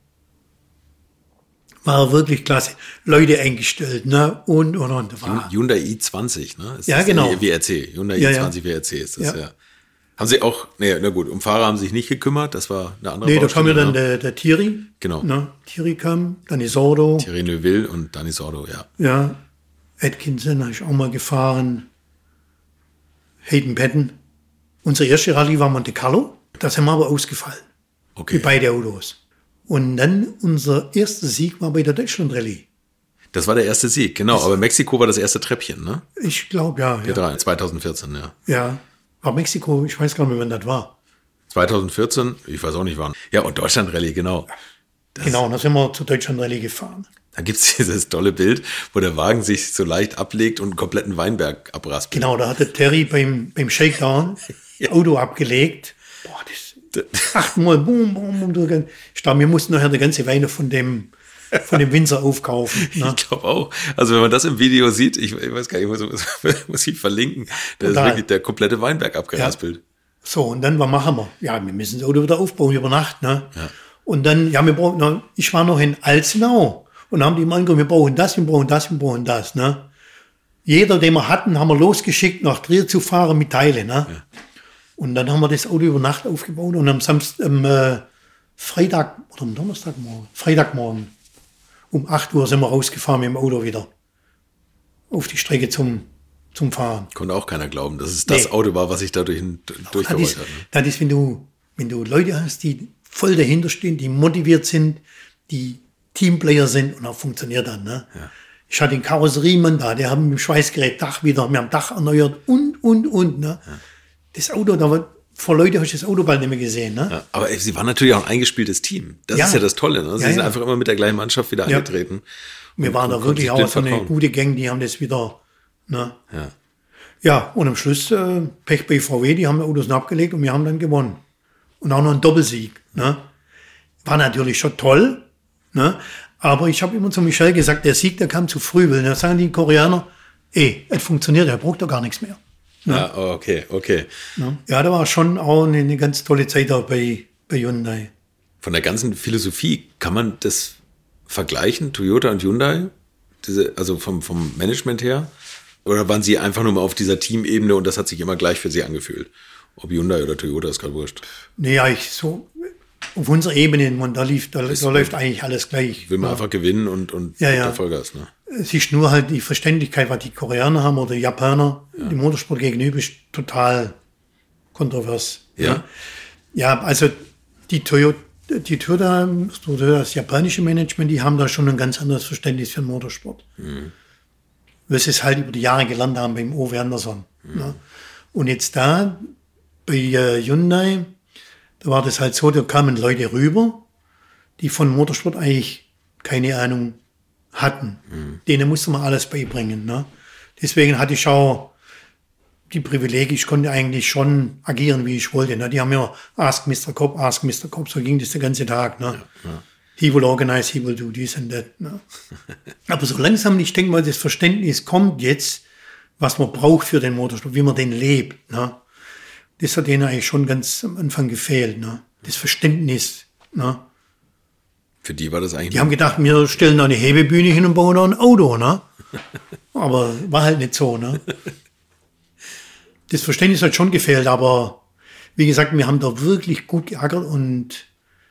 War wirklich klasse. Leute eingestellt, ne? Und, und, und. War Hyundai i zwanzig, ne? Ist Ja, das genau. der W R C. Hyundai Ja, i ja. zwanzig W R C ist das, ja. Ja. Haben Sie auch, nee, na gut, um Fahrer haben Sie sich nicht gekümmert, das war eine andere Nee, da kam ja dann ne? der, der Thierry. Genau. Ne? Thierry kam, dann die Sordo. Thierry Neuville und Dani Sordo, ja. Ja. Atkinson habe ich auch mal gefahren. Hayden Patton. Unsere erste Rallye war Monte Carlo. Da sind wir aber ausgefallen. Okay. Mit beide Autos. Und dann unser erster Sieg war bei der Deutschland Rallye. Das war der erste Sieg, genau. Aber Mexiko war das erste Treppchen, ne? Ich glaube, ja. P Ja. drei, zwanzig vierzehn, ja. ja. War Mexiko, ich weiß gar nicht mehr, wann das war. zwanzig vierzehn, ich weiß auch nicht wann. Ja, und Deutschland Rallye, genau. Das, Genau, da sind wir zur Deutschland Rallye gefahren. Da gibt's dieses tolle Bild, wo der Wagen sich so leicht ablegt und einen kompletten Weinberg abraspelt. Genau, da hatte Terry beim, beim Shakedown Ja. Auto abgelegt. Boah, das achtmal, boom, boom, boom. durch- Ich glaube, wir mussten nachher die ganze Weine von dem, von dem Winzer aufkaufen. Ne? Ich glaube auch. Also wenn man das im Video sieht, ich, ich weiß gar nicht, muss, muss ich verlinken, da ist Total. wirklich der komplette Weinberg abgeraspelt. So, und dann, was machen wir? Ja, wir müssen das Auto wieder aufbauen über Nacht, ne? Ja. Und dann, ja, wir brauchen, na, ich war noch in Alzenau und haben die immer angeguckt, wir brauchen das, wir brauchen das, wir brauchen das, ne? Jeder, den wir hatten, haben wir losgeschickt, nach Trier zu fahren mit Teilen, ne? Ja. Und dann haben wir das Auto über Nacht aufgebaut und am Samstag, am äh, Freitag oder am Donnerstagmorgen, Freitagmorgen um acht Uhr sind wir rausgefahren mit dem Auto wieder auf die Strecke zum, zum Fahren. Konnte auch keiner glauben, dass es das nee. Auto war, was sich dadurch durchgerollt hat. Ne? Das ist, wenn du, wenn du Leute hast, die voll dahinter stehen, die motiviert sind, die Teamplayer sind und auch funktioniert dann. Ne? Ja. Ich hatte den Karosseriemann da, der haben mit dem Schweißgerät Dach wieder, wir haben Dach erneuert und, und, und. Ne? Ja. Das Auto, da war, vor Leute habe ich das Auto bald nicht mehr gesehen. Ne? Ja, aber sie waren natürlich auch ein eingespieltes Team. Das ja. ist ja das Tolle. Ne? Sie ja, sind ja. einfach immer mit der gleichen Mannschaft wieder ja. angetreten. Wir und, waren da wirklich auch so eine gute Gang, die haben das wieder. Ne? Ja. ja, und am Schluss äh, Pech bei V W, die haben die Autos abgelegt und wir haben dann gewonnen. Und auch noch einen Doppelsieg. Ne? War natürlich schon toll. Ne? Aber ich habe immer zu Michel gesagt, der Sieg, der kam zu früh. Weil dann sagen die Koreaner, ey, es funktioniert, er braucht doch gar nichts mehr. Ne? Ja, okay, okay. Ja, da war schon auch eine, eine ganz tolle Zeit auch bei, bei Hyundai. Von der ganzen Philosophie, kann man das vergleichen, Toyota und Hyundai? Diese, also vom, vom Management her? Oder waren sie einfach nur mal auf dieser Teamebene und das hat sich immer gleich für sie angefühlt? Ob Hyundai oder Toyota, ist gerade wurscht. Nee, ja, ich so, auf unserer Ebene, man, da, lief, da, da läuft eigentlich alles gleich. Will man ja. einfach gewinnen und, und ja, ja. Vollgas, ne? Es ist nur halt die Verständlichkeit, was die Koreaner haben oder die Japaner, ja. dem Motorsport gegenüber, ist total kontrovers. Ja. Ne? Ja, also die Toyota, die Toyota, das japanische Management, die haben da schon ein ganz anderes Verständnis für den Motorsport. Mhm. Weil sie es halt über die Jahre gelernt haben beim Ove Anderson. Mhm. Ne? Und jetzt da, bei äh, Hyundai, da war das halt so, da kamen Leute rüber, die von Motorsport eigentlich keine Ahnung hatten. Mhm. Denen musste man alles beibringen. Ne? Deswegen hatte ich auch die Privilegien, ich konnte eigentlich schon agieren, wie ich wollte. Ne? Die haben ja Ask Mister Cobb, Ask Mister Cobb, so ging das den ganzen Tag. Ne? Ja, ja. He will organize, he will do this and that. Ne? Aber so langsam, ich denke mal, das Verständnis kommt jetzt, was man braucht für den Motorsport, wie man den lebt. Ne? Das hat denen eigentlich schon ganz am Anfang gefehlt. Ne? Das Verständnis. Ne? Für die war das eigentlich... Die haben gedacht, wir stellen da eine Hebebühne hin und bauen da ein Auto. Ne? Aber war halt nicht so. Ne? Das Verständnis hat schon gefehlt, aber wie gesagt, wir haben da wirklich gut geackert und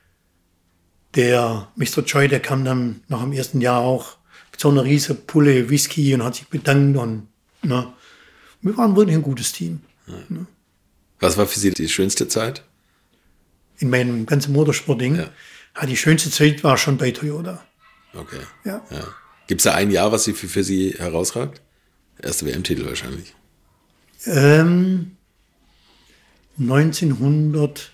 der Mister Choi, der kam dann nach dem ersten Jahr auch mit so einer riesen Pulle Whisky und hat sich bedankt und ne? Wir waren wirklich ein gutes Team. Ja. Ne? Was war für Sie die schönste Zeit? In meinem ganzen Motorsport-Ding. Ja. Ja, die schönste Zeit war schon bei Toyota. Okay. Ja. Ja. Gibt es da ein Jahr, was Sie für, für Sie herausragt? Erste W M-Titel wahrscheinlich. Ähm, neunzehnhundertneunzig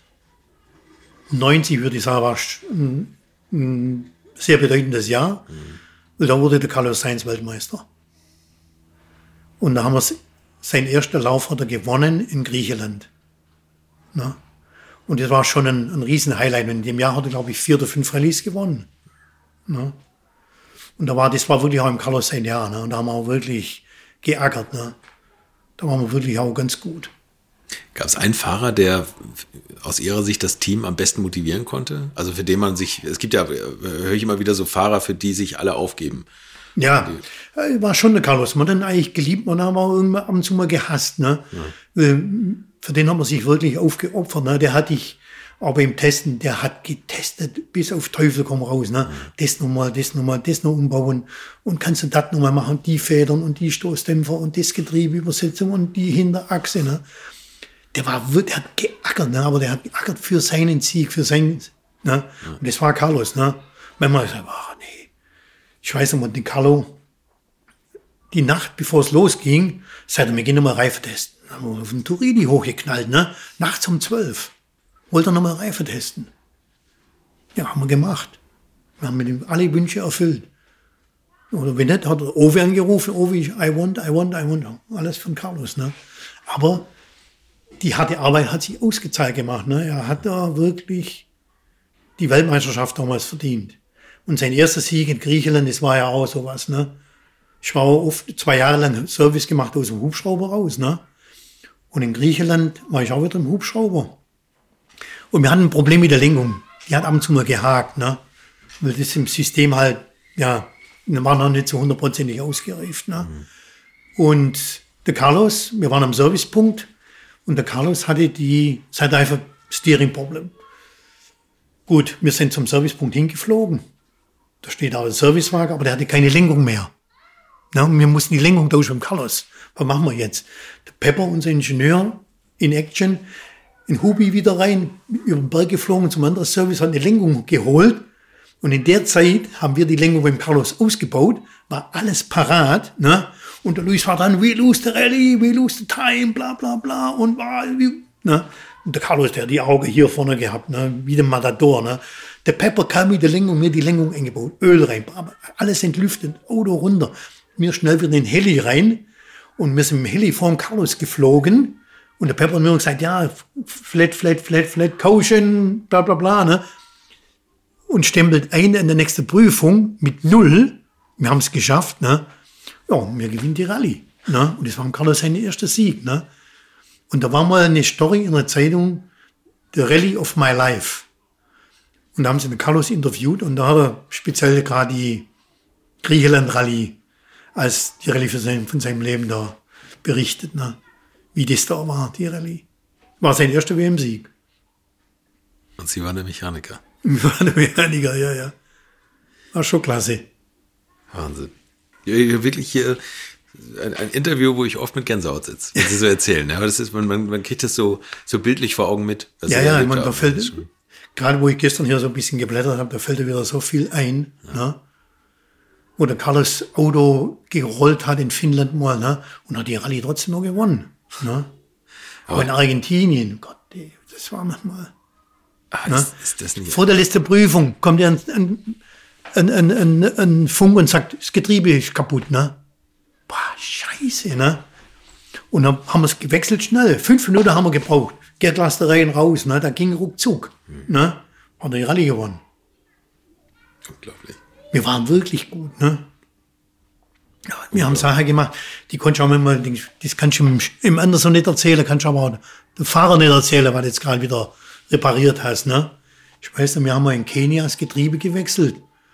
würde ich sagen, war ein, ein sehr bedeutendes Jahr. Mhm. Weil da wurde der Carlos Sainz Weltmeister. Und da haben wir sein erster Lauf hat er gewonnen in Griechenland. Na? Und das war schon ein, ein riesen Highlight. Und in dem Jahr hat er, glaube ich, vier oder fünf Rallyes gewonnen. Na? Und da war, das war wirklich auch im Carlos sein Jahr. Ne? Und da haben wir auch wirklich geackert. Ne? Da waren wir wirklich auch ganz gut. Gab es einen Fahrer, der aus Ihrer Sicht das Team am besten motivieren konnte? Also für den man sich, es gibt ja, höre ich immer wieder so Fahrer, für die sich alle aufgeben. Ja, war schon der Carlos. Man hat dann eigentlich geliebt, man hat aber irgendwann ab und zu mal gehasst. Ne? Ja. Für den hat man sich wirklich aufgeopfert. Ne? Der hatte ich auch beim Testen, der hat getestet bis auf Teufel komm raus. Ne? Ja. Das nochmal, das nochmal, das noch umbauen. Und kannst du das nochmal machen, die Federn und die Stoßdämpfer und das Getriebeübersetzung und die Hinterachse. Ne? Der war, der hat geackert, ne? Aber der hat geackert für seinen Sieg, für seinen, ne? Ja. Und das war Carlos, ne? Manchmal sagt, ach nee. Ich weiß noch mal, den Carlo, die Nacht, bevor es losging, sagte er, wir gehen nochmal Reifen testen. Dann haben wir auf den Turini hochgeknallt, ne? Nachts um zwölf. Wollte er nochmal Reifen testen. Ja, haben wir gemacht. Wir haben mit ihm alle Wünsche erfüllt. Oder wenn nicht, hat er Owe angerufen, Owe, I want, I want, I want. Alles von Carlos, ne? Aber die harte Arbeit hat sich ausgezahlt gemacht. Ne? Er hat da wirklich die Weltmeisterschaft damals verdient. Und sein erster Sieg in Griechenland, das war ja auch sowas. Ne? Ich war oft zwei Jahre lang Service gemacht aus dem Hubschrauber raus. Ne? Und in Griechenland war ich auch wieder im Hubschrauber. Und wir hatten ein Problem mit der Lenkung. Die hat ab und zu mal gehakt, ne? Weil das im System halt, ja, war noch nicht so hundertprozentig ausgereift, ne? Mhm. Und der Carlos, wir waren am Servicepunkt und der Carlos hatte die, es hatte einfach Steering-Problem. Gut, wir sind zum Servicepunkt hingeflogen. Da steht auch ein Servicewagen, aber der hatte keine Lenkung mehr. Na, und wir mussten die Lenkung tauschen mit Carlos. Was machen wir jetzt? Der Pepper, unser Ingenieur, in Action, in Hubi wieder rein, über den Berg geflogen zum anderen Service, hat eine Lenkung geholt. Und in der Zeit haben wir die Lenkung beim Carlos ausgebaut, war alles parat, ne? Und der Luis war dann, we lose the rally, we lose the time, bla bla bla. Und, ne? Und der Carlos, der hat die Augen hier vorne gehabt, ne? Wie der Matador. Ne? Der Pepper kam mit der Lenkung, mir die Lenkung eingebaut, Öl rein, alles entlüftet, Auto runter. Mir schnell wieder in den Heli rein und wir sind im Heli vor dem Carlos geflogen. Und der Pepper hat mir gesagt, ja, flat, flat, flat, flat, Caution, bla bla bla. Ne? Und stempelt ein in der nächsten Prüfung mit null. Wir haben es geschafft. Ne? Ja, wir gewinnen die Rallye. Ne? Und das war Carlos sein erster Sieg. Ne? Und da war mal eine Story in der Zeitung, The Rally of My Life. Und da haben sie den Carlos interviewt und da hat er speziell gerade die Griechenland-Rallye als die Rallye für sein, von seinem Leben da berichtet, ne? Wie das da war, die Rallye. War sein erster W M-Sieg. Und Sie waren der Mechaniker. Ich war der Mechaniker, ja, ja. War schon klasse. Wahnsinn. Ja, wirklich hier ein, ein Interview, wo ich oft mit Gänsehaut sitze, wenn Sie so erzählen. Aber das ist, man, man, man kriegt das so, so bildlich vor Augen mit. Ja, ja, man, da fällt, gerade wo ich gestern hier so ein bisschen geblättert habe, da fällt wieder so viel ein, ja. Ne? Wo der Carlos Auto gerollt hat in Finnland mal, ne? Und hat die Rallye trotzdem noch gewonnen, ne? Aber in Argentinien, Gott, das war manchmal. Ah, ne? ist, ist das nicht? Vor der letzten Prüfung kommt er ein, ein, ein, ein, ein Funk und sagt, das Getriebe ist kaputt, ne? Boah, scheiße, ne? Und dann haben wir es gewechselt schnell. Fünf Minuten haben wir gebraucht. Gärtlastereien raus, ne? Da ging ruckzuck, hm. ne? Hat die Rallye gewonnen. Unglaublich. Wir waren wirklich gut, ne? Ja, wir haben Sachen gemacht, die konnte ich auch immer, das kannst du im, im Anderson nicht erzählen, kannst du aber auch dem Fahrer nicht erzählen, was du jetzt gerade wieder repariert hast, ne? Ich weiß nicht, wir haben mal in Kenia das Getriebe gewechselt.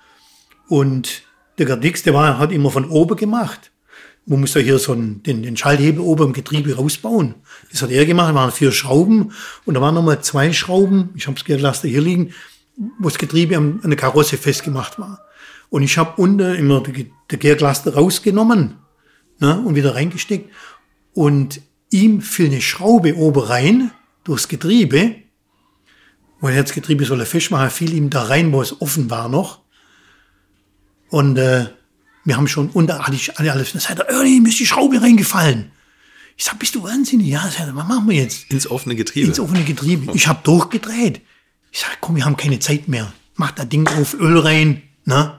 Und der Gardix, der war, hat immer von oben gemacht. Man muss da hier so einen, den, den Schalthebel oben im Getriebe rausbauen. Das hat er gemacht, da waren vier Schrauben und da waren nochmal zwei Schrauben, ich habe das Gärtlaster hier liegen, wo das Getriebe an, an der Karosse festgemacht war. Und ich habe unten immer die, die Gärtlaster rausgenommen, ne, und wieder reingesteckt. Und ihm fiel eine Schraube oben rein, durchs Getriebe. Weil er das Getriebe soll er festmachen, fiel ihm da rein, wo es offen war noch. Und äh, wir haben schon, und da hatte ich alles, da sagt er, Ernie, mir ist die Schraube reingefallen. Ich sag, bist du wahnsinnig? Ja, sagt er, was machen wir jetzt? Ins offene Getriebe? Ins offene Getriebe. Ich habe durchgedreht. Ich sag, komm, wir haben keine Zeit mehr. Mach das Ding auf, Öl rein, ne?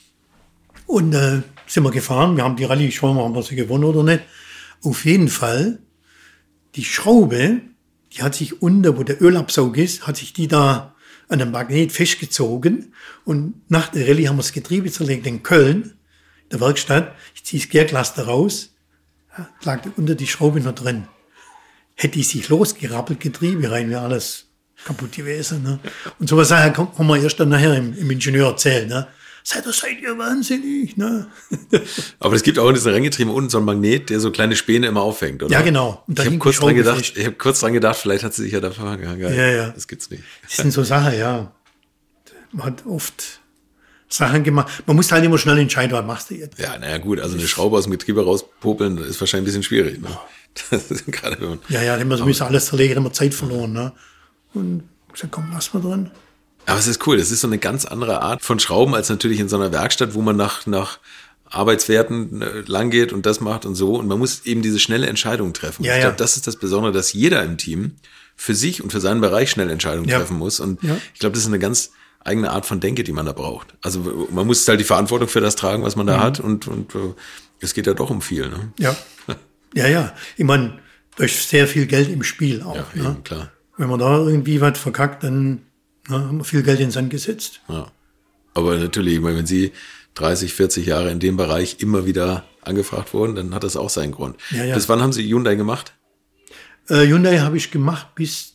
Und äh, sind wir gefahren. Wir haben die Rallye, schauen wir mal, haben wir sie gewonnen oder nicht. Auf jeden Fall, die Schraube, die hat sich unter, wo der Ölabsaug ist, hat sich die da an dem Magnet festgezogen. Und nach der Rallye haben wir das Getriebe zerlegt in Köln, der Werkstatt. Ich ziehe das Gärtlaster raus, ja, lag unter die Schraube noch drin. Hätte die sich losgerappelt, Getriebe rein, wäre alles kaputt gewesen. Ne? Und sowas kann man erst dann nachher im, im Ingenieur erzählen. Ne? Seid ihr, seid ihr wahnsinnig, ne? Aber es gibt auch in diesem Renngetriebe unten so einen Magnet, der so kleine Späne immer auffängt, oder? Ja, genau. Und ich habe kurz dran gedacht, ich habe kurz dran gedacht, vielleicht hat sie sich ja da verhangen. Ja, ja. Das gibt's nicht. Das sind so Sachen, ja. Man hat oft Sachen gemacht. Man muss halt immer schnell entscheiden, was machst du jetzt. Ja, naja, gut. Also eine Schraube aus dem Getriebe rauspopeln, ist wahrscheinlich ein bisschen schwierig, ne? Das ist gerade, wenn man, ja, ja, dann müssen wir alles zerlegen, dann haben wir Zeit verloren, ne? Und ich gesagt, komm, lass mal drin. Aber es ist cool, das ist so eine ganz andere Art von Schrauben als natürlich in so einer Werkstatt, wo man nach, nach Arbeitswerten lang geht und das macht und so. Und man muss eben diese schnelle Entscheidung treffen. Ja, ich glaube, ja. das ist das Besondere, dass jeder im Team für sich und für seinen Bereich schnell Entscheidungen ja. treffen muss. Und ja. ich glaube, das ist eine ganz eigene Art von Denke, die man da braucht. Also man muss halt die Verantwortung für das tragen, was man da mhm. hat. Und, und es geht ja doch um viel. Ne? Ja, ja, ja. Ich meine, durch sehr viel Geld im Spiel auch. Ja, ne? eben, klar. Wenn man da irgendwie was verkackt, dann na, haben wir viel Geld in den Sand gesetzt. Ja. Aber natürlich, ich meine, wenn Sie dreißig, vierzig Jahre in dem Bereich immer wieder angefragt wurden, dann hat das auch seinen Grund. Ja, ja. Bis wann haben Sie Hyundai gemacht? Äh, Hyundai habe ich gemacht bis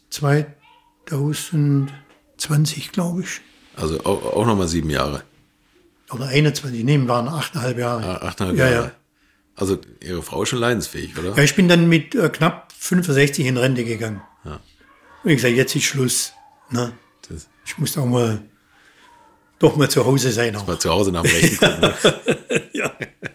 zweitausendzwanzig, glaube ich. Also auch, auch nochmal sieben Jahre. Oder einundzwanzig, nee, waren achteinhalb Jahre. Ah, achteinhalb ja, Jahre. Ja. Also Ihre Frau ist schon leidensfähig, oder? Ja, ich bin dann mit äh, knapp fünfundsechzig in Rente gegangen. Ja. Und ich gesagt, jetzt ist Schluss. Ne? Das, ich muss auch mal doch mal zu Hause sein. Auch. Mal zu Hause nach dem Rechten gucken. Ne? Ja.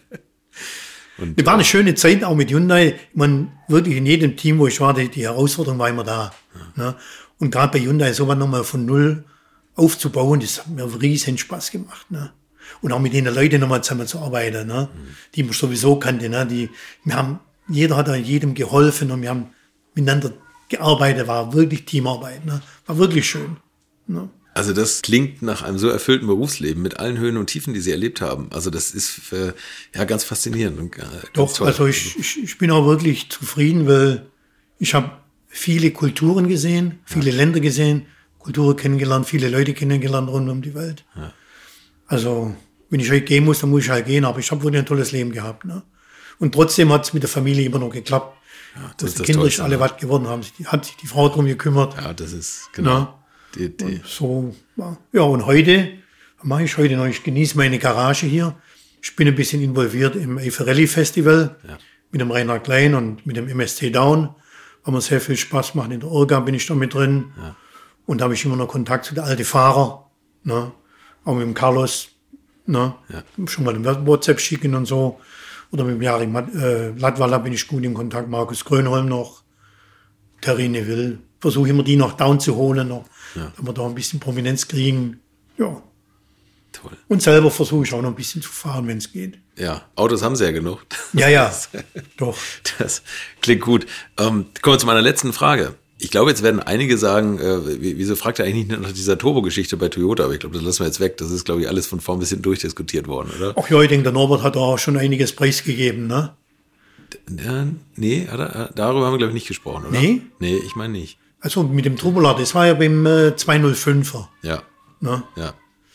Und, es war eine schöne Zeit auch mit Hyundai. Man wirklich in jedem Team, wo ich war, die, die Herausforderung war immer da. Ja. Ne? Und gerade bei Hyundai sowas nochmal von null aufzubauen, das hat mir riesen Spaß gemacht. Ne? Und auch mit den Leuten nochmal zusammen zu arbeiten, ne? Mhm. Die man sowieso kannte. Ne? Die, wir haben, jeder hat jedem geholfen und wir haben miteinander gearbeitet, war wirklich Teamarbeit. Ne? War wirklich schön. Ne? Also das klingt nach einem so erfüllten Berufsleben mit allen Höhen und Tiefen, die Sie erlebt haben. Also das ist äh, ja ganz faszinierend. Und, äh, ganz Doch, toll. also ich, ich, ich bin auch wirklich zufrieden, weil ich habe viele Kulturen gesehen, viele ja. Länder gesehen, Kulturen kennengelernt, viele Leute kennengelernt rund um die Welt. Ja. Also wenn ich heute gehen muss, dann muss ich halt gehen, aber ich habe wirklich ein tolles Leben gehabt. Ne? Und trotzdem hat es mit der Familie immer noch geklappt. Ja, dass die Kinder Tollste, alle ne? was geworden haben. Die, hat sich die Frau darum gekümmert. Ja, das ist genau. Ne? Die, die. Und so, ja, und heute, was mache ich heute noch? Ich genieße meine Garage hier. Ich bin ein bisschen involviert im Eifel Rally Festival ja. mit dem Rainer Klein und mit dem M S C Down. Weil mir sehr viel Spaß macht. In der Orga bin ich da mit drin. Ja. Und da habe ich immer noch Kontakt zu den alten Fahrern. Ne? Auch mit dem Carlos. Ne? Ja. Schon mal ein WhatsApp schicken und so. Oder mit dem Jari äh, Latwala bin ich gut in Kontakt. Markus Grönholm noch. Terrine Will. Versuche immer die noch down zu holen. Noch, ja. Damit wir da ein bisschen Prominenz kriegen. Ja. Toll. Und selber versuche ich auch noch ein bisschen zu fahren, wenn es geht. Ja, Autos haben Sie ja genug. Ja, ja, doch. Das klingt gut. Ähm, kommen wir zu meiner letzten Frage. Ich glaube, jetzt werden einige sagen, äh, wieso fragt er eigentlich nicht nach dieser Turbo-Geschichte bei Toyota? Aber ich glaube, das lassen wir jetzt weg. Das ist, glaube ich, alles von vorn bis hinten durchdiskutiert worden, oder? Ach ja, ich denke, der Norbert hat auch schon einiges preisgegeben, ne? Ja, nee, hat er, darüber haben wir, glaube ich, nicht gesprochen, oder? Nee? Nee, ich meine nicht. Also mit dem Turbola, das war ja beim äh, zweihundertfünfer. Ja. Ne? Ja.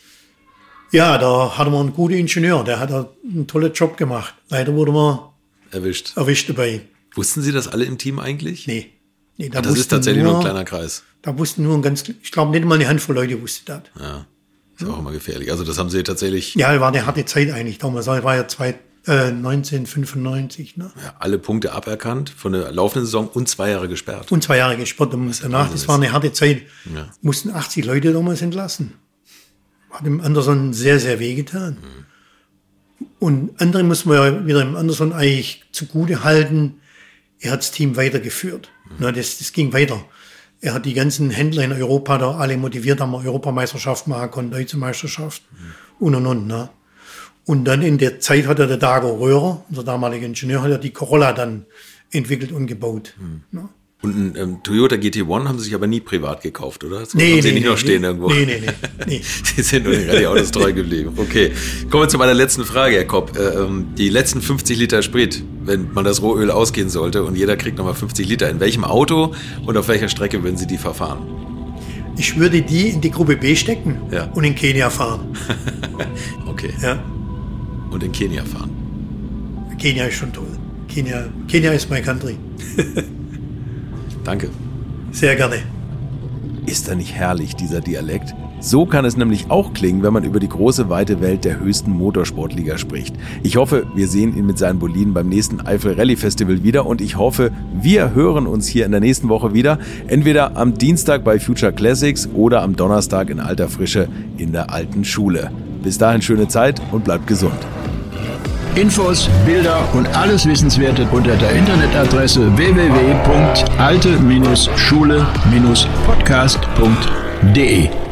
Ja, da hatten wir einen guten Ingenieur, der hat einen tollen Job gemacht. Leider wurde man erwischt. erwischt dabei. Wussten Sie das alle im Team eigentlich? Nee. nee da das ist tatsächlich nur, nur ein kleiner Kreis. Da wussten nur ein ganz, ich glaube nicht mal eine Handvoll Leute wusste das. Ja, ist ja. auch immer gefährlich. Also das haben Sie tatsächlich... Ja, war eine harte Zeit eigentlich damals. Das war ja zwei, äh, neunzehnhundertfünfundneunzig. Ne? Ja, alle Punkte aberkannt von der laufenden Saison und zwei Jahre gesperrt. Und zwei Jahre gesperrt. Und danach, das war eine harte Zeit. Ja. Mussten achtzig Leute damals entlassen. Hat dem Anderson sehr, sehr wehgetan. Mhm. Und andere muss man ja wieder dem Anderson eigentlich zugute halten. Er hat das Team weitergeführt. Mhm. Das, das ging weiter. Er hat die ganzen Händler in Europa da alle motiviert, haben wir Europameisterschaft machen können, Deutsche Meisterschaft mhm. und und und. Ne? Und dann in der Zeit hat er der Dago Röhrer, unser damaliger Ingenieur, hat er die Corolla dann entwickelt und gebaut. Mhm. Ne? Und ein ähm, Toyota G T eins haben Sie sich aber nie privat gekauft, oder? Das nee, haben Sie nee, nicht nee, noch stehen nee, irgendwo? Nee, nee, nee. nee. Sie sind nur den Rallye-Autos treu geblieben. Okay, kommen wir zu meiner letzten Frage, Herr Kopp. Äh, die letzten fünfzig Liter Sprit, wenn man das Rohöl ausgehen sollte und jeder kriegt nochmal fünfzig Liter, in welchem Auto und auf welcher Strecke würden Sie die verfahren? Ich würde die in die Gruppe B stecken ja. und in Kenia fahren. Okay. Ja. Und in Kenia fahren? Kenia ist schon toll. Kenia, Kenia ist my country. Danke. Sehr gerne. Ist er nicht herrlich, dieser Dialekt? So kann es nämlich auch klingen, wenn man über die große, weite Welt der höchsten Motorsportliga spricht. Ich hoffe, wir sehen ihn mit seinen Boliden beim nächsten Eifel Rally Festival wieder und ich hoffe, wir hören uns hier in der nächsten Woche wieder. Entweder am Dienstag bei Future Classics oder am Donnerstag in alter Frische in der alten Schule. Bis dahin schöne Zeit und bleibt gesund. Infos, Bilder und alles Wissenswerte unter der Internetadresse w w w punkt alte Schule Podcast punkt de.